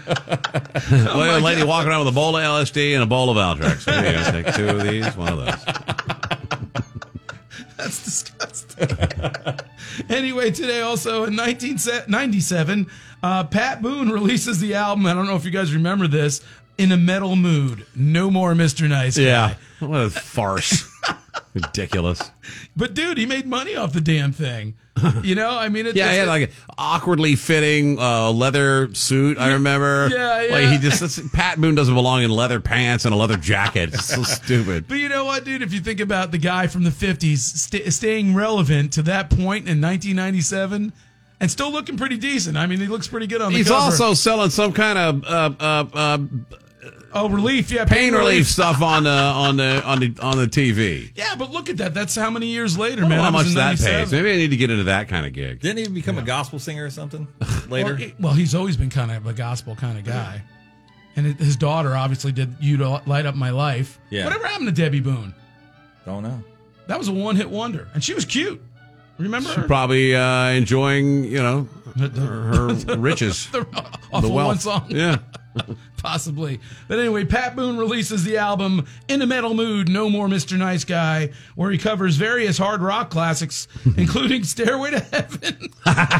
Oh Well, a lady walking around with a bowl of L S D and a bowl of Valtrex. There you go. Take two of these, one of those. That's disgusting. Anyway, today also in nineteen ninety-seven, uh, Pat Boone releases the album. I don't know if you guys remember this. In a Metal Mood. No more Mister Nice Guy. Yeah. What a farce. Ridiculous. But dude, he made money off the damn thing. You know, I mean, it, Yeah, it's- he had like an awkwardly fitting uh, leather suit, I remember. Yeah, yeah. Like he just, that's- Pat Boone doesn't belong in leather pants and a leather jacket. It's so stupid. But you know what, dude? If you think about the guy from the fifties st- staying relevant to that point in nineteen ninety-seven and still looking pretty decent. I mean, he looks pretty good on the He's cover. also selling some kind of uh, uh, uh, oh, relief, yeah, pain relief stuff on the on the on the on the T V. Yeah, but look at that. That's how many years later, I don't man. know how That was much in that pays. ninety-seven. Maybe I need to get into that kind of gig. Didn't he become a gospel singer or something later? Well, he- well, he's always been kind of a gospel kind of guy. And it- his daughter obviously did You to Light Up My Life. Yeah. Whatever happened to Debbie Boone? Don't know. That was a one-hit wonder. And she was cute. Remember her? Probably uh, enjoying, you know, her, her riches, the, the off of wealth. one song. Yeah. Possibly. But anyway, Pat Boone releases the album In a Metal Mood, No More Mister Nice Guy, where he covers various hard rock classics, including Stairway to Heaven.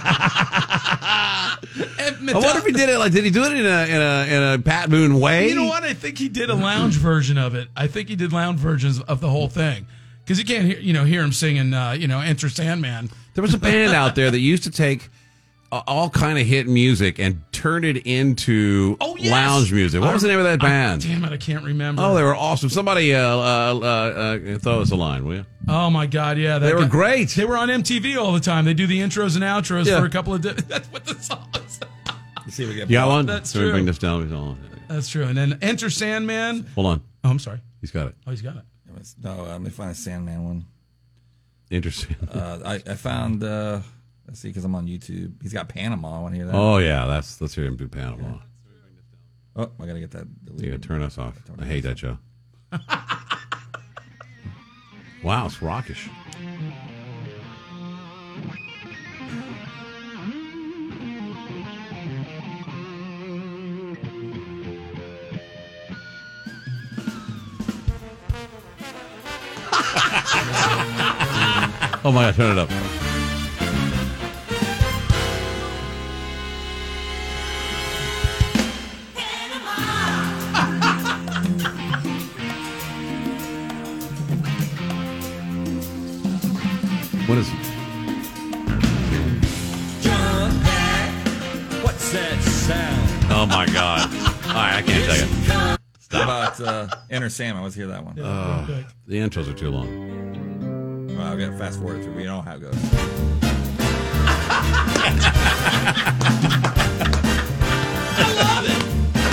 I wonder if he did it like, did he do it in a in a in a Pat Boone way? You know what? I think he did a lounge version of it. I think he did lounge versions of the whole thing. Because you can't hear, you know, hear him singing, uh, you know, Enter Sandman. There was a band out there that used to take uh, all kind of hit music and turn it into Oh, yes! lounge music. What was the name of that I- band? damn it, I can't remember. Oh, they were awesome. Somebody uh, uh, uh, uh, throw us a line, will you? Oh my God, yeah, that They were guy- great. They were on M T V all the time. They do the intros and outros Yeah. for a couple of. Di- that's what the songs. Let's see if we get You got one? That's so we true. bring this down. Hold on. That's true. And then Enter Sandman. Hold on. Oh, I'm sorry. He's got it. Oh, he's got it. No, uh, let me find a Sandman one. Interesting. Uh, I, I found, uh, let's see, because I'm on YouTube. He's got Panama. I want to hear that. Oh, yeah. That's Let's hear him do Panama. Oh, I got to get that You deleted. gotta turn us off. I hate that show. Wow, it's rockish. Oh my God, turn it up. What is it? What's that sound? Oh my God. All right, I can't take it. How about uh, Enter Sandman? Let's hear that one. Uh, the intros are too long. Well, I've got to fast forward through. We know how it goes. I love it.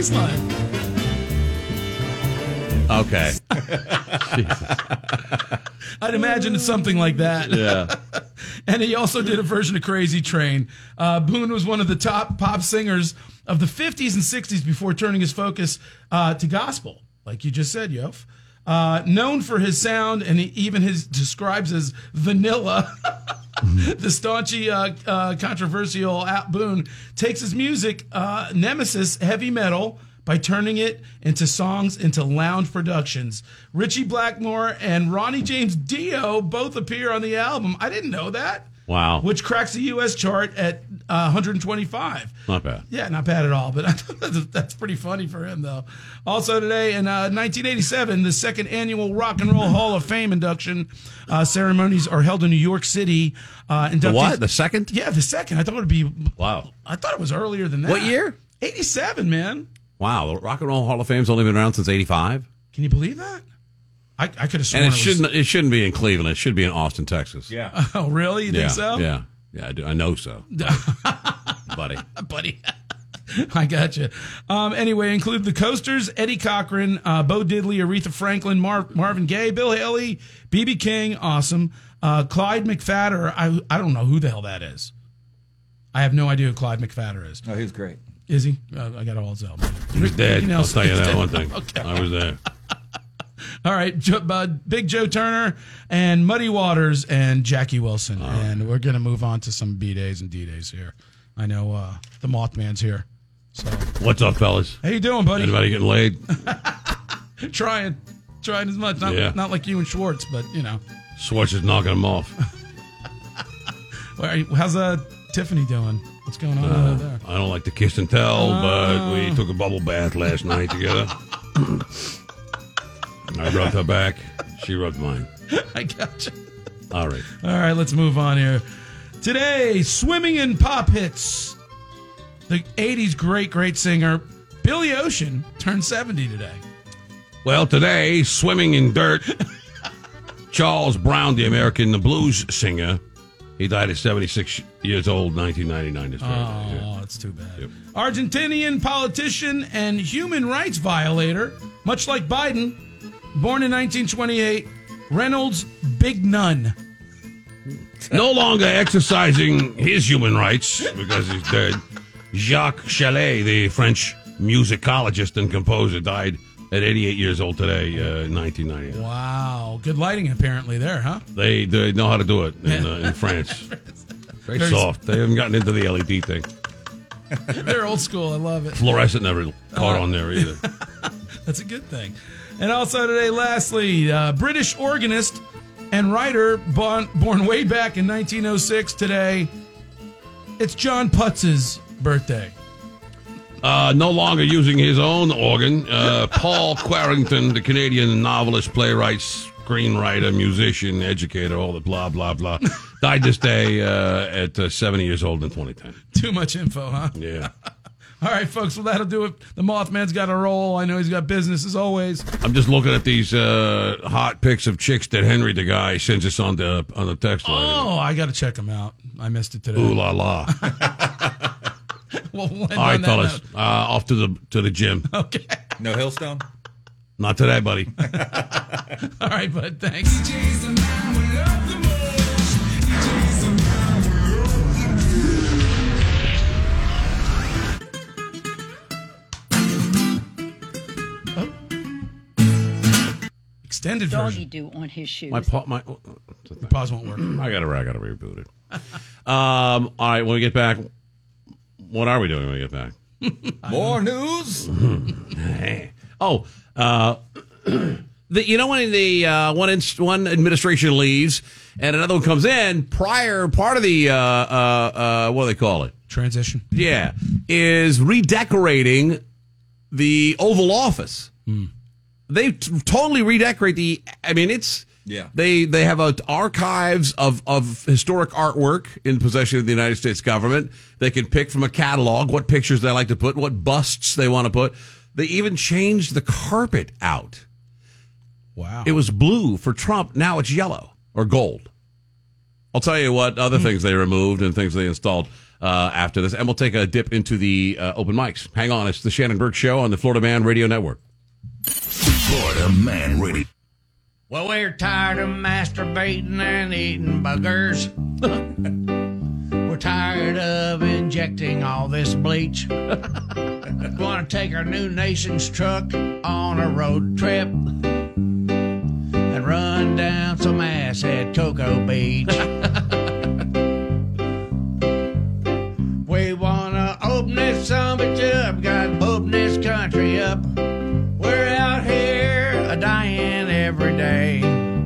bass line. Okay. I'd imagine it's something like that. Yeah. And he also did a version of Crazy Train. Uh, Boone was one of the top pop singers of the fifties and sixties before turning his focus uh, to gospel, like you just said, Yof. Uh, known for his sound, and he even his describes as vanilla. The staunchy, uh, uh, controversial Al Boone takes his music, uh, Nemesis heavy metal, by turning it into songs into lounge productions. Richie Blackmore and Ronnie James Dio both appear on the album. I didn't know that. Wow. Which cracks the U S chart at uh, one hundred twenty-five. Not bad. Yeah, not bad at all, but that's pretty funny for him, though. Also today, in uh, nineteen eighty-seven, the second annual Rock and Roll Hall of Fame induction uh, ceremonies are held in New York City. Uh, The what? The second? Yeah, the second. I thought it would be... Wow. I thought it was earlier than that. What year? eighty-seven, man. Wow, the Rock and Roll Hall of Fame's only been around since eighty-five. Can you believe that? I, I could have sworn And it, it was... shouldn't it shouldn't be in Cleveland. It should be in Austin, Texas. Yeah. Oh, really? You yeah, think so? Yeah. Yeah, I do. I know so. Buddy. Buddy. I got you. Um, anyway, include the Coasters, Eddie Cochran, uh, Bo Diddley, Aretha Franklin, Mar- Marvin Gaye, Bill Haley, B B King, awesome. Uh, Clyde McPhatter, I I don't know who the hell that is. I have no idea who Clyde McPhatter is. Oh, he was great. Is he? Uh, I got all his albums. He was dead. I'll tell you that Dead. one thing. Okay. I was there. All right, Joe, uh, Big Joe Turner and Muddy Waters and Jackie Wilson. Oh. And we're going to move on to some B-Days and D-Days here. I know uh, the Mothman's here. So, What's up, fellas? how you doing, buddy? Anybody getting laid? Trying. Trying as much. Not, Yeah. not like you and Schwartz, but, you know. Schwartz is knocking them off. Well, are you- How's uh, Tiffany doing? What's going on Uh, over there? I don't like to kiss and tell, but Oh. we took a bubble bath last night together. I rubbed her back. She rubbed mine. I got you. All right. All right, let's move on here. Today, swimming in pop hits. The eighties great, great singer Billy Ocean turned seventy today. Well, today, swimming in dirt, Charles Brown, the American blues singer, he died at seventy-six years old, nineteen ninety-nine. This Friday. Oh, Yeah. that's too bad. Yep. Argentinian politician and human rights violator, much like Biden, born in nineteen twenty-eight, Reynolds Big Nun. No longer exercising his human rights because he's dead. Jacques Chalet, the French musicologist and composer, died at eighty-eight years old today, uh, nineteen ninety. Wow, good lighting apparently there, huh? They they know how to do it in, uh, in France. Very Very- soft. They haven't gotten into the L E D thing. They're old school. I love it. Fluorescent never caught on there either. That's a good thing. And also today, lastly, uh, British organist and writer born, born way back in nineteen oh six today. It's John Putz's birthday. Uh, no longer using his own organ, uh, Paul Quarrington, the Canadian novelist, playwright, screenwriter, musician, educator, all the blah, blah, blah, died this day uh, at uh, seventy years old in twenty ten. Too much info, huh? Yeah. All right, folks. Well, that'll do it. The Mothman's got a roll. I know he's got business as always. I'm just looking at these uh, hot pics of chicks that Henry, the guy, sends us on the, on the text line. Oh, I got to check him out. I missed it today. Ooh la la. Well, we'll end All right, on that fellas, note. uh, off to the to the gym. Okay. No Hillstone? Not today, buddy. All right, bud. Thanks. Extended Doggy version. do on his shoes. My pa- my The pause won't work. I gotta I gotta reboot it. Um, all right, when we get back, what are we doing when we get back? More news? Oh, uh, the, you know when the uh, one inst- one administration leaves and another one comes in, prior part of the uh, uh, uh, what do they call it? Transition. Yeah, is redecorating the Oval Office. They t- totally redecorate the. I mean, it's Yeah. They they have a, archives of, of historic artwork in possession of the United States government. They can pick from a catalog what pictures they like to put, what busts they want to put. They even changed the carpet out. Wow. It was blue for Trump. Now it's yellow or gold. I'll tell you what other things they removed and things they installed uh, after this, and we'll take a dip into the uh, open mics. Hang on, it's the Shannon Burke Show on the Florida Man Radio Network. Florida Man Radio. Well, we're tired of masturbating and eating buggers. We're tired of injecting all this bleach. Want to take our new nation's truck on a road trip and run down some ass at Cocoa Beach. We want to open this sumbitch up, got to open this country up. We're out here a-dying every day.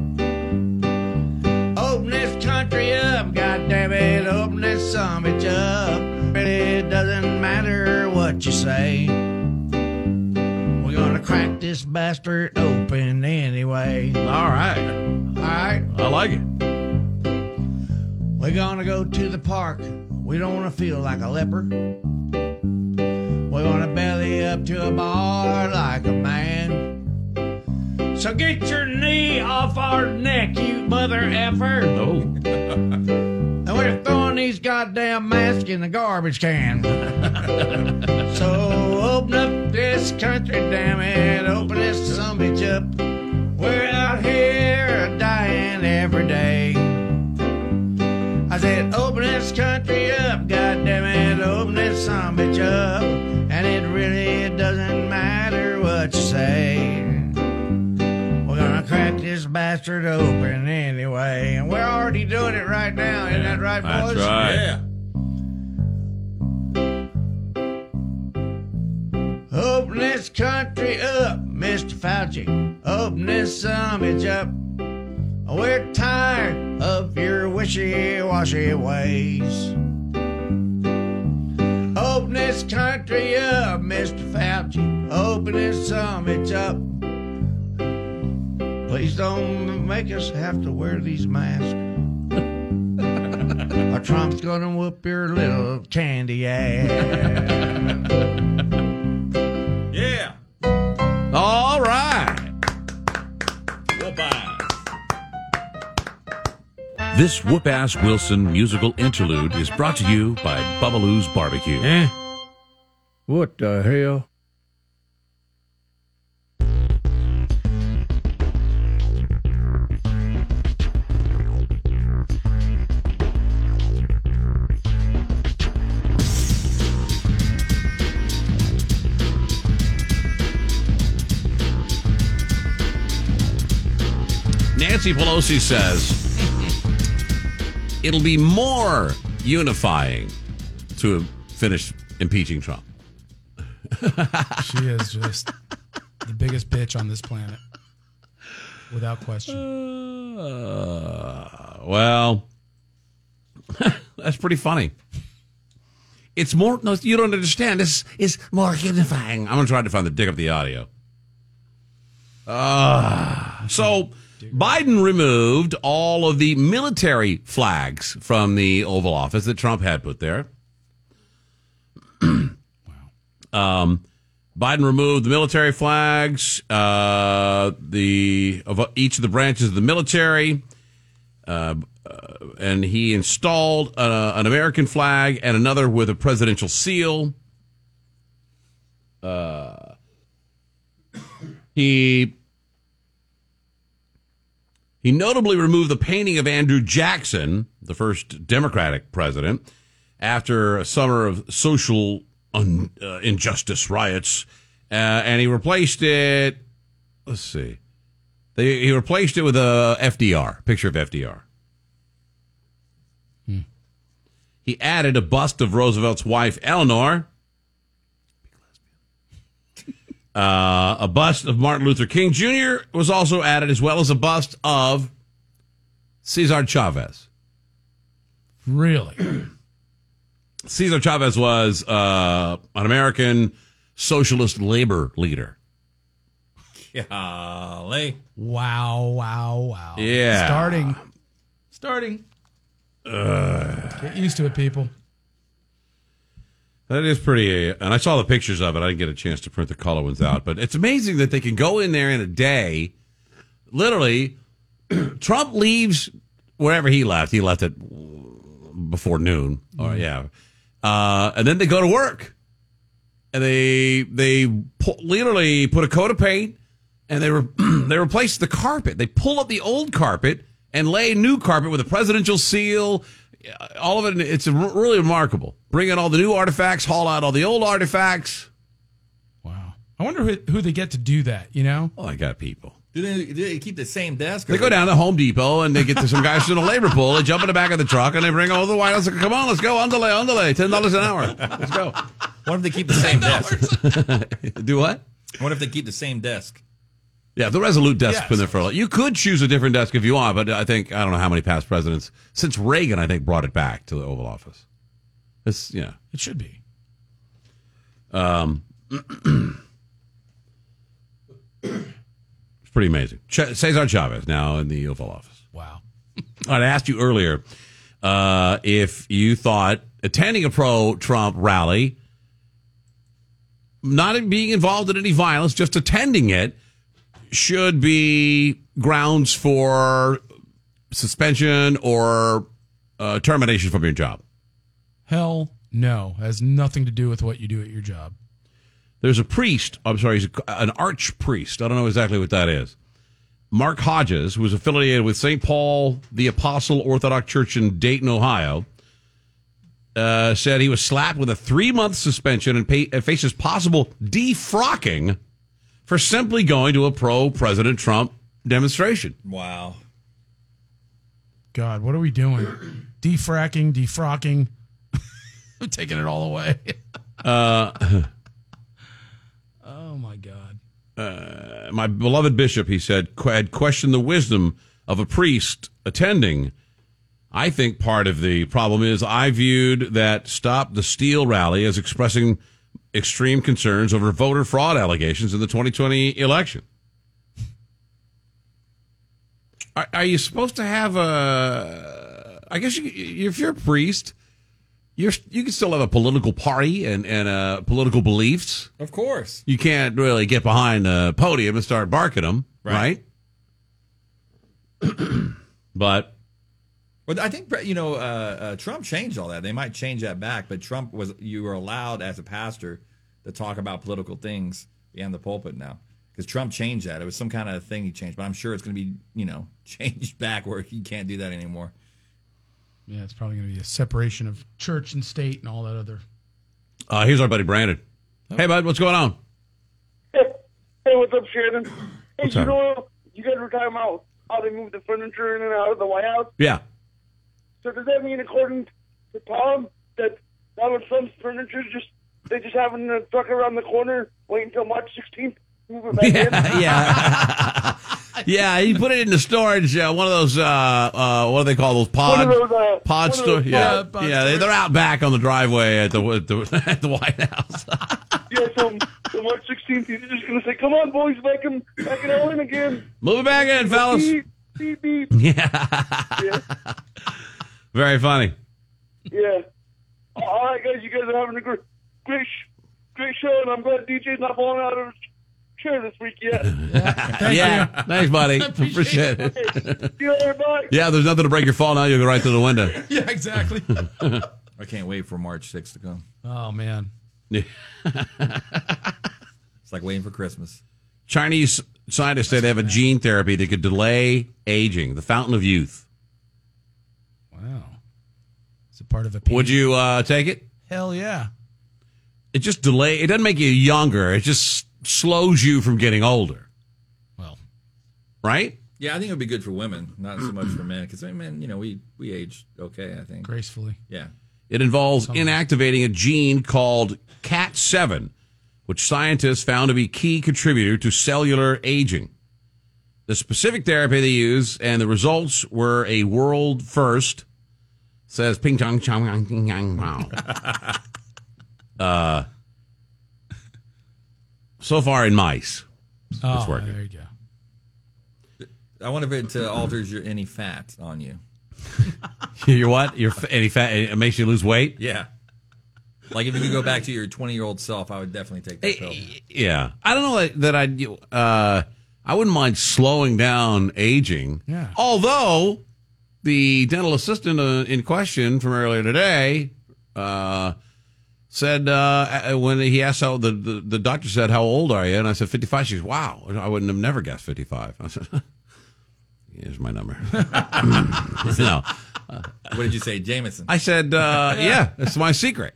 Open this country up, goddammit, open this sumbitch up. It doesn't matter what you say. We're gonna crack this bastard open anyway. All right. All right. I like it. We're gonna go to the park. We don't want to feel like a leper. We want to belly up to a bar like a man. So get your knee off our neck, you mother effer. Oh. And we're throwing these goddamn masks in the garbage can. So open up this country, damn it. Open this sumbitch up. We're out here dying every day. I said, open this country up, goddammit, open this sumbitch up. And it really doesn't matter what you say. We're gonna crack this bastard open anyway. And we're already doing it right now, isn't that right, boys? That's right. Yeah. Open this country up, Mister Fauci. Open this sumbitch up. We're tired of your wishy-washy ways. Open this country up, Mister Fauci. Open this summit up. Please don't make us have to wear these masks. Or Trump's gonna whoop your little candy ass. Yeah. All right. Whoop-ass. This Whoop-Ass Wilson musical interlude is brought to you by Bubbaloo's Barbecue. Eh? What the hell? Nancy Pelosi says it'll be more unifying to finish impeaching Trump. She is just the biggest bitch on this planet, without question. Uh, well, that's pretty funny. It's more, no, you don't understand. This is more unifying. I'm going to try to find the dig up the audio. Uh, so Biden removed all of the military flags from the Oval Office that Trump had put there. Wow. Um, Biden removed the military flags, uh, the of each of the branches of the military, uh, uh, and he installed uh, an American flag and another with a presidential seal. Uh, he he notably removed the painting of Andrew Jackson, the first Democratic president, after a summer of social un, uh, injustice riots, uh, and he replaced it. Let's see, they, he replaced it with a F D R picture of F D R. Hmm. He added a bust of Roosevelt's wife Eleanor. Uh, a bust of Martin Luther King Junior was also added, as well as a bust of Cesar Chavez. Really? Cesar Chavez was uh, an American socialist labor leader. Golly. Wow, wow, wow. Yeah. Starting. Starting. Uh, Get used to it, people. That is pretty, and I saw the pictures of it. I didn't get a chance to print the color ones out, but it's amazing that they can go in there in a day. Literally, Trump leaves wherever he left, he left it before noon. Or yeah, uh, and then they go to work, and they they pu- literally put a coat of paint, and they re- they replace the carpet. They pull up the old carpet and lay new carpet with a presidential seal. All of it, it's really remarkable. Bring in all the new artifacts, haul out all the old artifacts. Wow. I wonder who, who they get to do that, you know? Oh, I got people. Do they, do they keep the same desk? They go down to Home Depot and they get to some guys in a labor pool. They jump in the back of the truck and they bring all the White House. Come on, let's go. Underlay, underlay. ten dollars an hour. Let's go. What if they keep the same desk? Do what? What if they keep the same desk? Yeah, the Resolute desk's Yes. been there for a while. You could choose a different desk if you want, but I think, I don't know how many past presidents, since Reagan, I think, brought it back to the Oval Office. It's, yeah. It should be. Um, it's pretty amazing. Ch- Cesar Chavez now in the Oval Office. Wow. All right, I asked you earlier uh, if you thought attending a pro-Trump rally, not being involved in any violence, just attending it, should be grounds for suspension or uh, termination from your job. Hell no. Has nothing to do with what you do at your job. There's a priest, I'm sorry, he's a, an archpriest. I don't know exactly what that is. Mark Hodges, who was affiliated with Saint Paul the Apostle Orthodox Church in Dayton, Ohio, uh, said he was slapped with a three-month suspension and pay, uh, faces possible defrocking for simply going to a pro-President Trump demonstration. Wow. God, what are we doing? Defracking, defrocking. I'm taking it all away. uh, oh, my God. uh, my beloved bishop, he said, qu- had questioned the wisdom of a priest attending. I think part of the problem is I viewed that Stop the Steal rally as expressing extreme concerns over voter fraud allegations in the twenty twenty election. Are, are you supposed to have a? I guess you, if you're a priest, you're you can still have a political party and and uh, political beliefs. Of course, you can't really get behind a podium and start barking them, right? right? But. Well, I think you know uh, uh, Trump changed all that. They might change that back, but Trump was you were allowed as a pastor to talk about political things behind the pulpit now because Trump changed that. It was some kind of thing he changed, but I'm sure it's going to be you know changed back where he can't do that anymore. Yeah, it's probably going to be a separation of church and state and all that other. Uh, here's our buddy Brandon. Oh. Hey, bud, what's going on? Hey, hey what's up, Shannon? Hey, What's you up? know you guys were talking about how they moved the furniture in and out of the White House. Yeah. So does that mean, according to Tom, that Donald Trump's furniture just they just have it in a truck around the corner, wait until March sixteenth, move it back in? Yeah. Yeah, he put it in the storage. Uh, one of those, uh, uh, what do they call those pod? One of those, uh, pod one of store. those Yeah, pod- pod yeah, they, they're out back on the driveway at the at the, at the White House. Yeah, so, so March sixteenth, he's just going to say, "Come on, boys, back him, back it all in again." Move it back in, fellas. Beep, beep, beep. Yeah. Yeah. Very funny. Yeah. All right, guys, you guys are having a great, great, sh- great show, and I'm glad D J's not falling out of his chair this week yet. Thank yeah. you. Thanks, buddy. Appreciate Appreciate it. See you later, bye. Yeah, there's nothing to break your fall now. You'll go right through the window. Yeah, exactly. I can't wait for March sixth to come. Oh, man. Yeah. It's like waiting for Christmas. Chinese scientists say they have a gene therapy that could delay aging, the fountain of youth. Wow. It's a part of a. Would you uh, take it? Hell yeah. It just delay. It doesn't make you younger. It just slows you from getting older. Well, right? Yeah, I think it would be good for women, not so much for men, because men, you know, we we age okay. I think gracefully. Yeah. It involves inactivating a gene called C A T seven, which scientists found to be a key contributor to cellular aging. The specific therapy they use and the results were a world first, says Ping Chong Chong Ping Chong Wow. Uh, so far in mice, Oh, it's working. there you go. I wonder if it uh, alters your any fat on you. You're what? You're f- any fat? It makes you lose weight? Yeah. Like if you could go back to your twenty-year-old self, I would definitely take that pill. Yeah, I don't know that, that I'd. Uh, I wouldn't mind slowing down aging. Yeah. Although the dental assistant uh, in question from earlier today uh, said uh, when he asked how the, the the doctor said, "How old are you?" And I said, fifty-five. She goes, "Wow, I wouldn't have never guessed fifty-five." I said, "Here's my number." No. Uh, what did you say, Jameson? I said, uh, "Yeah, it's my secret."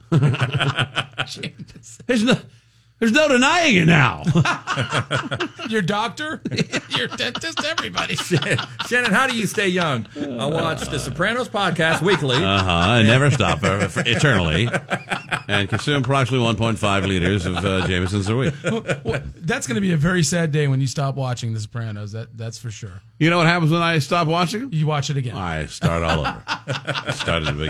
There's no. There's no denying it now. Your doctor, your dentist, everybody. Shannon, how do you stay young? I watch the Sopranos podcast weekly. Uh-huh. I never stop for, for eternally. And consume approximately one point five liters of uh, Jameson's a week. Well, well, that's going to be a very sad day when you stop watching The Sopranos. That That's for sure. You know what happens when I stop watching? You watch it again. I start all over. Start at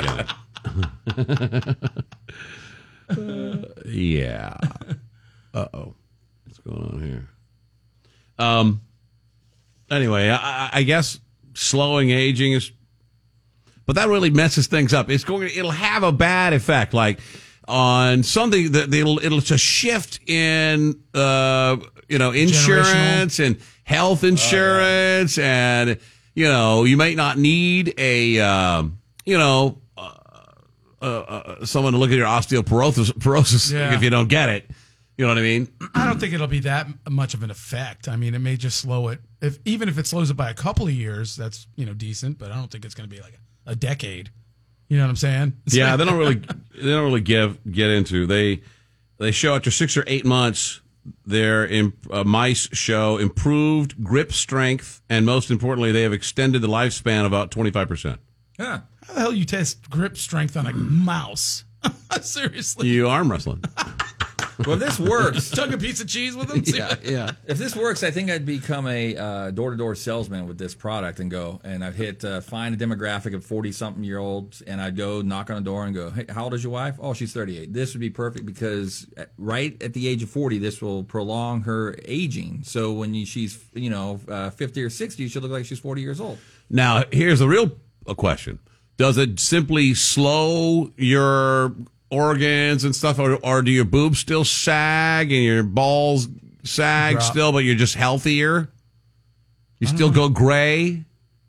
the beginning. uh, yeah. Uh-oh. What's going on here? Um. Anyway, I, I guess slowing aging is... But that really messes things up. It's going. It'll have a bad effect, like on something that it'll it'll just shift in, uh, you know, insurance and health insurance, oh, yeah. And you know, you might not need a, um, you know, uh, uh, uh, someone to look at your osteoporosis Yeah. if you don't get it. You know what I mean? I don't think it'll be that much of an effect. I mean, it may just slow it. If even if it slows it by a couple of years, that's, you know, decent. But I don't think it's going to be like a, a decade. You know what I'm saying? It's yeah, like, they don't really they don't really give get into they they show after six or eight months their imp, uh, mice show improved grip strength, and most importantly, they have extended the lifespan about twenty-five percent. Huh. How the hell you test grip strength on a mouse? Seriously, You arm wrestling. Well, if this works. Tug a piece of cheese with them? Yeah, yeah. If this works, I think I'd become a uh, door-to-door salesman with this product and go, and I'd hit, uh, find a demographic of forty-something-year-olds, and I'd go knock on a door and go, hey, how old is your wife? Oh, she's thirty-eight. This would be perfect because right at the age of forty, this will prolong her aging. So when you, she's, you know, uh, fifty or sixty, she'll look like she's forty years old. Now, here's the real a question. Does it simply slow your organs and stuff, or, or do your boobs still sag and your balls sag Drop. still, but you're just healthier? You still know. go gray?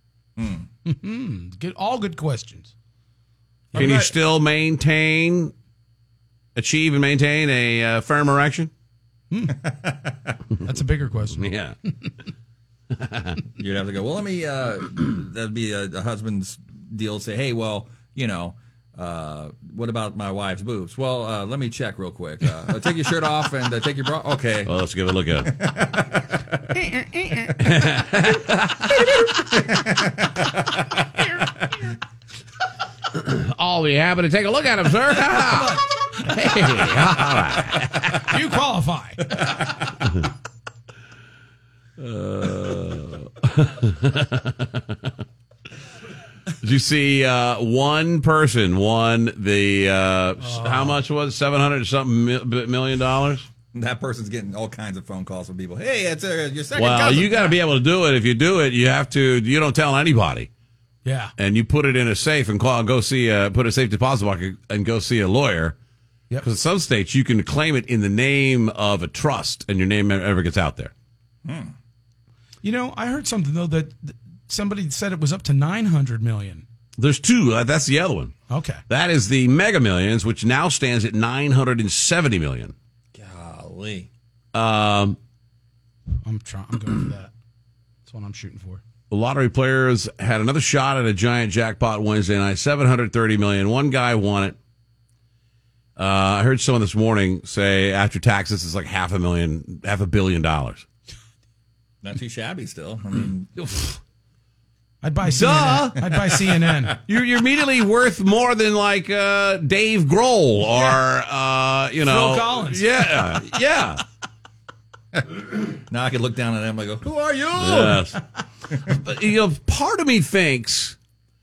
Mm-hmm. Good, all good questions. Can you still maintain, achieve and maintain a uh, firm erection? That's a bigger question. Yeah. You'd have to go, well, let me, uh, that'd be a, a husband's deal. Say, hey, well, you know, uh, what about my wife's boobs? Well, uh, let me check real quick. Uh, take your shirt off and uh, take your bra. Okay. Well, let's give it a look at it. All we happen to take a look at him, sir. Hey, all right. You qualify. uh, Did you see uh, one person won the, uh, Oh. how much was it? seven hundred something mil- million dollars? That person's getting all kinds of phone calls from people. Hey, it's uh, your second Well, cousin. you got to be able to do it. If you do it, you have to, you don't tell anybody. Yeah. And you put it in a safe and call, go see, a, put a safe deposit box and go see a lawyer. Yep. Because in some states, you can claim it in the name of a trust and your name never gets out there. Hmm. You know, I heard something, though, that th- somebody said it was up to nine hundred million. There's two. Uh, that's the other one. Okay. That is the Mega Millions, which now stands at nine hundred seventy million. Golly. Um, I'm trying. I'm going for that. That's what I'm shooting for. The lottery players had another shot at a giant jackpot Wednesday night, seven hundred thirty million. One guy won it. Uh, I heard someone this morning say after taxes it's like half a million, half a billion dollars. Not too shabby still. I mean, I'd buy C N N. Duh. I'd buy C N N. You're, you're immediately worth more than like uh, Dave Grohl or uh, you know Phil Collins. Yeah, yeah. now I could look down at them and go, who are you? Yes. But, you know, part of me thinks,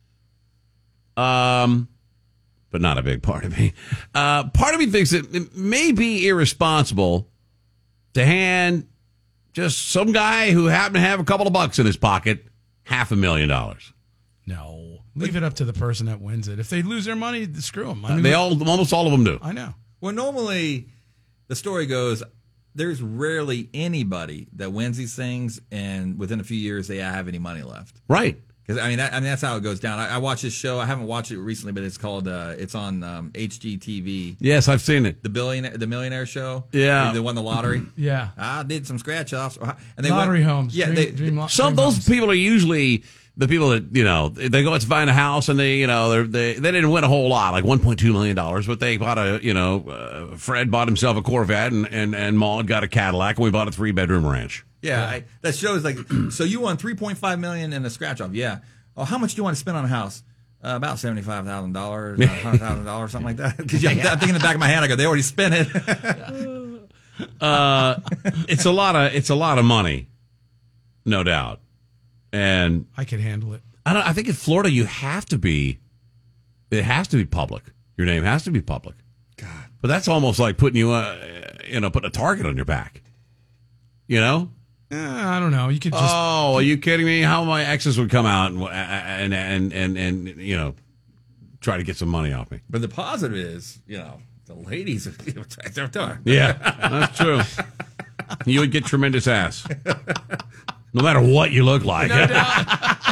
um, but not a big part of me. Uh, part of me thinks that it may be irresponsible to hand just some guy who happened to have a couple of bucks in his pocket half a million dollars. No. Leave it up to the person that wins it. If they lose their money, screw them. I mean, They all, almost all of them do. I know. Well, normally the story goes, there's rarely anybody that wins these things, and within a few years they have any money left. Right. Because I mean, that, I mean that's how it goes down. I, I watched this show. I haven't watched it recently, but it's called. Uh, it's on um, H G T V. Yes, I've seen it. The billionaire, the millionaire show. Yeah, they won the lottery. Yeah, I did some scratch offs. And they lottery went, homes. Yeah, Dream, they, dream, dream, some dream those homes. people are usually the people that you know they go out to find a house and they you know they're, they they didn't win a whole lot, like one point two million dollars, but they bought a you know uh, Fred bought himself a Corvette and and and Maud got a Cadillac and we bought a three bedroom ranch. Yeah, I, that show is like. So you won three point five million in a scratch off. Yeah. Oh, how much do you want to spend on a house? Uh, about seventy five thousand dollars, one hundred thousand dollars, something like that. Because I'm thinking in the back of my hand, I go, they already spent it. uh, it's a lot of it's a lot of money, no doubt, and I can handle it. I don't. I think in Florida you have to be. It has to be public. Your name has to be public. God, but that's almost like putting you, uh, you know, putting a target on your back. You know. Uh, I don't know. You could just. Oh, are you kidding me? How my exes would come out and and and and, and you know, try to get some money off me. But the positive is, you know, the ladies are. Yeah, that's true. You would get tremendous ass, no matter what you look like. No doubt.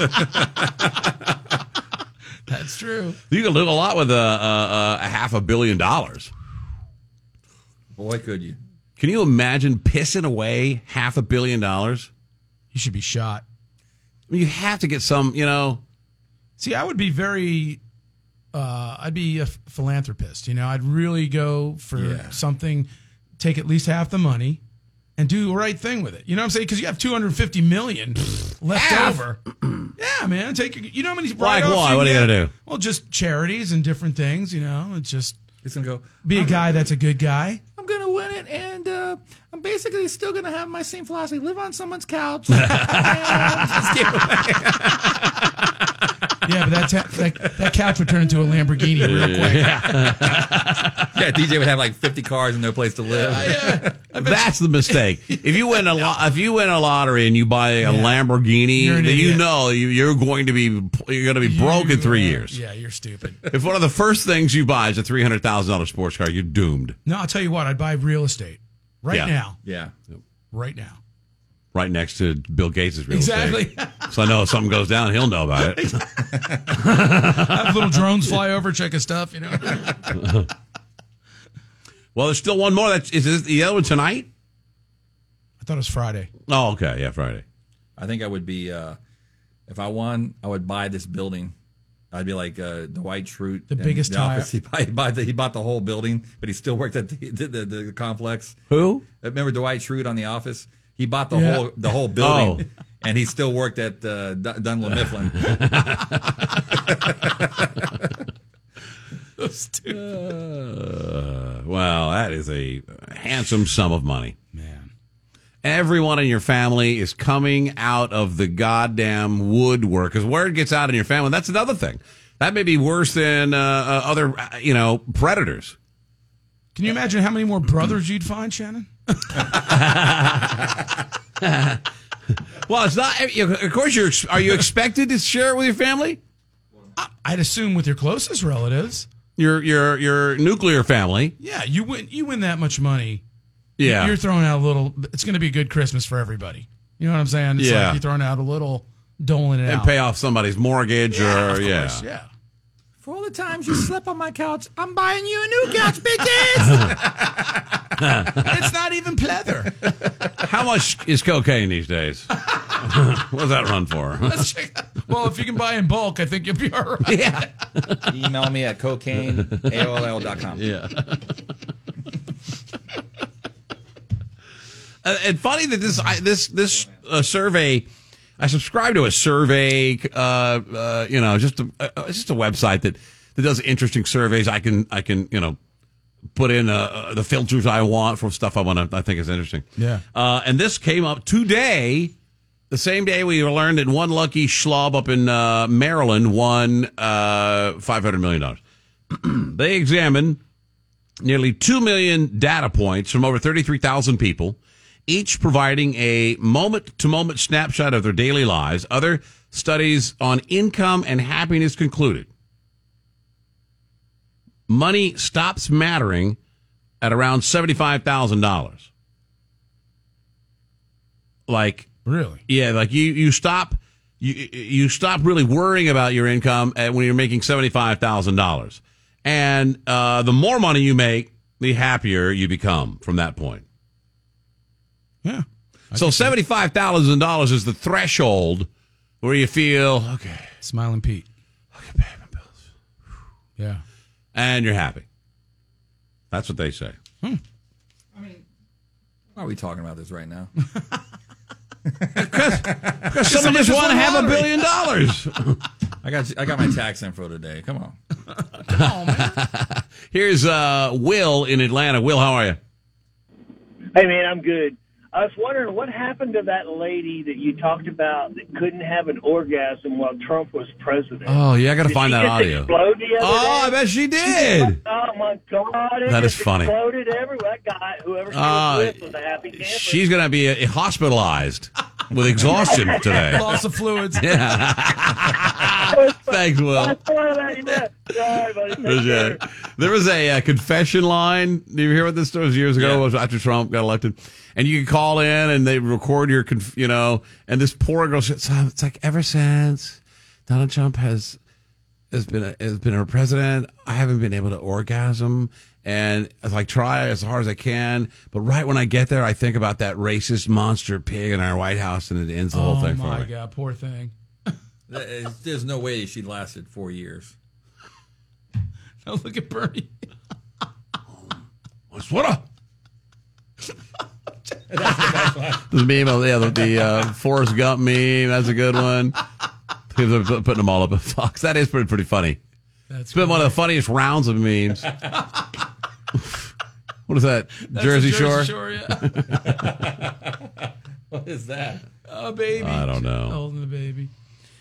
That's true. You can live a lot with a, a, a half a billion dollars. Boy, could you. Can you imagine pissing away half a billion dollars? You should be shot. I mean, you have to get some, you know. See, I would be very, uh, I'd be a f- philanthropist. You know, I'd really go for Yeah. something, take at least half the money, and do the right thing with it. You know what I'm saying? Because you have two hundred fifty million left Half? over. Yeah, man. Take your- you know how many Like write-offs what? you What are you get? gonna do? Well, just charities and different things. You know, it's just It's gonna go. be a guy that's a good guy. I'm gonna win it, and uh, I'm basically still gonna have my same philosophy: live on someone's couch. Yeah, but that, ta- that that couch would turn into a Lamborghini real quick. Yeah, D J would have like fifty cars and no place to live. Yeah, That's the mistake. If you win a lo- if you win a lottery and you buy a Yeah. Lamborghini, You're an then you idiot. know you, you're going to be you're going to be broke in three years. Yeah, you're stupid. If one of the first things you buy is a three hundred thousand dollar sports car, you're doomed. No, I'll tell you what. I'd buy real estate right Yeah. now. Yeah. Right now. Right next to Bill Gates' real Exactly. estate. So I know if something goes down, he'll know about it. Have little drones fly over, check his stuff. You know. Well, there's still one more. That's is this the other one tonight? I thought it was Friday. Oh, okay, yeah, Friday. I think I would be uh, if I won, I would buy this building. I'd be like uh, Dwight Schrute, The in biggest the tire. office. He, buy, he, bought the, he bought the whole building, but he still worked at the the, the, the complex. Who? Remember Dwight Schrute on The Office? He bought the Yeah. whole the whole building, Oh. and he still worked at uh, Dun- Dunlop Mifflin. Uh, well, that is a handsome sum of money. Man. Everyone in your family is coming out of the goddamn woodwork. Because word gets out in your family, that's another thing. That may be worse than uh, uh, other, uh, you know, predators. Can you imagine how many more brothers you'd find, Shannon? Well, it's not. Of course, you're. Are you expected to share it with your family? I'd assume with your closest relatives. Your your your nuclear family. Yeah, you win. You win that much money. Yeah. you're throwing out a little. It's going to be a good Christmas for everybody. You know what I'm saying? It's Yeah. like you're throwing out a little, doling it And out. pay off somebody's mortgage Yeah, or of yeah. course, yeah. For all the times you slept on my couch, I'm buying you a new couch, bitches. It's not even pleather. How much is cocaine these days? What does that run for? Let's check. Well, if you can buy in bulk, I think you'll be all right. Yeah. Email me at cocaine A O L dot com. Yeah. Uh, and funny that this I, this this uh, survey, I subscribe to a survey, uh, uh, you know, just a, uh, it's just a website that, that does interesting surveys. I can I can you know put in uh, uh, the filters I want for stuff I want to I think is interesting. Yeah. Uh, and this came up today, the same day we learned that one lucky schlub up in uh, Maryland won uh, five hundred million dollars. They examined nearly two million data points from over thirty-three thousand people, each providing a moment-to-moment snapshot of their daily lives. Other studies on income and happiness concluded money stops mattering at around seventy-five thousand dollars. Like, Really? yeah, like you, you stop you you stop really worrying about your income at, when you're making seventy-five thousand dollars. And uh, the more money you make, the happier you become from that point. Yeah. So seventy-five thousand dollars is the threshold where you feel, okay. Smiling Pete. I can pay my bills. Yeah. And you're happy. That's what they say. Hmm. Why are we talking about this right now? Because someone just want to have a billion dollars. I got I got my tax info today. Come on. Come on, man. Here's uh, Will in Atlanta. Will, how are you? Hey, man, I'm good. I was wondering what happened to that lady that you talked about that couldn't have an orgasm while Trump was president. Oh, yeah, I got to find that Did she just audio. explode the other Oh, day? I bet she did. Oh, my God. It That is just funny. exploded everywhere. That guy, whoever she Uh, was with, was a happy camper. She's going to be uh, hospitalized with exhaustion today. Loss of fluids. Yeah. Thanks, Will. I swear that you did. Sorry, buddy. Take There's care. a- There was a, uh confession line. Did you hear what this story was years ago? Yeah. It was after Trump got elected. And you could call in and they record your, conf- you know, and this poor girl said, so it's like ever since Donald Trump has has been a, has been our president, I haven't been able to orgasm. And I was like, try as hard as I can. But right when I get there, I think about that racist monster pig in our White House and it ends the Oh, whole thing for my me. God. Poor thing. There's no way she lasted four years. Now look at Bernie. What up? The meme, of- yeah, the, the uh, Forrest Gump meme. That's a good one. People are putting them all up at Fox. That is pretty pretty funny. That's It's been one of the funniest rounds of memes. What is that? That's Jersey, a Jersey Shore? Shore, yeah. What is that? Oh, baby. I don't know. Holding the baby.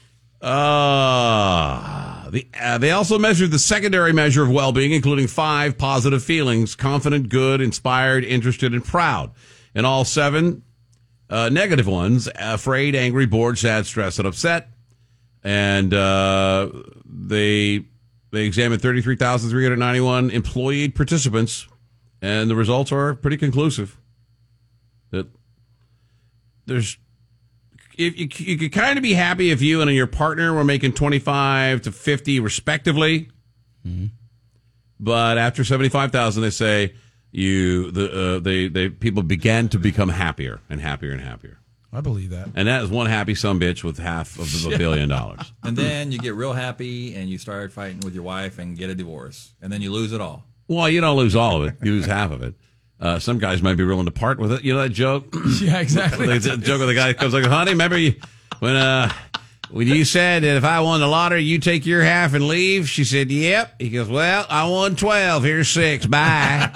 Uh, the, uh, they also measured the secondary measure of well-being, including five positive feelings: confident, good, inspired, interested, and proud. And all seven uh, negative ones: afraid, angry, bored, sad, stressed, and upset. And uh, they they examined thirty-three thousand three hundred ninety-one employee participants, and the results are pretty conclusive. That there's If you, you could kind of be happy if you and your partner were making twenty-five to fifty respectively. Mm-hmm. But after seventy-five thousand, they say you the uh, they they people began to become happier and happier and happier. I believe that. And that is one happy sumbitch with half of a billion dollars. And then you get real happy and you start fighting with your wife and get a divorce. And then you lose it all. Well, you don't lose all of it. You lose half of it. Uh, some guys might be willing to part with it. You know that joke? Yeah, exactly. The joke where the guy comes like, honey, remember you, when uh when you said that if I won the lottery, you take your half and leave? She said, yep. He goes, well, I won twelve. Here's six. Bye.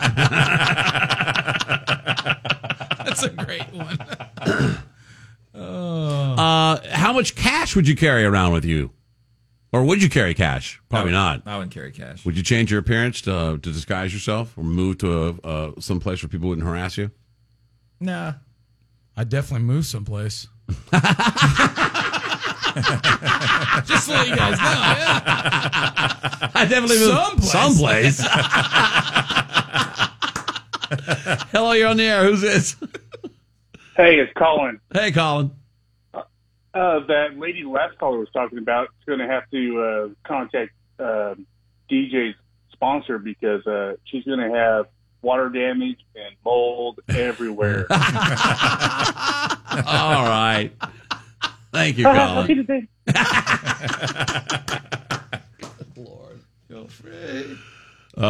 That's a great one. oh. uh, how much cash would you carry around with you? Or would you carry cash? Probably I would, not. I wouldn't carry cash. Would you change your appearance to uh, to disguise yourself, or move to a uh, some place where people wouldn't harass you? Nah. I'd definitely move someplace. Just to let you guys know. Yeah. I definitely move someplace. someplace. Hello, you're on the air. Who's this? Hey, it's Colin. Hey, Colin. Uh, that lady the last caller was talking about is going to have to uh, contact uh, D J's sponsor because uh, she's going to have water damage and mold everywhere. All right. Thank you, Colin. Lord, go free. Uh,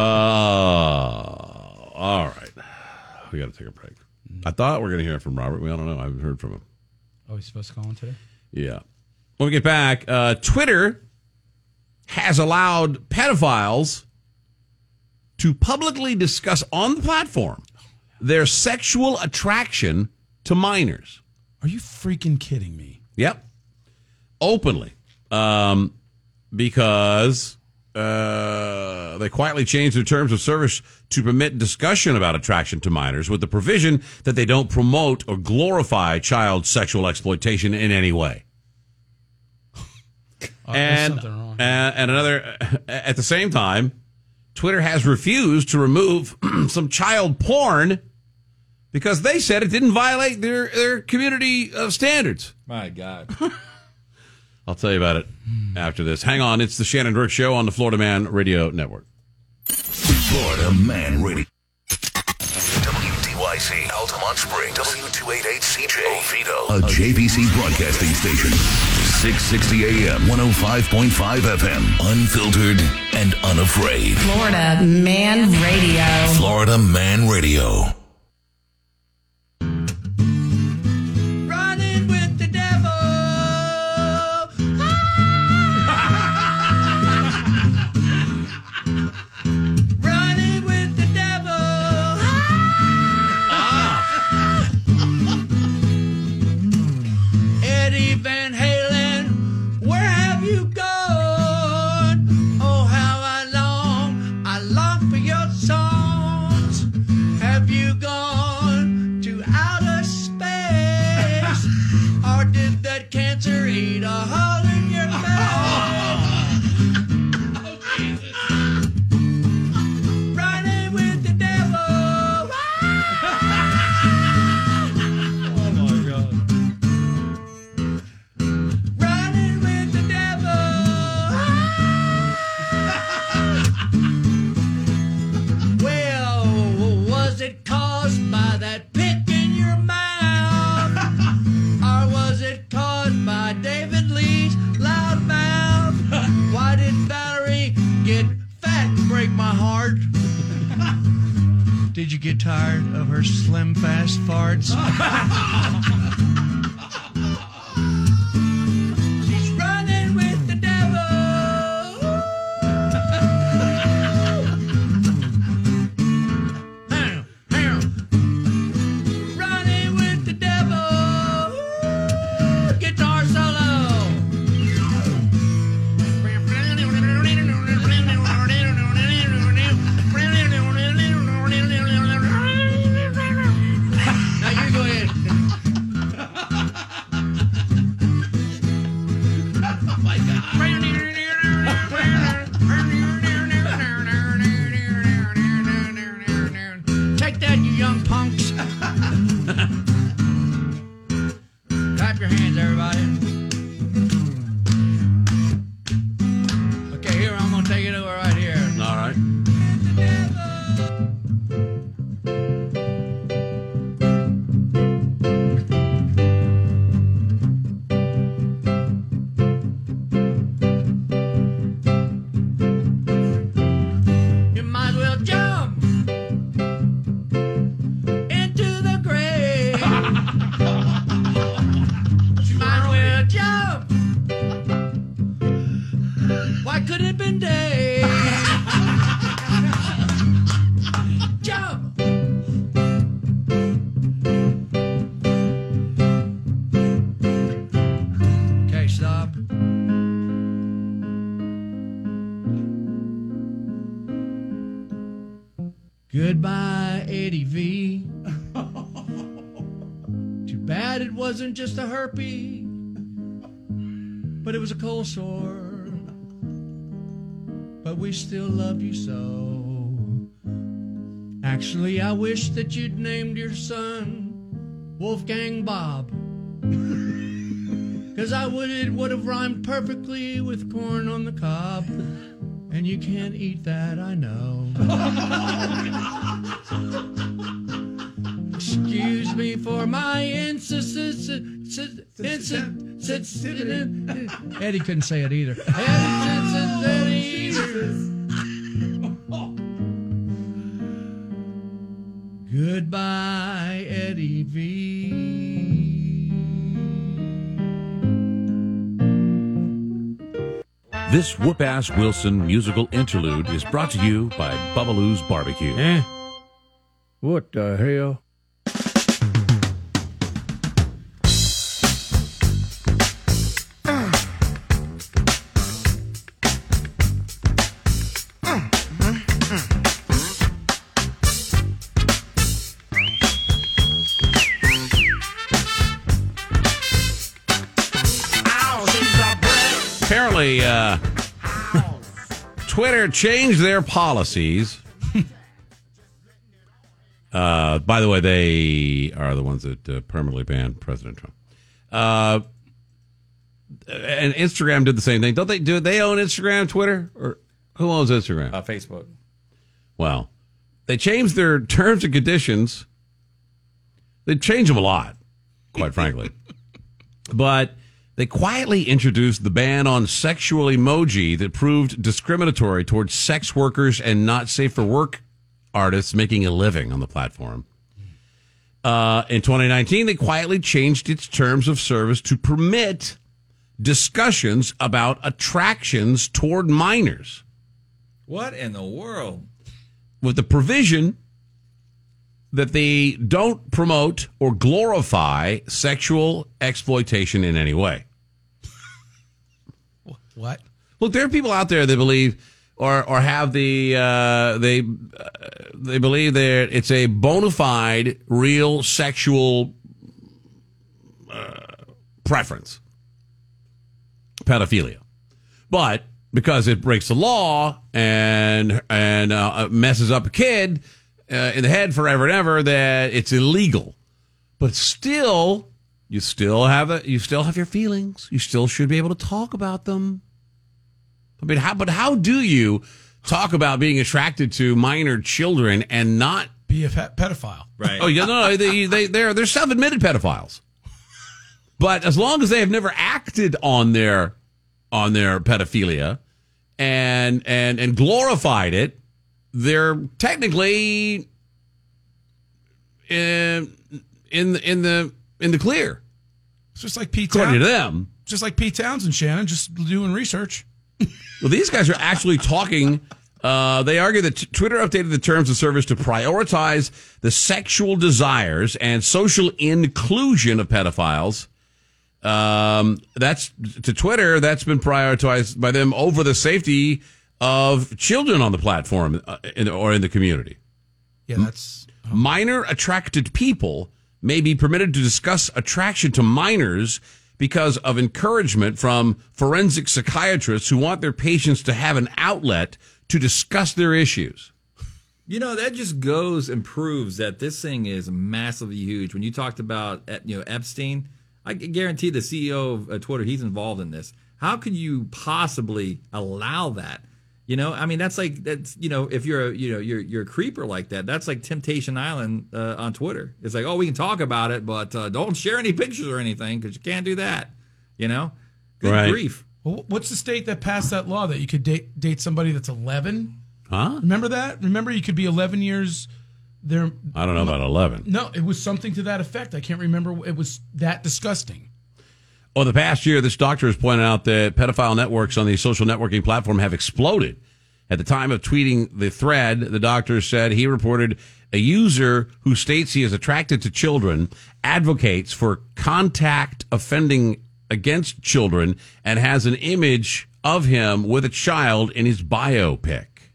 all right. We got to take a break. I thought we were going to hear from Robert. We don't know. I haven't heard from him. Oh, he's supposed to call in today? Yeah. When we get back, uh, Twitter has allowed pedophiles to publicly discuss on the platform their sexual attraction to minors. Are you freaking kidding me? Yep. Openly. Um, because uh, they quietly changed their terms of service to permit discussion about attraction to minors with the provision that they don't promote or glorify child sexual exploitation in any way. Oh, and, there's something wrong. and and another, at the same time, Twitter has refused to remove some child porn because they said it didn't violate their, their community uh, standards. My God. I'll tell you about it after this. Hang on. It's the Shannon Dirk Show on the Florida Man Radio Network. Florida Man Radio. W D Y C, Altamont Springs, W two eighty-eight C J, Oviedo, a J V C broadcasting station. six sixty A M, one oh five point five F M, unfiltered and unafraid. Florida Man Radio. Florida Man Radio. Running with the devil. Running with the devil. Eddie Van Halen, where have you gone? Oh, how I long, I long for your songs. Have you gone to outer space? Or did that cancer eat a hole in your face? Oh, Jesus. Running with the devil. Oh, my God. Running with the devil. Well, was it caused by that pick in your mouth? Or was it caused by David Lee's loud mouth? Why did Valerie get fat and break my heart? Did you get tired of her slim, fast farts? She's running with the devil. Ham, ham. Running with the devil. Guitar solo. Now you go ahead. Oh my God. Take that, you young punks. Clap your hands, everybody. Okay, here, I'm going to take it over right here. All right. You might as well jump into the grave. You might as well jump. Why couldn't it have been Dave? Jump. Okay, stop. Goodbye, Eddie V. Too bad it wasn't just a herpes, but it was a cold sore. But we still love you so. Actually, I wish that you'd named your son Wolfgang Bob. Cause I would, it would have rhymed perfectly with corn on the cob. And you can't eat that, I know. Excuse me for my insists. Eddie couldn't say it either. Goodbye, Eddie V. This Whoop-Ass Wilson musical interlude is brought to you by Bubbaloo's Barbecue. Eh? What the hell? Apparently, uh, Twitter changed their policies. uh, by the way, they are the ones that uh, permanently banned President Trump. Uh, and Instagram did the same thing. Don't they do? They own Instagram, Twitter, or who owns Instagram? Uh, Facebook. Well, they changed their terms and conditions. They changed them a lot, quite frankly. But they quietly introduced the ban on sexual emoji that proved discriminatory towards sex workers and not safe for work artists making a living on the platform. Uh, in twenty nineteen, they quietly changed its terms of service to permit discussions about attractions toward minors. What in the world? With the provision that they don't promote or glorify sexual exploitation in any way. What? Look, there are people out there that believe or or have the uh, they uh, they believe that it's a bona fide, real sexual uh, preference, pedophilia, but because it breaks the law and and uh, messes up a kid uh, in the head forever and ever, that it's illegal. But still, you still have a, you still have your feelings. You still should be able to talk about them. I mean, how? But how do you talk about being attracted to minor children and not be a pe- pedophile? Right. Oh, yeah, no, no, they they they're they're self-admitted pedophiles. But as long as they have never acted on their on their pedophilia and and and glorified it, they're technically in in in the in the clear. It's just like Pete According to Townsend. them. Just like Pete Townsend, Shannon, just doing research. Well, these guys are actually talking. Uh, they argue that t- Twitter updated the terms of service to prioritize the sexual desires and social inclusion of pedophiles. Um, that's to Twitter. That's been prioritized by them over the safety of children on the platform uh, in, or in the community. Yeah, that's um, minor attracted people may be permitted to discuss attraction to minors because of encouragement from forensic psychiatrists who want their patients to have an outlet to discuss their issues. You know, that just goes and proves that this thing is massively huge. When you talked about, you know, Epstein, I guarantee the C E O of uh, Twitter, he's involved in this. How could you possibly allow that? You know, I mean, that's like, that's, you know, if you're a, you know, you're, you're a creeper like that, that's like Temptation Island uh, on Twitter. It's like, oh, we can talk about it, but uh, don't share any pictures or anything because you can't do that. You know? Good Right. grief. Well, what's the state that passed that law that you could date date somebody that's eleven? Huh? Remember that? Remember you could be eleven years there. I don't know about eleven. No, it was something to that effect. I can't remember. It was that disgusting. Over the past year, this doctor has pointed out that pedophile networks on the social networking platform have exploded. At the time of tweeting the thread, the doctor said he reported a user who states he is attracted to children advocates for contact offending against children and has an image of him with a child in his bio pic.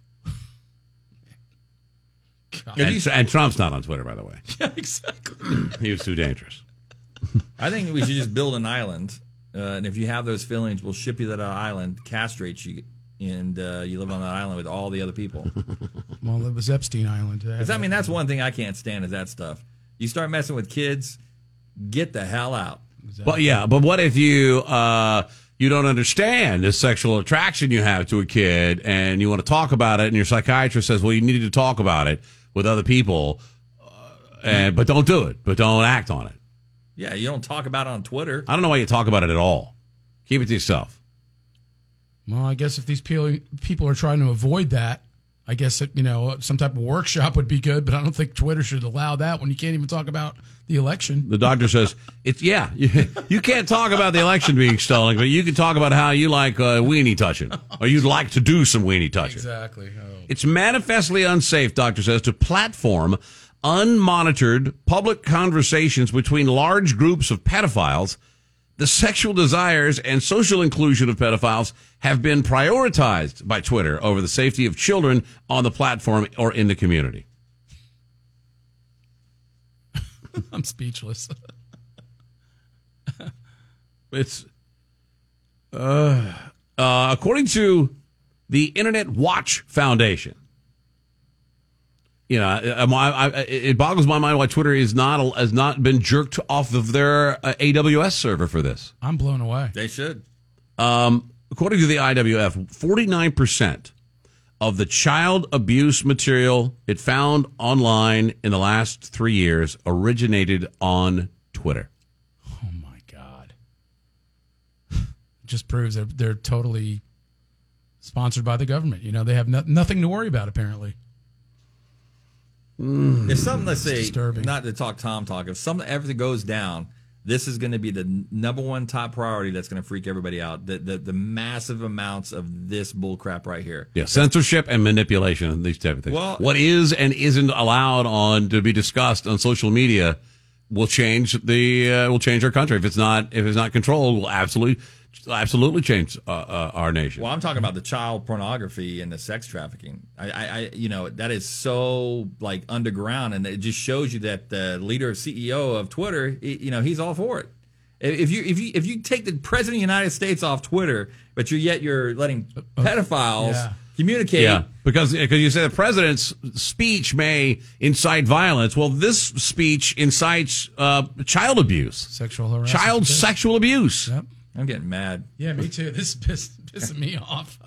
And, and Trump's not on Twitter, by the way. Yeah, exactly. He was too dangerous. I think we should just build an island, uh, and if you have those feelings, we'll ship you to that island, castrate you, and uh, you live on that island with all the other people. Well, it was Epstein Island. Because, I mean, that's one thing I can't stand is that stuff. You start messing with kids, get the hell out. But yeah, but what if you uh, you don't understand the sexual attraction you have to a kid and you want to talk about it, and your psychiatrist says, well, you need to talk about it with other people, uh, and but don't do it, but don't act on it. Yeah, you don't talk about it on Twitter. I don't know why you talk about it at all. Keep it to yourself. Well, I guess if these pe- people are trying to avoid that, I guess it, you know, some type of workshop would be good, but I don't think Twitter should allow that when you can't even talk about the election. The doctor says, it's yeah, you, you can't talk about the election being stolen, but you can talk about how you like uh, weenie touching, or you'd like to do some weenie touching. Exactly. Oh. It's manifestly unsafe, doctor says, to platform unmonitored public conversations between large groups of pedophiles. The sexual desires and social inclusion of pedophiles have been prioritized by Twitter over the safety of children on the platform or in the community. I'm speechless. It's uh, uh, according to the Internet Watch Foundation, You know, I, I, it boggles my mind why Twitter is not has not been jerked off of their uh, A W S server for this. I'm blown away. They should. Um, according to the I W F, forty-nine percent of the child abuse material it found online in the last three years originated on Twitter. Oh my God! Just proves they're they're totally sponsored by the government. You know, they have no, nothing to worry about apparently. Mm. If something, let's say, disturbing. not to talk Tom talk, if something everything goes down, this is going to be the n- number one top priority that's going to freak everybody out. The, the the massive amounts of this bullcrap right here. Yeah, censorship and manipulation and these type of things. Well- what is and isn't allowed on to be discussed on social media will change the uh, will change our country. If it's not if it's not controlled, will absolutely absolutely change uh, uh, our nation. Well, I'm talking about the child pornography and the sex trafficking. I, I, I, you know, that is so like underground, and it just shows you that the leader, C E O of Twitter, it, you know, he's all for it. If you if you if you take the president of the United States off Twitter, but you're yet you're letting pedophiles Yeah. communicate. Yeah, because because you said the president's speech may incite violence. Well, this speech incites uh, child abuse, sexual harassment, child too. sexual abuse. Yep. I'm getting mad. Yeah, me too. This is piss, pissing me off.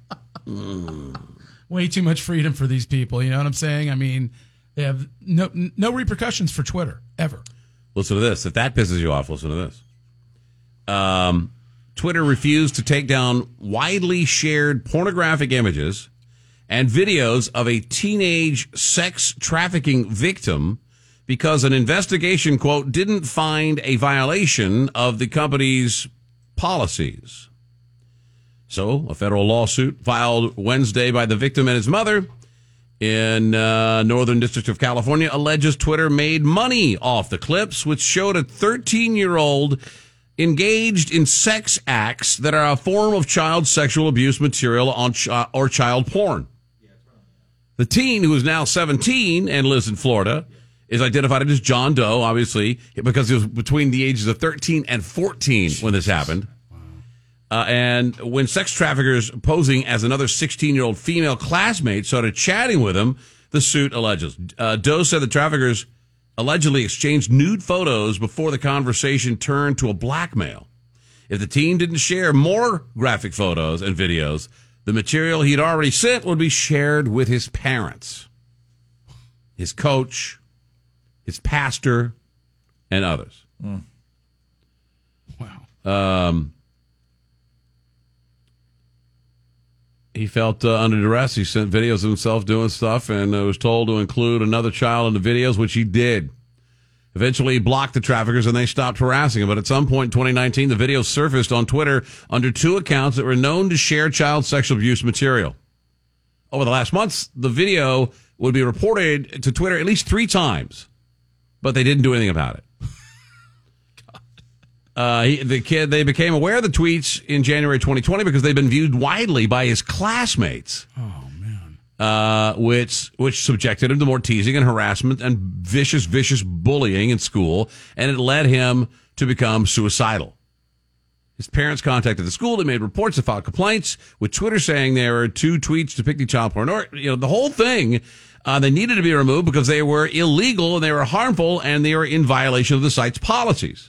Way too much freedom for these people. You know what I'm saying? I mean, they have no no repercussions for Twitter ever. Listen to this. If that pisses you off, listen to this. Um, Twitter refused to take down widely shared pornographic images and videos of a teenage sex trafficking victim because an investigation, quote, didn't find a violation of the company's policies. So, a federal lawsuit filed Wednesday by the victim and his mother in uh, Northern District of California alleges Twitter made money off the clips, which showed a thirteen-year-old engaged in sex acts that are a form of child sexual abuse material on ch- or child porn. The teen, who is now seventeen and lives in Florida, is identified as John Doe, obviously, because he was between the ages of thirteen and fourteen when this happened. Uh, and when sex traffickers posing as another sixteen-year-old female classmate started chatting with him, the suit alleges. Uh, Doe said the traffickers allegedly exchanged nude photos before the conversation turned to a blackmail. If the teen didn't share more graphic photos and videos, the material he'd already sent would be shared with his parents, his coach, his pastor, and others. Mm. Wow. Um, he felt uh, under duress. He sent videos of himself doing stuff and uh, was told to include another child in the videos, which he did. Eventually, he blocked the traffickers and they stopped harassing him. But at some point in twenty nineteen, the videos surfaced on Twitter under two accounts that were known to share child sexual abuse material. Over the last months, the video would be reported to Twitter at least three times, but they didn't do anything about it. Uh, he, the kid, they became aware of the tweets in January twenty twenty because they've been viewed widely by his classmates. Oh, man. Uh, which, which subjected him to more teasing and harassment and vicious, vicious bullying in school. And it led him to become suicidal. His parents contacted the school. They made reports and filed complaints with Twitter saying there were two tweets depicting child porn. Or, you know, the whole thing, uh, they needed to be removed because they were illegal and they were harmful and they were in violation of the site's policies.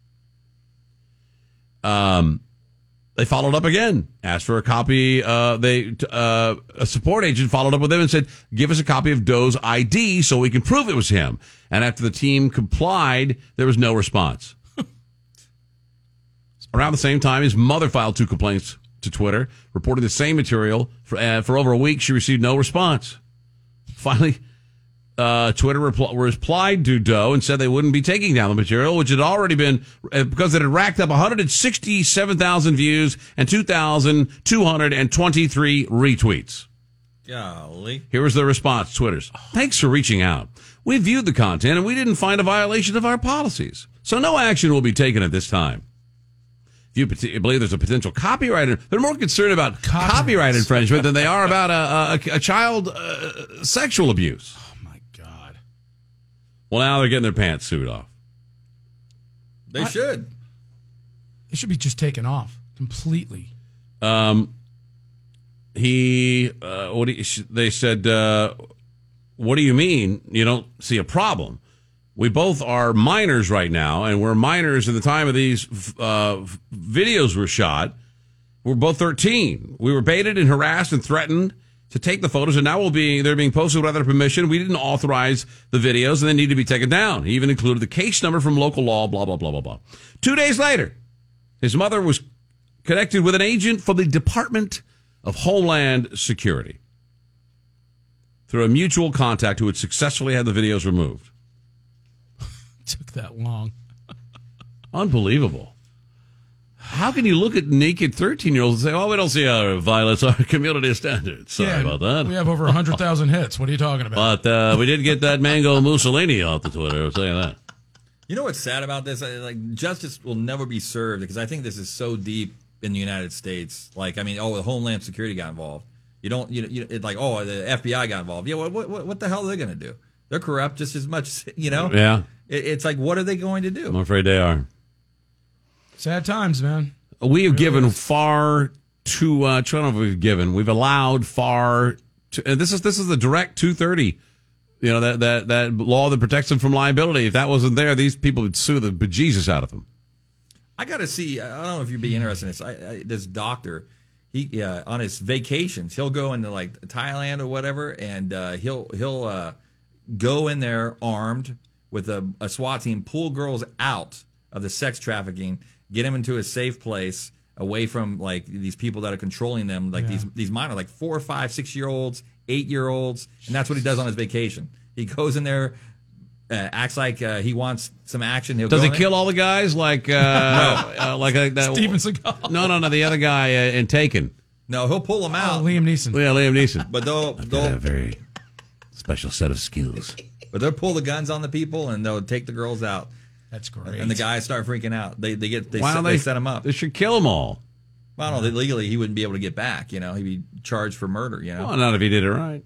Um, they followed up again, asked for a copy. Uh, they, uh, a support agent followed up with them and said, give us a copy of Doe's I D so we can prove it was him. And after the team complied, there was no response. Around the same time, his mother filed two complaints to Twitter, reporting the same material. For, uh, for over a week, she received no response. Finally, Uh, Twitter repl- replied to Doe and said they wouldn't be taking down the material, which had already been, uh, because it had racked up one hundred sixty-seven thousand views and two thousand two hundred twenty-three retweets. Golly. Here was the response, Twitter's. Thanks for reaching out. We viewed the content and we didn't find a violation of our policies. So no action will be taken at this time. If you pat- believe there's a potential copyright, they're more concerned about copyright, copyright infringement than they are about a, a, a child uh, sexual abuse. Well, now they're getting their pants sued off. They should. It should be just taken off completely. Um, he, uh, what he, they said, uh, what do you mean you don't see a problem? We both are minors right now, and we're minors at the time of these uh, videos were shot. We're both thirteen. We were baited and harassed and threatened to take the photos, and now we'll be, they're being posted without our permission. We didn't authorize the videos, and they need to be taken down. He even included the case number from local law, blah, blah, blah, blah, blah. Two days later, his mother was connected with an agent for the Department of Homeland Security through a mutual contact who had successfully had the videos removed. Took that long. Unbelievable. How can you look at naked thirteen-year-olds and say, oh, we don't see our violence, our community standards? Sorry Yeah, about that. We have over one hundred thousand hits. What are you talking about? But uh, we did get that Mango Mussolini off the Twitter. I'll tell you that. You know what's sad about this? I- Like, justice will never be served because I think this is so deep in the United States. Like, I mean, oh, the Homeland Security got involved. You don't, you know, you, it, like, oh, the F B I got involved. Yeah, what, what, what the hell are they going to do? They're corrupt just as much, you know? Yeah. It, it's like, what are they going to do? I'm afraid they are. Sad times, man. We have given far too. Uh, I don't know if we've given. We've allowed far. To, and this is this is the direct two thirty. You know that that that law that protects them from liability. If that wasn't there, these people would sue the bejesus out of them. I got to see. I don't know if you'd be interested in this. I, I, this doctor, he uh, on his vacations, he'll go into like Thailand or whatever, and uh, he'll he'll uh, go in there armed with a, a SWAT team, pull girls out of the sex trafficking, get them into a safe place away from like these people that are controlling them, like Yeah. these these minor, like four, five, six year olds, eight year olds, and that's what he does on his vacation. He goes in there. Uh, acts like uh, he wants some action. He'll Does go he in there. kill all the guys like uh, uh, like uh, that? Steven Seagal. No, no, no. The other guy uh, in Taken. No, he'll pull them out. Oh, Liam Neeson. Yeah, Liam Neeson. But they'll they'll a very special set of skills. But they'll pull the guns on the people and they'll take the girls out. That's great. And the guys start freaking out. They they get they, Why set, don't they they set him up. They should kill them all. Well, no, legally he wouldn't be able to get back. You know, he'd be charged for murder. You know, Well, not if he did it right.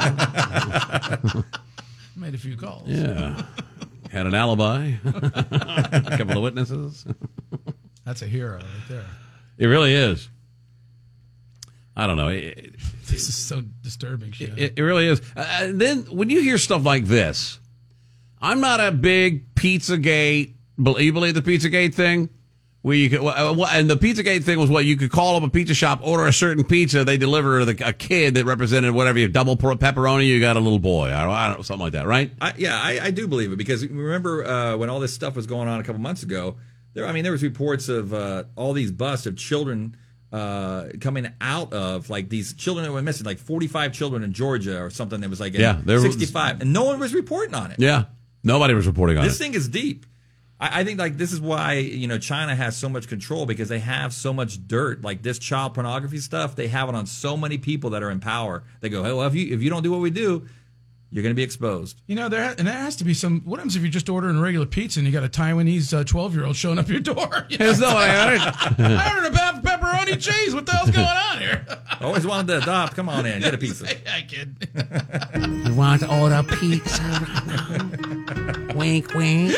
Made a few calls. Yeah. Had an alibi. A couple of witnesses. That's a hero right there. It really is. I don't know. It, This is so disturbing shit. it, it really is. Uh, and then when you hear stuff like this, I'm not a big Pizzagate. You believe the Pizzagate thing? Where you could, and the Pizzagate thing was what you could call up a pizza shop, order a certain pizza, they deliver the, a kid that represented whatever you double pepperoni, you got a little boy, I don't, I don't know, something like that, right? I, yeah, I, I do believe it because remember uh, when all this stuff was going on a couple months ago? There, I mean, there was reports of uh, all these busts of children uh, coming out of like these children that were missing, like forty-five children in Georgia or something that was like Yeah, there was- sixty-five, and no one was reporting on it. Yeah, nobody was reporting on This it. thing is deep. I, I think like this is why you know China has so much control because they have so much dirt. Like this child pornography stuff, they have it on so many people that are in power. They go, hey, well, if you if you don't do what we do, you're going to be exposed. You know, there and there has to be some. What happens if you're just ordering a regular pizza and you got a Taiwanese twelve-year-old showing up your door? You Here's know? no, I ordered. I ordered a pe- pepperoni cheese. What the hell's going on here? I always wanted to adopt. Come on in, get a pizza. I kid. You want to order pizza right now? Wink, wink.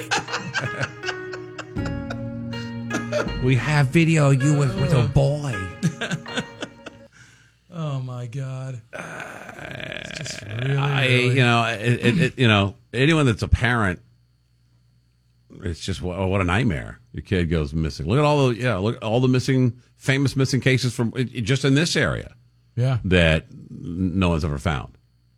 We have video of you with, with a boy. Oh my God! It's just really, I, really- you know, it, it, it, you know, anyone that's a parent, it's just what, what a nightmare. Your kid goes missing. Look at all the, yeah, look at all the missing, famous missing cases from it, it- just in this area. Yeah. that no one's ever found.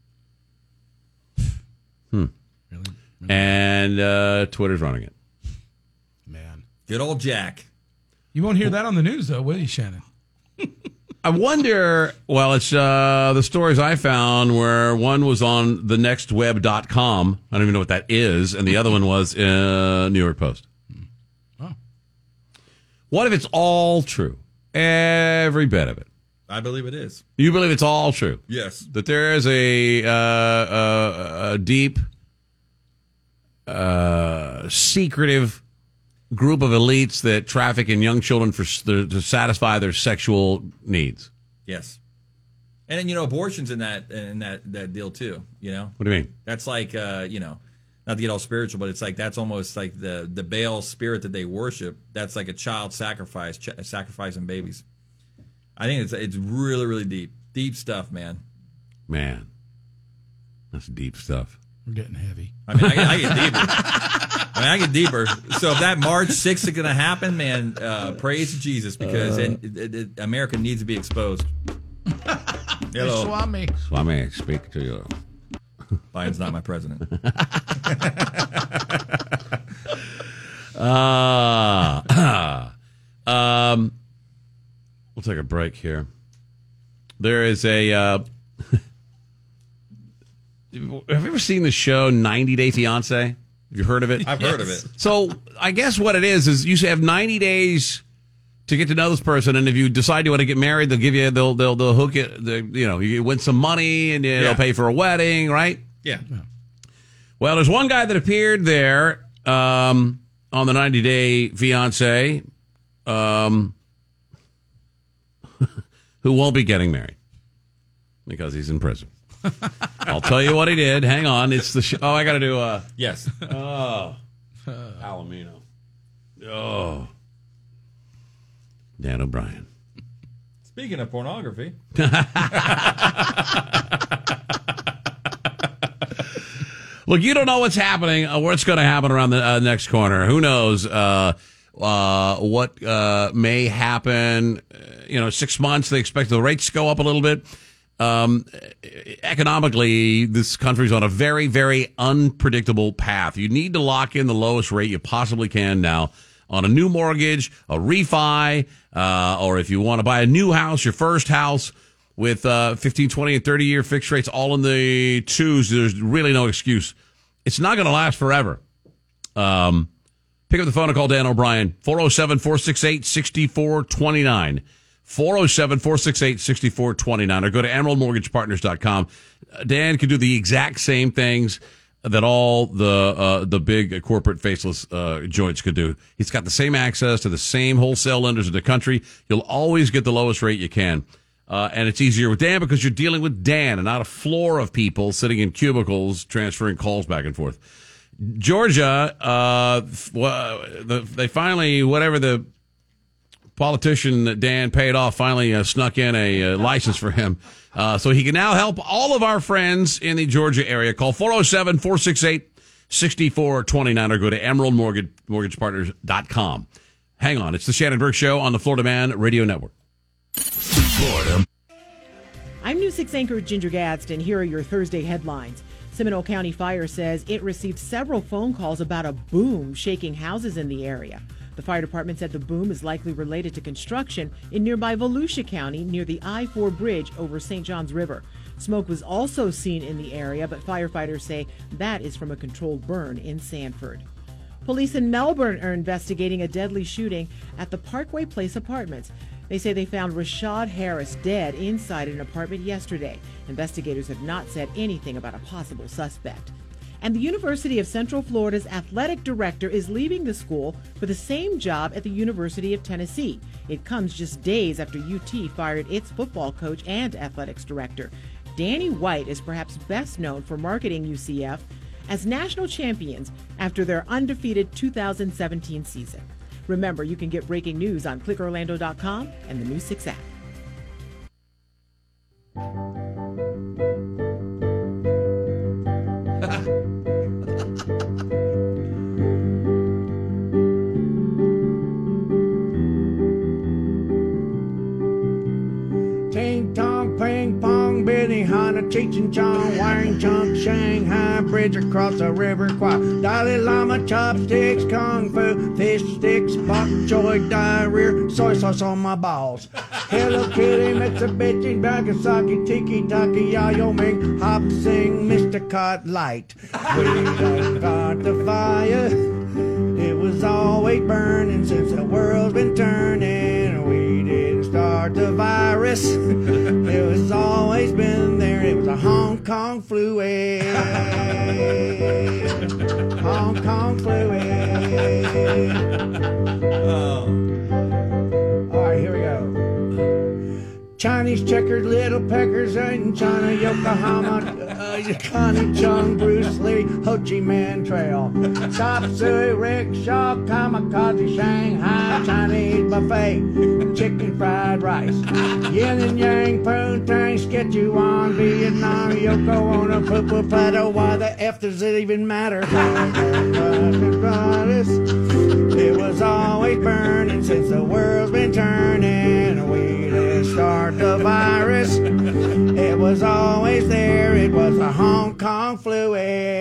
Hmm. And uh, Twitter's running it. Man, good old Jack. You won't hear that on the news, though, will you, Shannon? I wonder, well, it's uh, the stories I found where one was on the next web dot com. I don't even know what that is. And the other one was uh, New York Post. Oh. What if it's all true? Every bit of it. I believe it is. You believe it's all true? Yes. That there is a, uh, uh, a deep, uh, secretive group of elites that traffic in young children for to satisfy their sexual needs. Yes. And then, you know, abortion's in that in that, that deal too, you know? What do you mean? That's like, uh, you know, not to get all spiritual, but it's like that's almost like the, the Baal spirit that they worship. That's like a child sacrifice, ch- sacrificing babies. I think it's it's really, really deep. Deep stuff, man. Man. That's deep stuff. We're getting heavy. I mean, I, I get deeper. I mean, I get deeper. So if that March sixth is going to happen, man, uh, praise Jesus, because Uh. it, it, it, America needs to be exposed. Hey, Swami. Swami, I speak to you. Biden's not my president. uh, um, we'll take a break here. There is a. Uh, have you ever seen the show ninety Day Fiancé? Have you heard of it? I've heard of it. So I guess what it is is you have ninety days to get to know this person, and if you decide you want to get married, they'll give you they'll they'll they'll hook it. The, you know, you win some money, and you, they'll pay for a wedding, right? Yeah. Well, there's one guy that appeared there um, on the ninety Day Fiancé, um, who won't be getting married because he's in prison. I'll tell you what he did. Hang on, it's the sh- oh, I got to do uh yes. Oh, Palomino. Oh, Dan O'Brien. Speaking of pornography. Look, you don't know what's happening, uh, what's going to happen around the uh, next corner. Who knows uh, uh, what uh, may happen? Uh, you know, six months, they expect the rates to go up a little bit. Um, economically, this country's on a very, very unpredictable path. You need to lock in the lowest rate you possibly can now on a new mortgage, a refi, uh, or if you want to buy a new house, your first house. With uh, fifteen, twenty, and thirty-year fixed rates all in the twos, there's really no excuse. It's not going to last forever. Um, pick up the phone and call Dan O'Brien, four oh seven, four six eight, six four two nine, four oh seven, four six eight, six four two nine, or go to emerald mortgage partners dot com. Dan can do the exact same things that all the uh, the big corporate faceless uh, joints could do. He's got the same access to the same wholesale lenders in the country. You'll always get the lowest rate you can. Uh, and it's easier with Dan because you're dealing with Dan and not a floor of people sitting in cubicles transferring calls back and forth. Georgia, uh, the, they finally, whatever the politician that Dan paid off finally uh, snuck in a uh, license for him. Uh, so he can now help all of our friends in the Georgia area. Call four oh seven, four six eight, six four two nine or go to emerald mortgage mortgage partners dot com. Hang on. It's the Shannon Burke Show on the Florida Man Radio Network. Florida. I'm News six anchor Ginger Gadsden. Here are your Thursday headlines. Seminole County Fire says it received several phone calls about a boom shaking houses in the area. The fire department said the boom is likely related to construction in nearby Volusia County near the I four bridge over Saint Johns River. Smoke was also seen in the area, but firefighters say that is from a controlled burn in Sanford. Police in Melbourne are investigating a deadly shooting at the Parkway Place Apartments. They say they found Rashad Harris dead inside an apartment yesterday. Investigators have not said anything about a possible suspect. And the University of Central Florida's athletic director is leaving the school for the same job at the University of Tennessee. It comes just days after U T fired its football coach and athletics director. Danny White is perhaps best known for marketing U C F as national champions after their undefeated two thousand seventeen season. Remember, you can get breaking news on click orlando dot com and the News six app. Ting tong, ping pong, Benny Hanna, Cheech and Chong, Wang Chunk, Shanghai, Bridge across the river, Kwai, Dalai Lama, chopsticks, kung fu, fish sticks, bok choy, diarrhea, soy sauce on my balls. Hello Kitty, Mitsubishi, Nagasaki, Tiki Taki, Wyoming, Hop Sing, Mister Cot Light. We done got the fire. It was always burning since the world's been turning. We didn't start the virus. It was always been there. It was a Hong Kong flu wave. Hong Kong flu wave. Oh. All right, here we go. Chinese checkers, little peckers, and China, Yokohama, uh, Connie Chung, Bruce Lee, Ho Chi Minh Trail, Chop Suey, Rickshaw, Kamikaze, Shanghai, Chinese buffet, chicken fried rice, yin and yang, poontang, Szechuan, Vietnam, Yoko Ono, poo poo plateau. Why the F does it even matter? It was always burning since the world's been turning. We didn't start the virus. It was always there. It was a Hong Kong flu.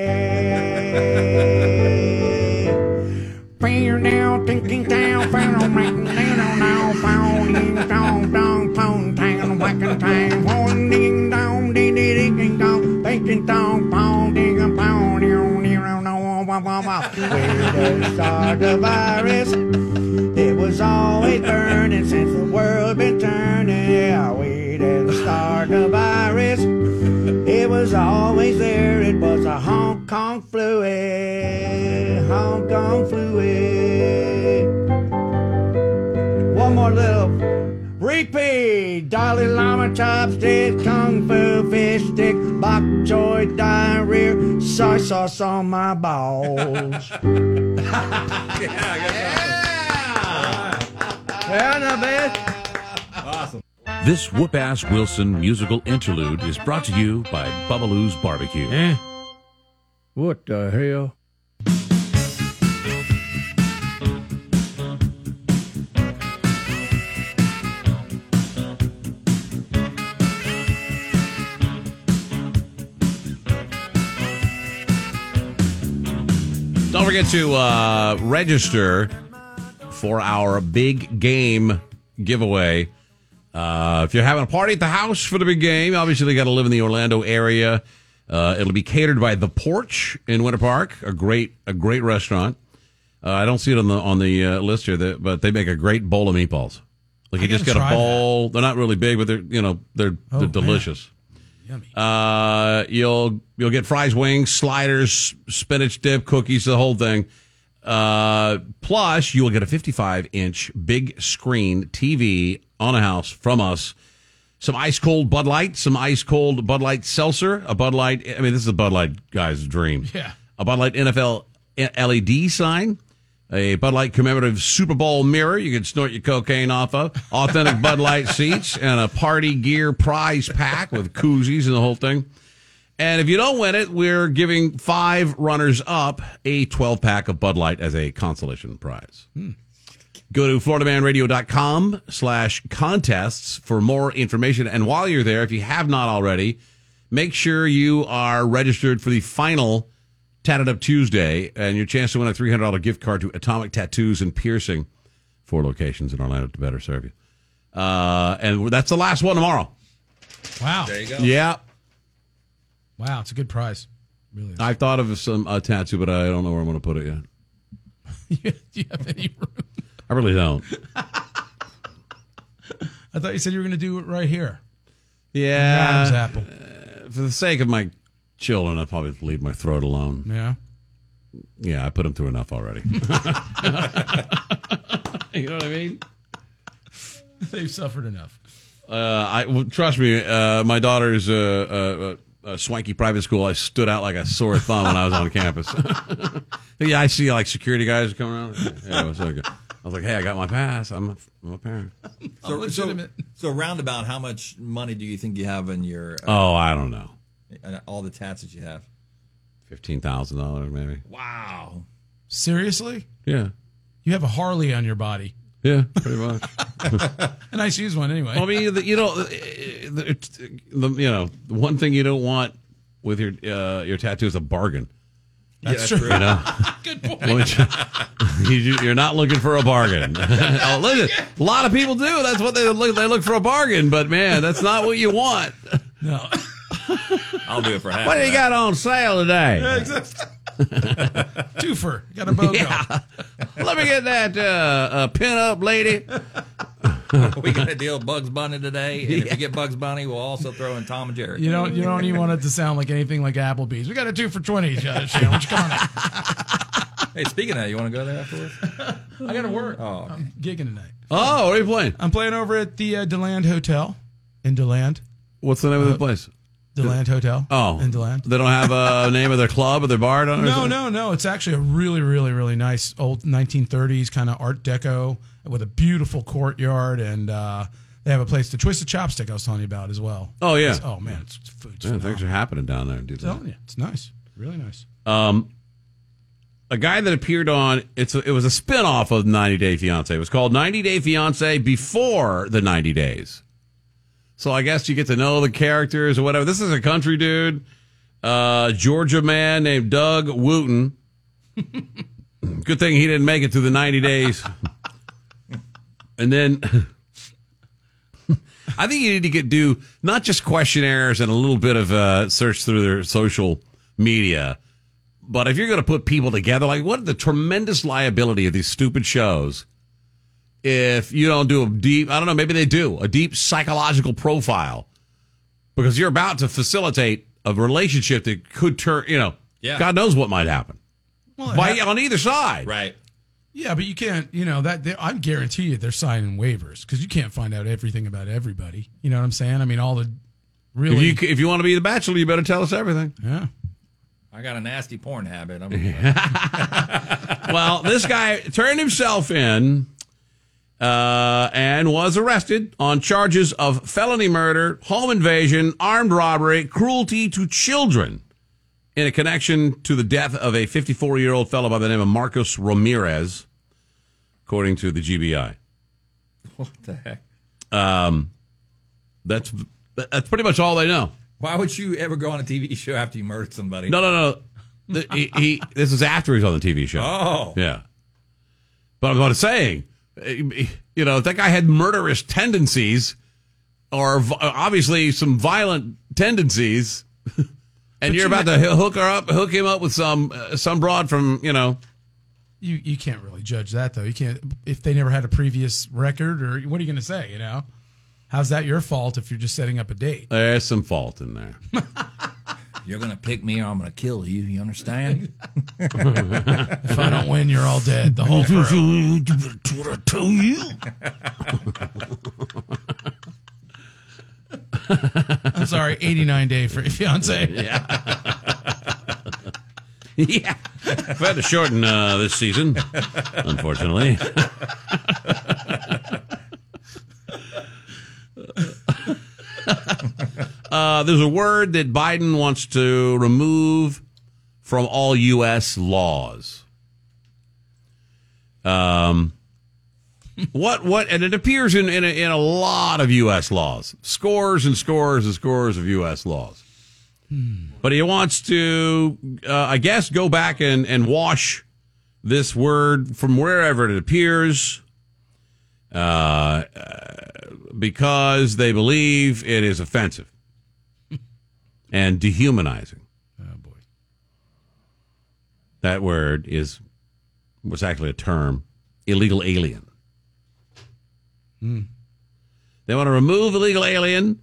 Feel now, thinking down, found ranking down, now, found ding dong, dong, pong, tang, whacking tang, pong, ding dong, ding, ding, ding, dong, thinking dong, pong, ding, pong, ding, ding, no, wow, wow, wow. We didn't start the virus. It was always burning since the world been turning. Yeah, we didn't start the virus. It was always there. It was a Hong Kong flu. Hong Kong flu. One more little repeat. Dalai Lama chopsticks, kung fu fish stick, bok choy diarrhea, soy sauce on my balls. Yeah, not bad. Awesome. This Whoop-Ass Wilson musical interlude is brought to you by Bubbaloo's Barbecue. Eh? What the hell? Don't forget to uh, register for our big game giveaway. Uh, if you're having a party at the house for the big game, obviously you got to live in the Orlando area. Uh, it'll be catered by The Porch in Winter Park, a great a great restaurant. Uh, I don't see it on the on the uh, list here, that, but they make a great bowl of meatballs. Like you just get a bowl. That. They're not really big, but they're you know they're oh, they're delicious. Yummy. Uh, you'll you'll get fries, wings, sliders, spinach dip, cookies, the whole thing. Uh, plus, you will get a fifty-five inch big screen T V on a house from us. Some ice cold Bud Light, some ice cold Bud Light seltzer, a Bud Light. I mean, this is a Bud Light guy's dream. Yeah. A Bud Light N F L L E D sign, a Bud Light commemorative Super Bowl mirror you can snort your cocaine off of, authentic Bud Light seats, and a party gear prize pack with koozies and the whole thing. And if you don't win it, we're giving five runners up a twelve pack of Bud Light as a consolation prize. Hmm. Go to floridamanradio.com slash contests for more information. And while you're there, if you have not already, make sure you are registered for the final Tatted Up Tuesday and your chance to win a three hundred dollars gift card to Atomic Tattoos and Piercing, four locations in Orlando to better serve you. Uh, and that's the last one tomorrow. Wow. There you go. Yeah. Wow, it's a good prize. Really is. I've thought of some uh, tattoo, but I don't know where I'm going to put it yet. Do you have any room? I really don't. I thought you said you were going to do it right here. Yeah. Adam's apple. Uh, for the sake of my children, I'll probably leave my throat alone. Yeah. Yeah, I put them through enough already. You know what I mean? They've suffered enough. Uh, I well, trust me. Uh, my daughter's uh, uh, uh, swanky private school. I stood out like a sore thumb when I was on campus. Yeah, I see like security guys coming around. Yeah, it was so good. I was like, "Hey, I got my pass. I'm a, I'm a parent." So, so, so roundabout, how much money do you think you have in your? Uh, oh, I don't know. All the tats that you have. Fifteen thousand dollars, maybe. Wow. Seriously? Yeah. You have a Harley on your body. Yeah, pretty much. A nice used one, anyway. Well, I mean, the, you know, the, the, you know, the one thing you don't want with your uh, your tattoo is a bargain. That's yeah, true. You know? Good point. Which, you, you're not looking for a bargain. Oh, look, a lot of people do. That's what they look. They look for a bargain, but man, that's not what you want. No. I'll do it for half. What do you got on sale today? Yeah, exactly. Twofer. Got a BOGO. Yeah. Let me get that uh, uh, pin-up lady. We got a deal with Bugs Bunny today, and if you get Bugs Bunny, we'll also throw in Tom and Jerry. You don't. You don't even want it to sound like anything like Applebee's. We got a two for twenty. Uh, sandwich. Come on. Hey, speaking of that, you want to go there afterwards? I got to work. Oh, okay. I'm gigging tonight. Oh, what are you playing? I'm playing over at the uh, DeLand Hotel. in DeLand. What's the name of Uh, the place? DeLand Hotel. Oh, in DeLand. They don't have a name of their club or their bar? Don't, No, no, no. It's actually a really, really, really nice old nineteen thirties kind of Art Deco with a beautiful courtyard, and uh, they have a place, the Twisted Chopstick I was telling you about as well. Oh, yeah. It's- oh, man, it's, it's food's Yeah, things are happening down there, dude. I'm telling you, it's nice. Really nice. Um, a guy that appeared on it's a, it was a spinoff of ninety Day Fiance. It was called ninety Day Fiance before the ninety days. So I guess you get to know the characters or whatever. This is a country dude, uh, Georgia man named Doug Wooten. Good thing he didn't make it through the ninety days. And then I think you need to get do not just questionnaires and a little bit of uh, search through their social media. But if you're going to put people together, like what the tremendous liability of these stupid shows if you don't do a deep, I don't know, maybe they do, a deep psychological profile because you're about to facilitate a relationship that could turn, you know, Yeah. God knows what might happen. Well, By, ha- on either side. Right. Yeah, but you can't, you know, that they, I guarantee you they're signing waivers because you can't find out everything about everybody. You know what I'm saying? I mean, all the really. If you, if you want to be the bachelor, you better tell us everything. Yeah. I got a nasty porn habit. I'm Well, this guy turned himself in uh, and was arrested on charges of felony murder, home invasion, armed robbery, cruelty to children in a connection to the death of a fifty-four-year-old fellow by the name of Marcos Ramirez, according to the G B I. What the heck? Um, that's that's pretty much all they know. Why would you ever go on a T V show after you murdered somebody? No, no, no. The- he, he this is after he's on the T V show. Oh. Yeah. But I'm what saying, you know, if that guy had murderous tendencies or v- obviously some violent tendencies, and But you're you about know- to hook her up, hook him up with some uh, some broad from, you know. You you can't really judge that though. You can't if they never had a previous record or what are you going to say? You know, how's that your fault if you're just setting up a date? There's some fault in there. You're going to pick me or I'm going to kill you. You understand? If I don't win, you're all dead. The whole crew. That's what I tell you. I'm sorry, eighty-nine day for fiance. Yeah. Yeah. I've had to shorten uh, this season, unfortunately. uh, there's a word that Biden wants to remove from all U S laws. Um, what what and it appears in in a, in a lot of U S laws, scores and scores and scores of U S laws. But he wants to, uh, I guess, go back and, and wash this word from wherever it appears uh, uh, because they believe it is offensive and dehumanizing. Oh, boy. That word is was actually a term, illegal alien. Hmm. They want to remove illegal alien.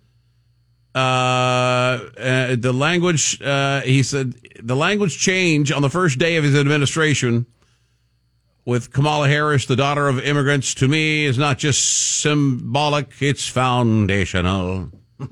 Uh, uh, the language, uh, he said, the language change on the first day of his administration with Kamala Harris, the daughter of immigrants, to me is not just symbolic, it's foundational.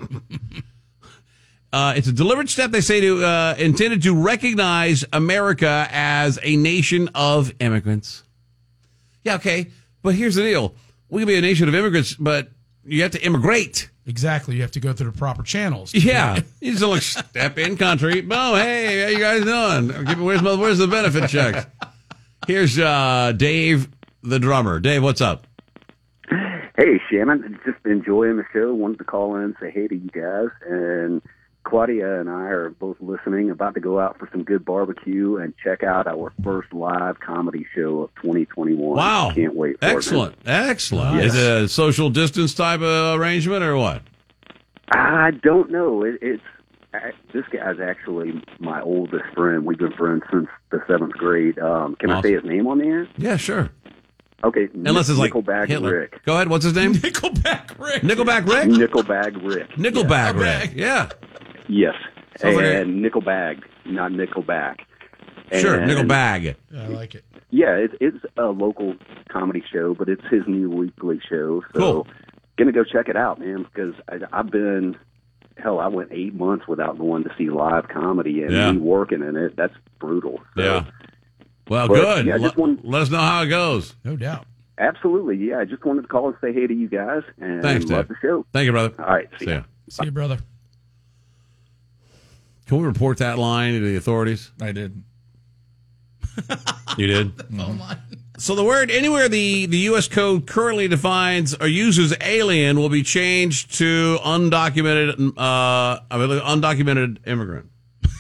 uh, it's a deliberate step, they say, to uh, intended to recognize America as a nation of immigrants. Yeah, okay, but here's the deal. We can be a nation of immigrants, but you have to immigrate. Exactly. You have to go through the proper channels. Yeah. You just like step in country. Oh, hey, how you guys doing? Give me- Where's, my, where's the benefit checks? Here's uh, Dave, the drummer. Dave, what's up? Hey, Shannon. Just enjoying the show. Wanted to call in and say hey to you guys. And Claudia and I are both listening, about to go out for some good barbecue and check out our first live comedy show of twenty twenty-one. Wow. Can't wait for Excellent. it. Excellent. Yes. Is it a social distance type of arrangement or what? I don't know. It, it's I, this guy's actually my oldest friend. We've been friends since the seventh grade. Um, can I say his name on the air? Yeah, sure. Okay. Unless it's like Nickelback Hitler. Rick. Go ahead. What's his name? Nickelback Rick. Nickelback Rick? Nickelback Rick. Nickelback Yeah. Rick. Yeah. Yes. Sounds like a- And Nickelbag, not Nickelback. Sure. And- Nickelbag. I like it. Yeah, it, it's a local comedy show, but it's his new weekly show. So Cool. gonna go check it out, man, because I, I've been hell. I went eight months without going to see live comedy, and Yeah. me working in it. That's brutal. So, Yeah. Well, but, good. Yeah, I just let, wanted, let us know how it goes. No doubt. absolutely. Yeah, I just wanted to call and say hey to you guys, and Thanks, love Dave. the show. Thank you, brother. All right, see, See ya. ya. See you, brother. Can we report that line to the authorities? I did. You did? So the word anywhere the, the U S code currently defines or uses alien will be changed to undocumented, uh, I mean, undocumented immigrant.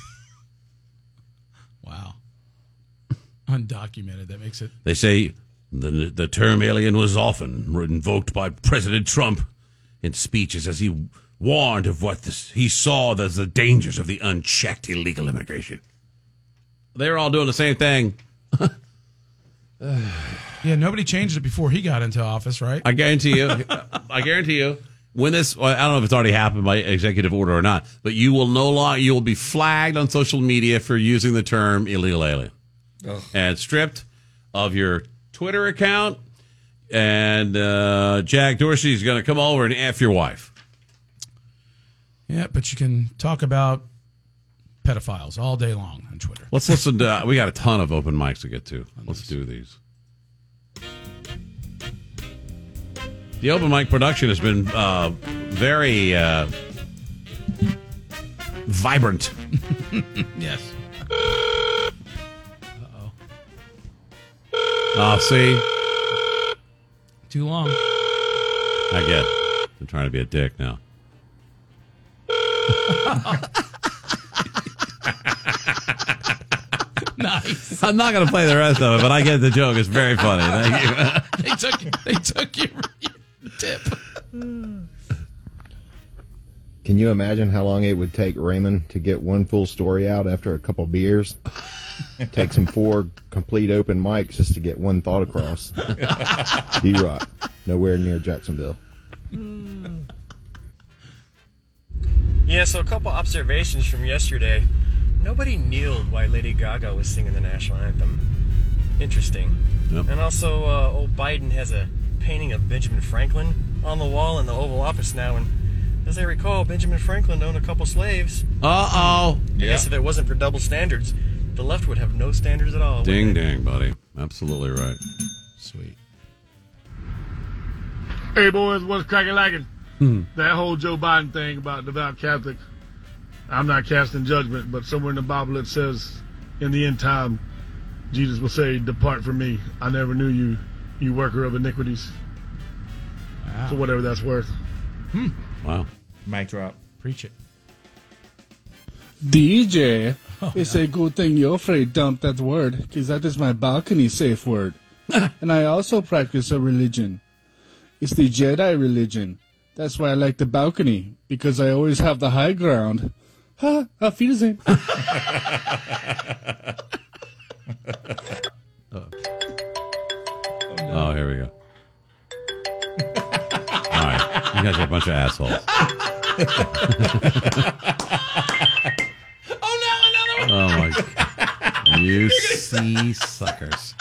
Wow. Undocumented. That makes it. They say the the term alien was often invoked by President Trump in speeches as he warned of what this, he saw as the dangers of the unchecked illegal immigration. They were all doing the same thing. Yeah, nobody changed it before he got into office, right? I guarantee you. I guarantee you. When this, well, I don't know if it's already happened by executive order or not, but you will no longer, you will be flagged on social media for using the term illegal alien, Ugh. and stripped of your Twitter account. And uh, Jack Dorsey is going to come over and F your wife. Yeah, but you can talk about pedophiles all day long on Twitter. Let's listen to. Uh, we got a ton of open mics to get to. Let's do these. The open mic production has been uh, very uh, vibrant. Yes. Uh-oh. Oh, see? Too long. I get it. I'm trying to be a dick now. Nice. I'm not going to play the rest of it, but I get the joke. It's very funny. Thank you. they took they took your, your tip. Can you imagine how long it would take Raymond to get one full story out after a couple beers? It takes him four complete open mics just to get one thought across. D-Rock, nowhere near Jacksonville. Yeah, so a couple observations from yesterday. Nobody kneeled while Lady Gaga was singing the national anthem. Interesting. Yep. And also, uh, old Biden has a painting of Benjamin Franklin on the wall in the Oval Office now, and as I recall, Benjamin Franklin owned a couple slaves. Uh-oh. I guess if it wasn't for double standards, the left would have no standards at all. Ding, ding, buddy. Absolutely right. Sweet. Hey, boys, what's cracking lacking? Hmm. That whole Joe Biden thing about devout Catholics, I'm not casting judgment, but somewhere in the Bible it says, in the end time, Jesus will say, "Depart from me. I never knew you, you worker of iniquities." Wow. So whatever that's worth. Hmm. Wow. Mic drop. Preach it. D J, Oh, it's a good thing you're afraid dumped that word, because that is my balcony safe word. And I also practice a religion. It's the Jedi religion. That's why I like the balcony, because I always have the high ground. Ha, auf Wiedersehen. Oh, here we go. All right. You guys are a bunch of assholes. Oh, no, another one. Oh, my God. You sea suckers.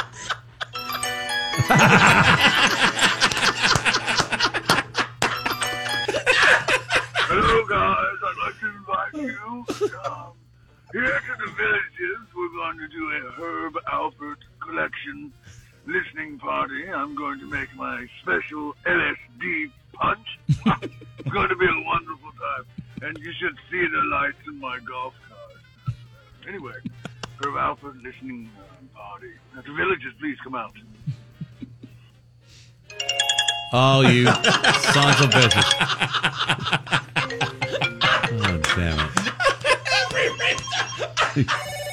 Hello, guys. I'd like to invite you um, here to the Villages. We're going to do a Herb Alpert collection listening party. I'm going to make my special L S D punch. It's going to be a wonderful time. And you should see the lights in my golf cart. Anyway, Herb Alpert listening uh, party. At the Villages, please come out. Oh, you sons of bitches. Oh, damn it.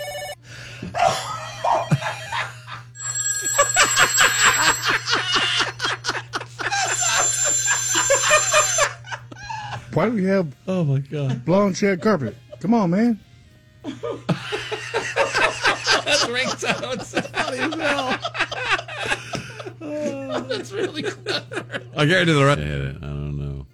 Why do we have oh my god blonde shed carpet? Come on, man. That's ringtones. That's funny as hell. That's really clever. I guarantee the rest. I don't know.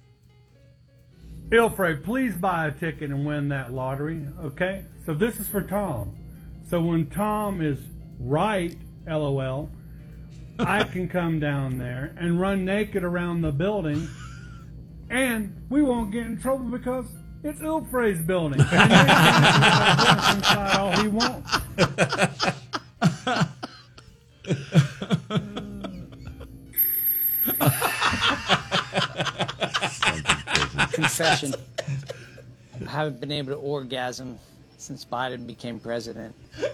Ilfrey, please buy a ticket and win that lottery, okay? So this is for Tom. So when Tom is right, LOL, I can come down there and run naked around the building, and we won't get in trouble because it's Ilfrey's building. And they can inside all he wants. Confession. I haven't been able to orgasm since Biden became president.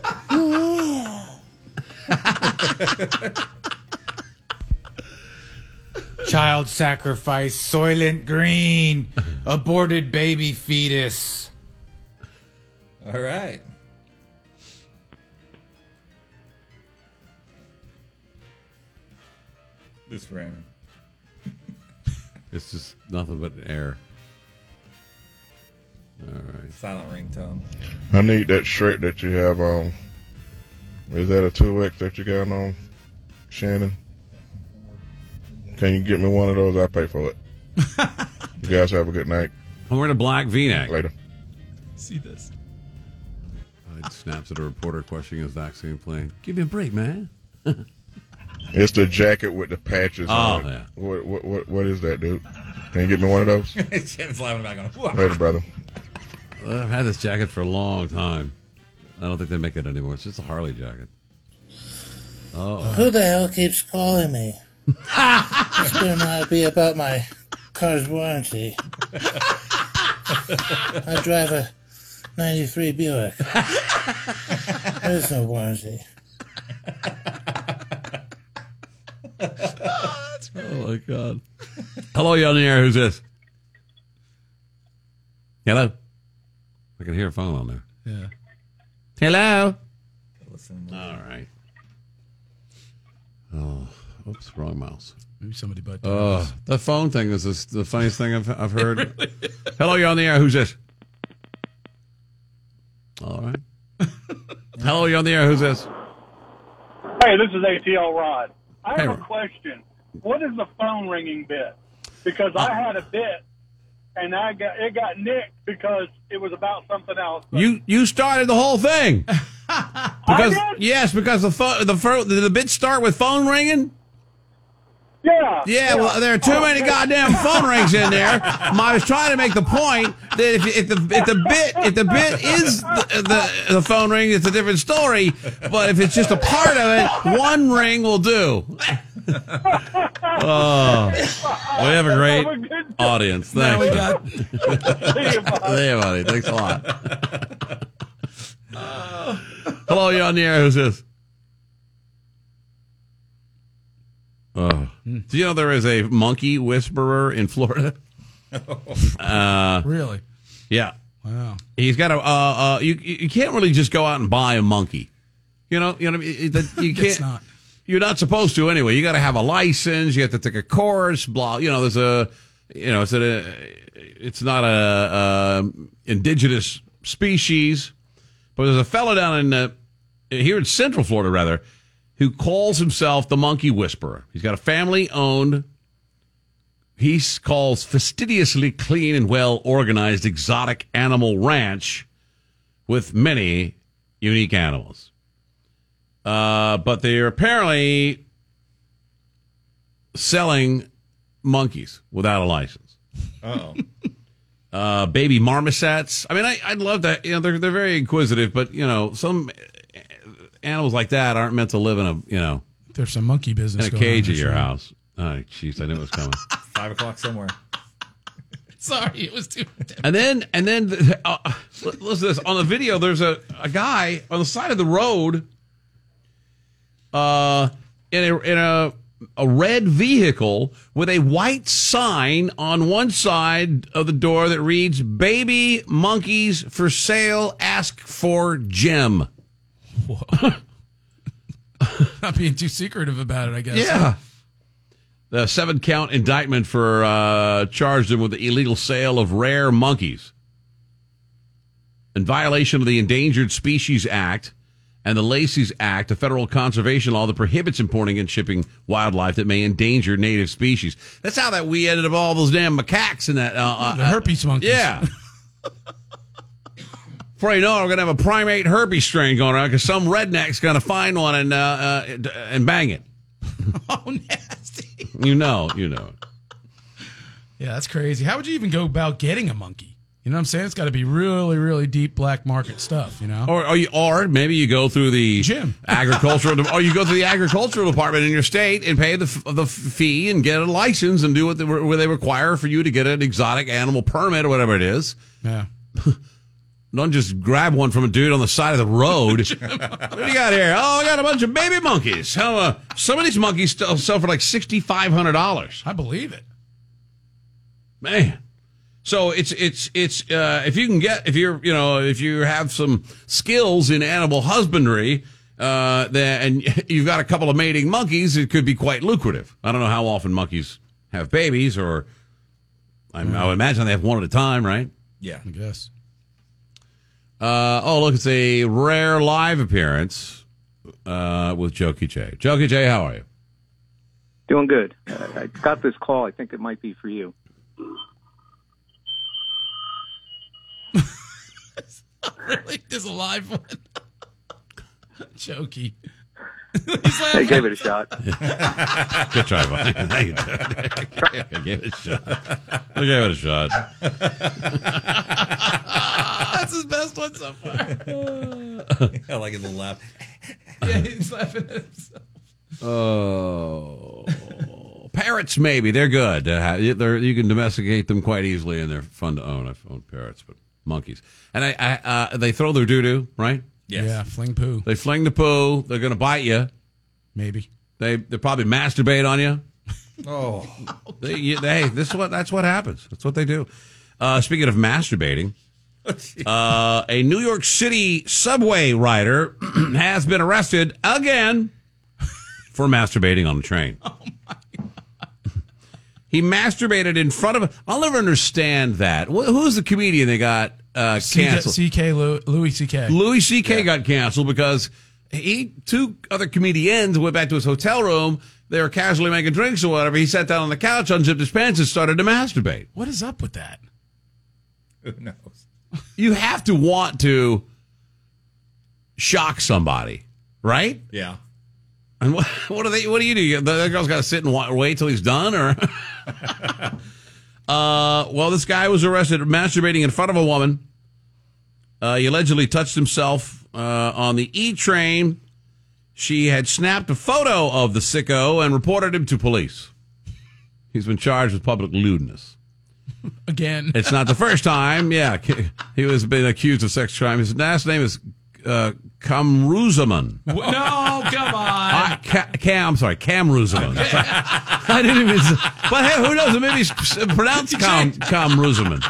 Child sacrifice, Soylent Green, aborted baby fetus. All right. This Raymond. It's just nothing but air. All right. Silent ringtone. I need that shirt that you have on. Is that a two X that you got on, Shannon? Can you get me one of those? I'll pay for it. You guys have a good night. I'm wearing a black V-neck. Later. See this. It snaps at a reporter questioning his vaccine plan. Give me a break, man. It's the jacket with the patches Oh, on it. yeah. What, what, what, what is that, dude? Can you get me one of those? Shannon's laughing back on him. Later, brother. I've had this jacket for a long time. I don't think they make it anymore. It's just a Harley jacket. Oh. Who the hell keeps calling me? This better not be about my car's warranty. I drive a ninety-three Buick. There's no warranty. Oh, my God. Hello, you on the air. Who's this? Hello? I can hear a phone on there. Yeah. Hello? Listen. All right. Oh, oops, wrong mouse. Maybe somebody but. Oh, the phone thing is this, the funniest thing I've, I've heard. Hello, you're on the air. Who's this? All right. Hello, you're on the air. Who's this? Hey, this is A T L Rod. I have Hey, a Rod. question. What is the phone ringing bit? Because I had a bit, and I got it got nicked because it was about something else. You you started the whole thing. Because yes, because the phone the phone, the bits start with phone ringing. Yeah. Yeah, well, there are too many goddamn phone rings in there. I was trying to make the point that if, if the if the bit if the bit is the, the the phone ring, it's a different story. But if it's just a part of it, one ring will do. Oh, we have a great audience. Now Thanks. we got- See you, buddy. Thanks a lot. Hello, you on the air? Who's this? Oh. Do you know there is a monkey whisperer in Florida? Uh, Really? Yeah. Wow. He's got a. Uh, uh, you you can't really just go out and buy a monkey. You know. You know. You can't. It's not. You're not supposed to anyway. You got to have a license. You have to take a course. Blah. You know. There's a. You know. It's a. It's not a, a indigenous species, but there's a fellow down in uh, here in Central Florida, rather, who calls himself the Monkey Whisperer. He's got a family-owned, he calls fastidiously clean and well-organized exotic animal ranch with many unique animals. Uh, but they're apparently selling monkeys without a license. Uh-oh. Uh, baby marmosets. I mean, I, I'd love that. You know, they're they're very inquisitive, but you know, some animals like that aren't meant to live in a you know There's some monkey business in a going cage on at your for sure. house. Oh, jeez, I knew it was coming. Five o'clock somewhere. Sorry, it was too. And then and then uh, listen to this on the video. There's a, a guy on the side of the road, uh, in a in a a red vehicle with a white sign on one side of the door that reads "Baby monkeys for sale. Ask for Jim." Not being too secretive about it, I guess. Yeah. The seven count indictment for uh, charged him with the illegal sale of rare monkeys in violation of the Endangered Species Act and the Lacey's Act, a federal conservation law that prohibits importing and shipping wildlife that may endanger native species. That's how that we ended up all those damn macaques in that. Uh, uh, The herpes monkeys. Yeah. Before you know it, we're going to have a primate herpes strain going around because some redneck's going to find one and uh, uh, and bang it. Oh, nasty. You know, you know. Yeah, that's crazy. How would you even go about getting a monkey? You know what I'm saying? It's got to be really, really deep black market stuff, you know? Or, or, you, or maybe you go through the Gym. agricultural, or you go through the agricultural department in your state and pay the the fee and get a license and do what they, where they require for you to get an exotic animal permit or whatever it is. Yeah. Don't just grab one from a dude on the side of the road. What do you got here? Oh, I got a bunch of baby monkeys. How, uh, some of these monkeys still sell for like six thousand five hundred dollars. I believe it. Man. So it's it's it's uh, if you can get if you're you know if you have some skills in animal husbandry, uh, then and you've got a couple of mating monkeys, it could be quite lucrative. I don't know how often monkeys have babies, or I, I would imagine they have one at a time, right? Yeah, I guess. Uh, oh, look, it's a rare live appearance uh, with Jokey J. Jokey J, how are you? Doing good. Uh, I got this call. I think it might be for you. Really? There's a live one. Jokey. I gave it a shot. Good try, buddy. Thank you. I gave it a shot. I gave it a shot. That's his best one so far. I like his little laugh. Yeah, he's laughing at himself. Oh, parrots maybe they're good. Uh, they're, you can domesticate them quite easily, and they're fun to own. I've owned parrots, but monkeys, and I, I uh, they throw their doo doo, right? Yes. Yeah, fling poo. They fling the poo. They're going to bite you. Maybe they they probably masturbate on you. Oh, they, you, they this is what that's what happens. That's what they do. Uh, speaking of masturbating. Uh, a New York City subway rider has been arrested again for masturbating on the train. Oh my God. He masturbated in front of a, I'll never understand that. Wh- Who's the comedian they got uh, canceled? C K Louis C K Louis C K got canceled because he two other comedians went back to his hotel room. They were casually making drinks or whatever. He sat down on the couch, unzipped his pants, and started to masturbate. What is up with that? Who knows? You have to want to shock somebody, right? Yeah. And what, what do they? What do you do? The, the girl's got to sit and wa- wait till he's done, or? uh, well, this guy was arrested masturbating in front of a woman. Uh, he allegedly touched himself uh, on the E train. She had snapped a photo of the sicko and reported him to police. He's been charged with public lewdness. Again. It's not the first time. Yeah, he was been accused of sex crime. His last name is uh, Kamruzaman. No, come on. Uh, Ca- Cam, I'm sorry, Kamruzaman. I didn't even. But hey, who knows? Maybe it's pronounced Cam Kamruzaman.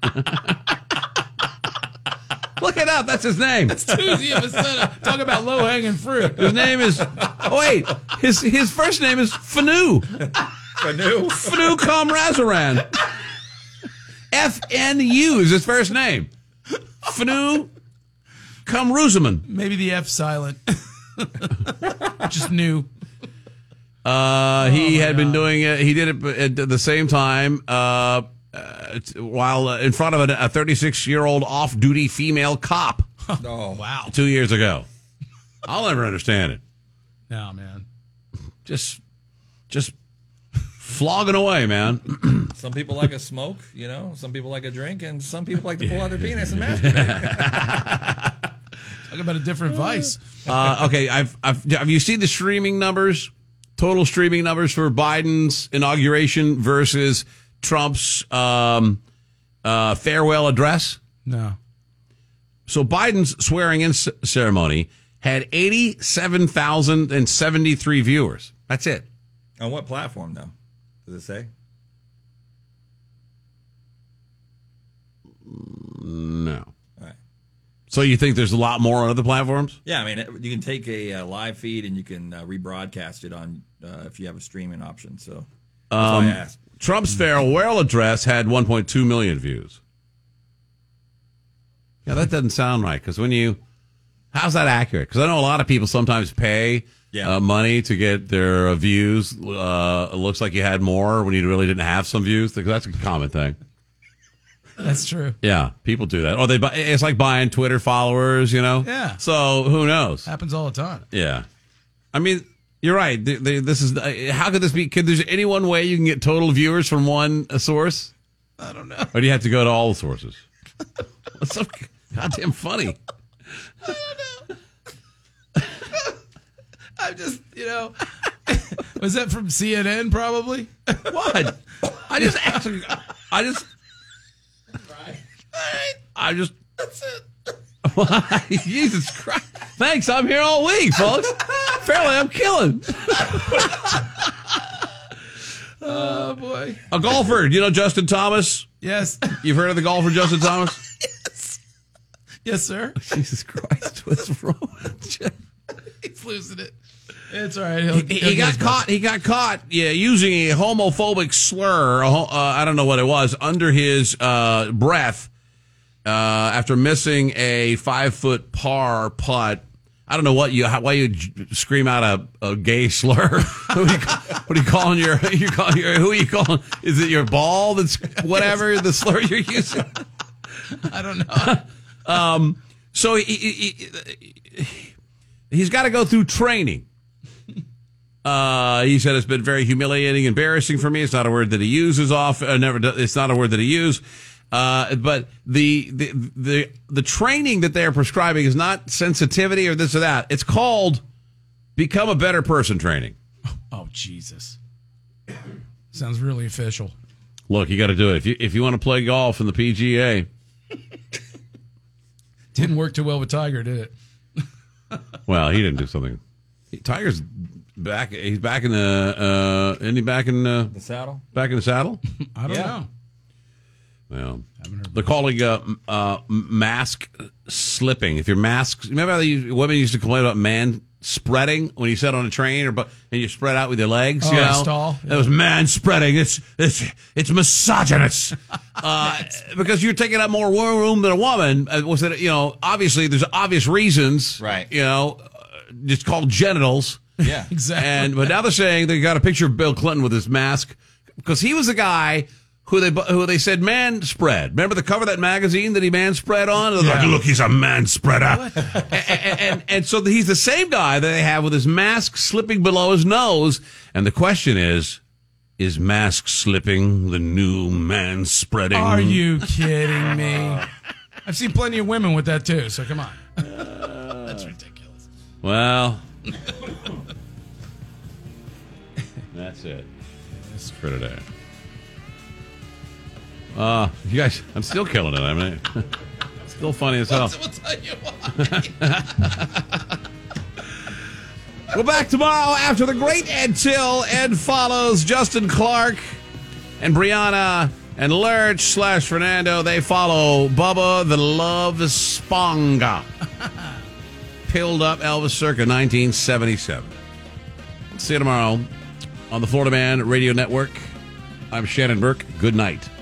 Look it up. That's his name. That's too easy of a setup. Talk about low hanging fruit. His name is. Oh wait, his his first name is Fanu. Fanu. Fanu Kamrazaran. F N U is his first name. Fanu Kamruzaman. Maybe the F silent. Just new. Uh, he Oh, had my been God. doing it. He did it at the same time uh, uh, while uh, in front of a thirty-six-year-old off-duty female cop. Oh, wow. Two years ago. I'll never understand it. No, man. Just, just flogging away, man. Some people like a smoke, you know. Some people like a drink, and some people like to pull out their penis and masturbate. Talk about a different vice. Uh, okay, I've, I've have you seen the streaming numbers? Total streaming numbers for Biden's inauguration versus Trump's um, uh, farewell address? No. So Biden's swearing-in c- ceremony had eighty-seven thousand seventy-three viewers. That's it. On what platform, though? Does it say? No. All right. So you think there's a lot more on other platforms? Yeah, I mean, you can take a uh, live feed and you can uh, rebroadcast it on uh, if you have a streaming option. So that's Um, why I asked. Trump's farewell address had one point two million views. Yeah, that doesn't sound right, because when you... How's that accurate? Because I know a lot of people sometimes pay Yeah. uh, money to get their uh, views. Uh, it looks like you had more when you really didn't have some views. That's a common thing. That's true. Yeah, people do that. Or they buy, it's like buying Twitter followers, you know? Yeah. So who knows? Happens all the time. Yeah. I mean, You're right. They, they, this is uh, how could this be? Could there's any one way you can get total viewers from one uh, source? I don't know. Or do you have to go to all the sources? What's so goddamn funny? I don't know. I'm just, you know, was that from C N N? Probably. What? I just asked. I just. I just. That's it. Why? Jesus Christ. Thanks, I'm here all week, folks. Apparently, I'm killing. Oh, boy. A golfer. Do you know Justin Thomas? Yes. You've heard of the golfer Justin Thomas? Yes. Yes, sir. Jesus Christ. What's wrong? He's losing it. It's all right. He'll, He, he'll he get got his caught. back. He got caught. Yeah, using a homophobic slur. A ho- uh, I don't know what it was under his uh, breath uh, after missing a five foot par putt. I don't know what you how, why you j- scream out a, a gay slur. Who are you, what are you calling your you call your who are you calling? Is it your ball that's whatever the slur you're using? I don't know. um, so he, he, he, he's got to go through training. Uh, he said it's been very humiliating, embarrassing for me. It's not a word that he uses off. Uh, never. Do, it's not a word that he used. Uh, but the, the the the training that they're prescribing is not sensitivity or this or that. It's called become a better person training. Oh, Jesus. Sounds really official. Look, you got to do it if you if you want to play golf in the P G A. Didn't work too well with Tiger, did it? Well, he didn't do something. He, Tiger's back. He's back in the. Uh, isn't he back in uh, The saddle? back in the saddle? I don't Yeah. know. Well, they're calling uh, uh, mask slipping. If your mask, remember how they used, women used to complain about man spreading when you sit on a train or but and you spread out with your legs. Oh, you yeah, know, stall. that was man spreading. It's it's it's misogynist uh, because you're taking up more room than a woman. Uh, was it? You know, obviously there's obvious reasons. Right. You know, uh, it's called genitals. Yeah. Exactly. And but now they're saying they got a picture of Bill Clinton with his mask because he was the guy who they who they said man spread. Remember the cover of that magazine that he man spread on? It was Yeah. like, look, he's a man spreader. and, and, and and so he's the same guy that they have with his mask slipping below his nose. And the question is, is mask slipping the new man spreading? Are you kidding me? I've seen plenty of women with that, too, so come on. That's ridiculous. Well, that's it. That's for today. Uh, you guys, I'm still killing it. I mean, still funny as hell. We'll tell you why. We're back tomorrow after the great Ed Till. Ed follows Justin Clark and Brianna and Lurch slash Fernando. They follow Bubba the Love Sponga. Pilled up Elvis circa nineteen seventy-seven. See you tomorrow on the Florida Man Radio Network. I'm Shannon Burke. Good night.